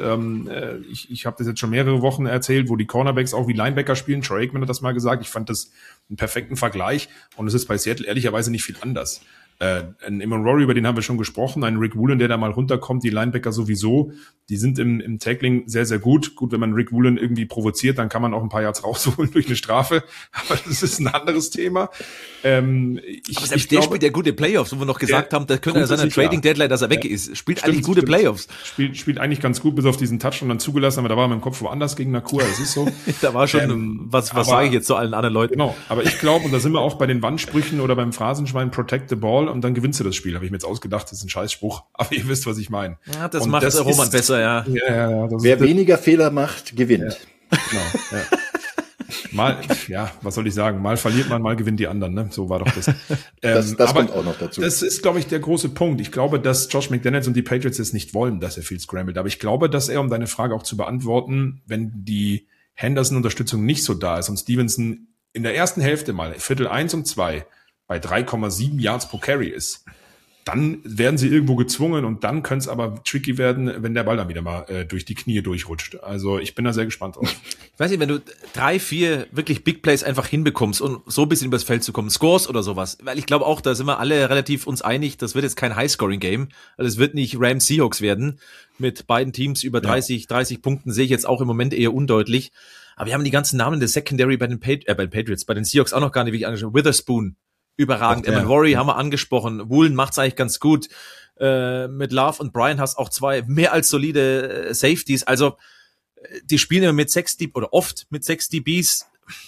Ich habe das jetzt schon mehrere Wochen erzählt, wo die Cornerbacks auch wie Linebacker spielen. Troy Aikman hat das mal gesagt. Ich fand das einen perfekten Vergleich. Und es ist bei Seattle ehrlicherweise nicht viel anders. Ein Eamon Rory, über den haben wir schon gesprochen, ein Rick Woolen, der da mal runterkommt, die Linebacker sowieso, die sind im Tackling sehr, sehr gut. Gut, wenn man Rick Woolen irgendwie provoziert, dann kann man auch ein paar Yards rausholen durch eine Strafe, aber das ist ein anderes Thema. Aber selbst der spielt ja gute Playoffs, wo wir noch gesagt haben, da könnte er seiner Trading-Deadline, dass er weg ist. Spielt eigentlich gute Playoffs. Spielt eigentlich ganz gut, bis auf diesen Touchdown dann zugelassen, aber da war er mit dem Kopf woanders gegen Nakua, das ist so. Da war schon, was sage ich jetzt zu allen anderen Leuten? Genau, aber ich glaube, und da sind wir auch bei den Wandsprüchen oder beim Phrasenschwein, protect the ball, und dann gewinnst du das Spiel. Habe ich mir jetzt ausgedacht, das ist ein Scheißspruch, aber ihr wisst, was ich meine. Ja, das macht der Roman besser, ja. Wer weniger Fehler macht, gewinnt. Ja, genau, ja. Mal, ja, was soll ich sagen? Mal verliert man, mal gewinnt die anderen, ne? So war doch das. Das kommt auch noch dazu. Das ist, glaube ich, der große Punkt. Ich glaube, dass Josh McDaniels und die Patriots jetzt nicht wollen, dass er viel scrambled. Aber ich glaube, dass er, um deine Frage auch zu beantworten, wenn die Henderson-Unterstützung nicht so da ist und Stevenson in der ersten Hälfte mal, Viertel 1 und 2, bei 3,7 Yards pro Carry ist, dann werden sie irgendwo gezwungen und dann könnte es aber tricky werden, wenn der Ball dann wieder mal durch die Knie durchrutscht. Also ich bin da sehr gespannt drauf. Ich weiß nicht, wenn du 3, 4 wirklich Big Plays einfach hinbekommst und so ein bisschen übers Feld zu kommen, Scores oder sowas, weil ich glaube auch, da sind wir alle relativ uns einig, das wird jetzt kein High-Scoring-Game, also es wird nicht Rams Seahawks werden, mit beiden Teams über 30 Punkten sehe ich jetzt auch im Moment eher undeutlich, aber wir haben die ganzen Namen der Secondary bei den Patriots, bei den Seahawks auch noch gar nicht wirklich angeschaut. Witherspoon, überragend. Eamon Rory haben wir angesprochen. Woolen macht's eigentlich ganz gut. Mit Love und Brian hast auch 2 mehr als solide Safeties. Also die spielen immer mit 6 DBs oder oft mit 6 DBs.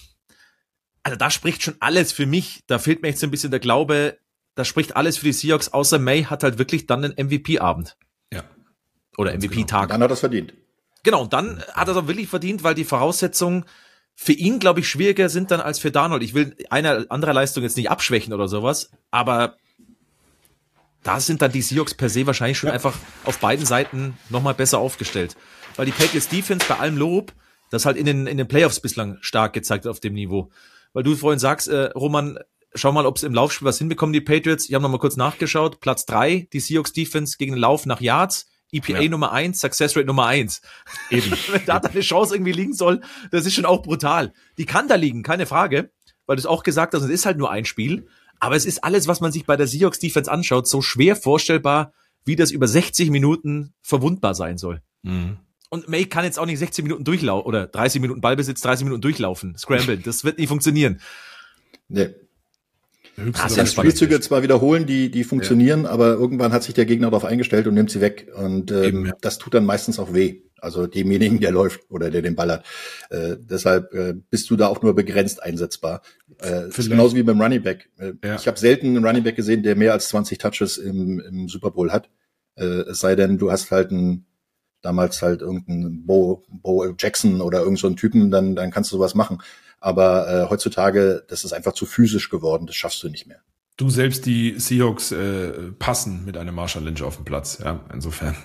Also da spricht schon alles für mich. Da fehlt mir jetzt so ein bisschen der Glaube. Da spricht alles für die Seahawks. Außer May hat halt wirklich dann einen MVP-Abend. Ja. Oder MVP-Tag. Dann hat er es verdient. Genau, und dann hat er es auch wirklich verdient, weil die Voraussetzungen für ihn, glaube ich, schwieriger sind dann als für Darnold. Ich will eine andere Leistung jetzt nicht abschwächen oder sowas, aber da sind dann die Seahawks per se wahrscheinlich schon einfach auf beiden Seiten nochmal besser aufgestellt. Weil die Patriots Defense bei allem Lob, das halt in den Playoffs bislang stark gezeigt auf dem Niveau. Weil du vorhin sagst, Roman, schau mal, ob es im Laufspiel was hinbekommen, die Patriots. Ich habe nochmal kurz nachgeschaut. Platz 3, die Seahawks Defense gegen den Lauf nach Yards. EPA Nummer 1, Success Rate Nummer 1. Eben. Wenn da deine Chance irgendwie liegen soll, das ist schon auch brutal. Die kann da liegen, keine Frage, weil du es auch gesagt hast, es ist halt nur ein Spiel, aber es ist alles, was man sich bei der Seahawks Defense anschaut, so schwer vorstellbar, wie das über 60 Minuten verwundbar sein soll. Mhm. Und May kann jetzt auch nicht 60 Minuten durchlaufen, oder 30 Minuten Ballbesitz, 30 Minuten durchlaufen, scramble, das wird nicht funktionieren. Nee. Die Spielzüge zwar wiederholen, die funktionieren, aber irgendwann hat sich der Gegner darauf eingestellt und nimmt sie weg. Und das tut dann meistens auch weh. Also demjenigen, der läuft oder der den Ball hat. Deshalb bist du da auch nur begrenzt einsetzbar. Ist genauso wie beim Running Back. Ich habe selten einen Running Back gesehen, der mehr als 20 Touches im Super Bowl hat. Es sei denn, du hast halt damals halt irgendeinen Bo Jackson oder irgend so einen Typen, dann kannst du sowas machen. Aber heutzutage, das ist einfach zu physisch geworden, das schaffst du nicht mehr. Du selbst, die Seahawks passen mit einem Marshall Lynch auf dem Platz, ja, insofern.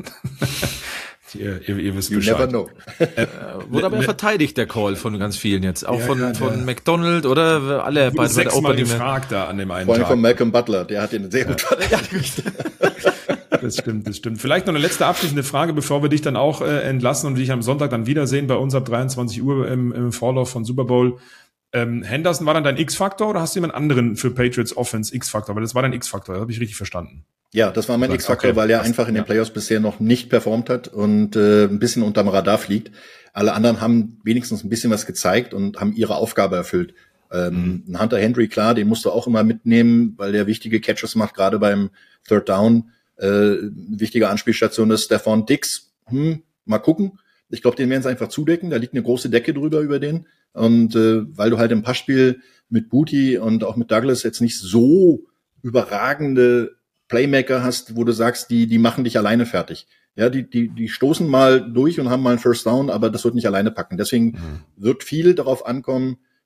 ihr wisst Bescheid. You never know. Wurde aber verteidigt, der Call von ganz vielen jetzt. Auch von McDonald oder alle bei der Open gefragt da an dem einen Vor allem Tag. Von Malcolm Butler, der hat ihn sehr gut verteidigt. Das stimmt. Vielleicht noch eine letzte abschließende Frage, bevor wir dich dann auch entlassen und dich am Sonntag dann wiedersehen bei uns ab 23 Uhr im Vorlauf von Super Bowl. Henderson war dann dein X-Faktor oder hast du jemand anderen für Patriots Offense X-Faktor? Weil das war dein X-Faktor, das habe ich richtig verstanden. Ja, das war mein X-Faktor, weil er einfach in den Playoffs bisher noch nicht performt hat und ein bisschen unterm Radar fliegt. Alle anderen haben wenigstens ein bisschen was gezeigt und haben ihre Aufgabe erfüllt. Hunter Henry, klar, den musst du auch immer mitnehmen, weil der wichtige Catches macht, gerade beim Third Down. Wichtige Anspielstation ist Stephon Diggs. Mal gucken. Ich glaube, den werden sie einfach zudecken. Da liegt eine große Decke drüber über den. Und weil du halt im Passspiel mit Booty und auch mit Douglas jetzt nicht so überragende Playmaker hast, wo du sagst, die machen dich alleine fertig. Ja, die stoßen mal durch und haben mal einen First Down, aber das wird nicht alleine packen. Deswegen wird viel darauf ankommen,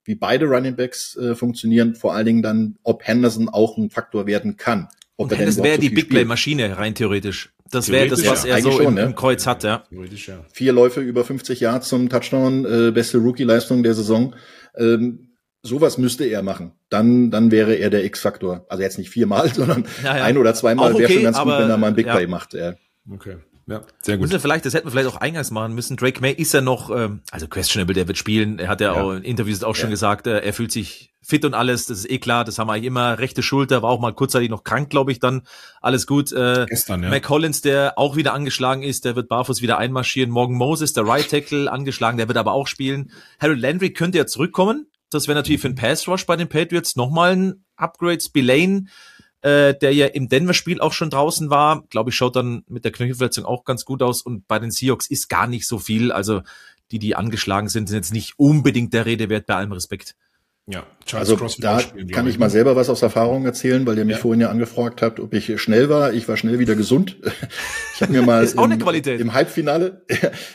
wie beide Running Backs funktionieren, vor allen Dingen dann, ob Henderson auch ein Faktor werden kann. Und Henderson wäre die Big Play-Maschine rein theoretisch. Das wäre das, was er so schon, im Kreuz hat, ja. Theoretisch, ja. 4 Läufe über 50 Yards zum Touchdown, beste Rookie-Leistung der Saison. Sowas müsste er machen. Dann wäre er der X-Faktor. Also jetzt nicht 4-mal, sondern 1 oder 2-mal wäre schon ganz gut, wenn er mal ein Big Play macht. Ja. Okay. Ja, sehr gut. Das hätten wir vielleicht auch eingangs machen müssen. Drake May ist ja noch, also questionable, der wird spielen. Er hat ja auch in Interviews auch schon gesagt, er fühlt sich fit und alles. Das ist eh klar. Das haben wir eigentlich immer. Rechte Schulter, war auch mal kurzzeitig noch krank, glaube ich, dann. Alles gut. Gestern, ja. Mac Hollins, der auch wieder angeschlagen ist, der wird barfuß wieder einmarschieren. Morgan Moses, der Right Tackle, angeschlagen, der wird aber auch spielen. Harold Landry könnte ja zurückkommen. Das wäre natürlich für den Pass Rush bei den Patriots nochmal ein Upgrade. Spillane, der ja im Denver-Spiel auch schon draußen war, glaube ich, schaut dann mit der Knöchelverletzung auch ganz gut aus. Und bei den Seahawks ist gar nicht so viel. Also die angeschlagen sind jetzt nicht unbedingt der Rede wert, bei allem Respekt. Ja, also da kann ich mal selber was aus Erfahrung erzählen, weil ihr mich vorhin ja angefragt habt, ob ich schnell war. Ich war schnell wieder gesund. Ich habe mir mal im Halbfinale,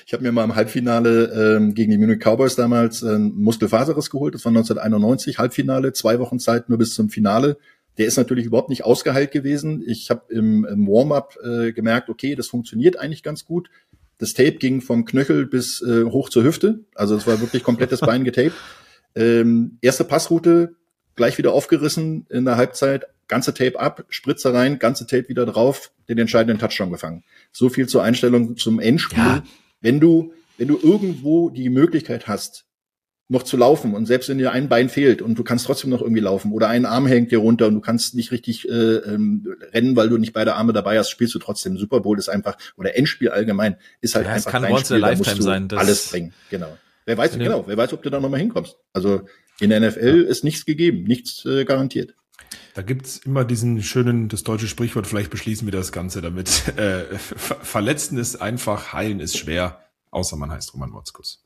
gegen die Munich Cowboys damals einen Muskelfaserriss geholt. Das war 1991, Halbfinale, 2 Wochen Zeit nur bis zum Finale. Der ist natürlich überhaupt nicht ausgeheilt gewesen. Ich habe im Warm-up gemerkt, okay, das funktioniert eigentlich ganz gut. Das Tape ging vom Knöchel bis hoch zur Hüfte. Also es war wirklich komplettes Bein getaped. Erste Passroute gleich wieder aufgerissen in der Halbzeit. Ganze Tape ab, Spritze rein, ganze Tape wieder drauf, den entscheidenden Touchdown gefangen. So viel zur Einstellung zum Endspiel. Ja. Wenn du irgendwo die Möglichkeit hast, noch zu laufen und selbst wenn dir ein Bein fehlt und du kannst trotzdem noch irgendwie laufen oder ein Arm hängt dir runter und du kannst nicht richtig rennen, weil du nicht beide Arme dabei hast, spielst du trotzdem. Super Bowl ist einfach, oder Endspiel allgemein, ist halt einfach ein Spiel, da musst du sein, alles bringen. Genau. Wer weiß, ob du da nochmal hinkommst. Also in der NFL ist nichts gegeben, nichts garantiert. Da gibt's immer das deutsche Sprichwort, vielleicht beschließen wir das Ganze damit. Verletzen ist einfach, heilen ist schwer, außer man heißt Roman Motzkus.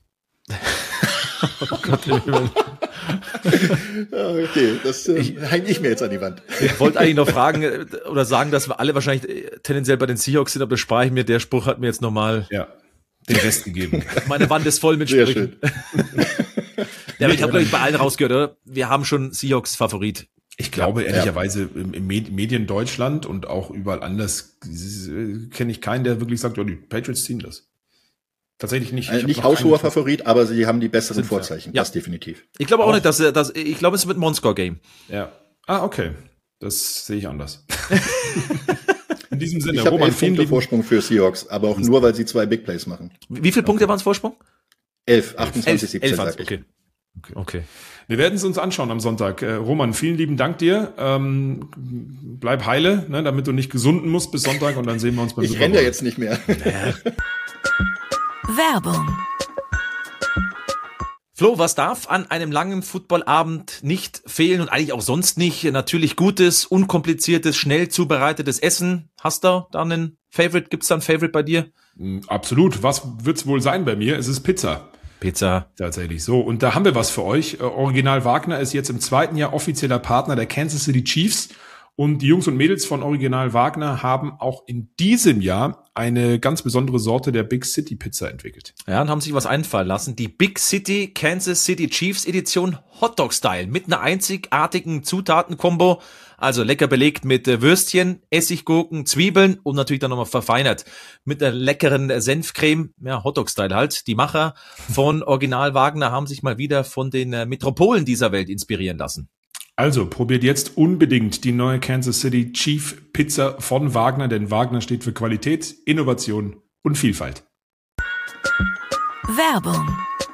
Oh Gott, okay, das hänge ich mir jetzt an die Wand. Ich wollte eigentlich noch fragen oder sagen, dass wir alle wahrscheinlich tendenziell bei den Seahawks sind, aber das spare ich mir. Der Spruch hat mir jetzt nochmal den Rest gegeben. Meine Wand ist voll mit Sprüchen. Ja, aber ich habe, glaube ich, bei allen rausgehört, oder? Wir haben schon Seahawks Favorit. Ich glaube, ehrlicherweise, im Medien Deutschland und auch überall anders kenne ich keinen, der wirklich sagt, die Patriots ziehen das. Tatsächlich nicht. Nicht haushoher Favorit, aber sie haben die besseren Vorzeichen. Das definitiv. Ich glaube auch nicht, ich glaube, es wird ein One-Score-Game. Ja. Okay. Das sehe ich anders. In diesem Sinne, ich habe 11 Punkte Vorsprung für Seahawks, aber auch nur, weil sie 2 Big Plays machen. Wie viele Punkte waren es Vorsprung? 11, 28, 17, sag ich. Okay. Wir werden es uns anschauen am Sonntag. Roman, vielen lieben Dank dir. Bleib heile, ne, damit du nicht gesunden musst bis Sonntag und dann sehen wir uns beim Super Bowl. Ich renne ja jetzt nicht mehr. Werbung. Flo, was darf an einem langen Footballabend nicht fehlen und eigentlich auch sonst nicht? Natürlich gutes, unkompliziertes, schnell zubereitetes Essen. Hast du da einen Favorite? Gibt's da einen Favorite bei dir? Absolut. Was wird's wohl sein bei mir? Es ist Pizza. Tatsächlich so. Und da haben wir was für euch. Original Wagner ist jetzt im 2. Jahr offizieller Partner der Kansas City Chiefs. Und die Jungs und Mädels von Original Wagner haben auch in diesem Jahr eine ganz besondere Sorte der Big City Pizza entwickelt. Ja, und haben sich was einfallen lassen. Die Big City Kansas City Chiefs Edition Hotdog Style mit einer einzigartigen Zutatenkombo. Also lecker belegt mit Würstchen, Essiggurken, Zwiebeln und natürlich dann nochmal verfeinert mit einer leckeren Senfcreme. Ja, Hotdog Style halt. Die Macher von Original Wagner haben sich mal wieder von den Metropolen dieser Welt inspirieren lassen. Also, probiert jetzt unbedingt die neue Kansas City Chief Pizza von Wagner, denn Wagner steht für Qualität, Innovation und Vielfalt. Werbung.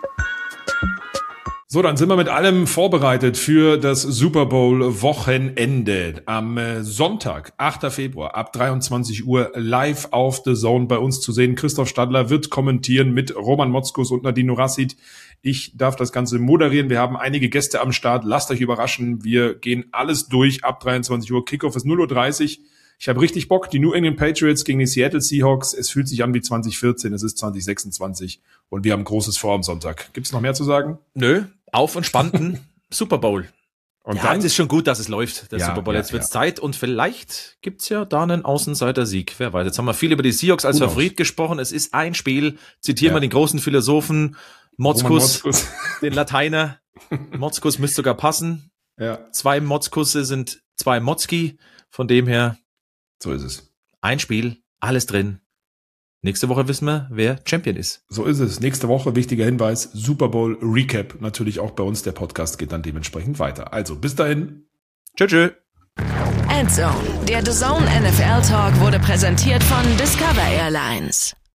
So, dann sind wir mit allem vorbereitet für das Super Bowl Wochenende. Am Sonntag, 8. Februar, ab 23 Uhr live auf The Zone bei uns zu sehen. Christoph Stadler wird kommentieren mit Roman Motzkus und Nadine Rassid. Ich darf das Ganze moderieren. Wir haben einige Gäste am Start. Lasst euch überraschen. Wir gehen alles durch ab 23 Uhr. Kickoff ist 0:30 Uhr. Ich habe richtig Bock. Die New England Patriots gegen die Seattle Seahawks. Es fühlt sich an wie 2014. Es ist 2026. Und wir haben Großes vor am Sonntag. Gibt's noch mehr zu sagen? Nö. Auf entspannten Super Bowl. Und ja, es ist schon gut, dass es läuft, der Super Bowl. Jetzt wird's Zeit und vielleicht gibt's ja da einen Außenseiter-Sieg. Wer weiß. Jetzt haben wir viel über die Seahawks als Favorit gesprochen. Es ist ein Spiel. Zitieren wir den großen Philosophen Motzkus, den Lateiner. Motzkus müsste sogar passen. Ja. 2 Motzkusse sind 2 Motzki. Von dem her. So ist es. Ein Spiel, alles drin. Nächste Woche wissen wir, wer Champion ist. So ist es. Nächste Woche, wichtiger Hinweis, Super Bowl Recap. Natürlich auch bei uns. Der Podcast geht dann dementsprechend weiter. Also, bis dahin. Tschö. Endzone, der DAZN NFL Talk wurde präsentiert von Discover Airlines.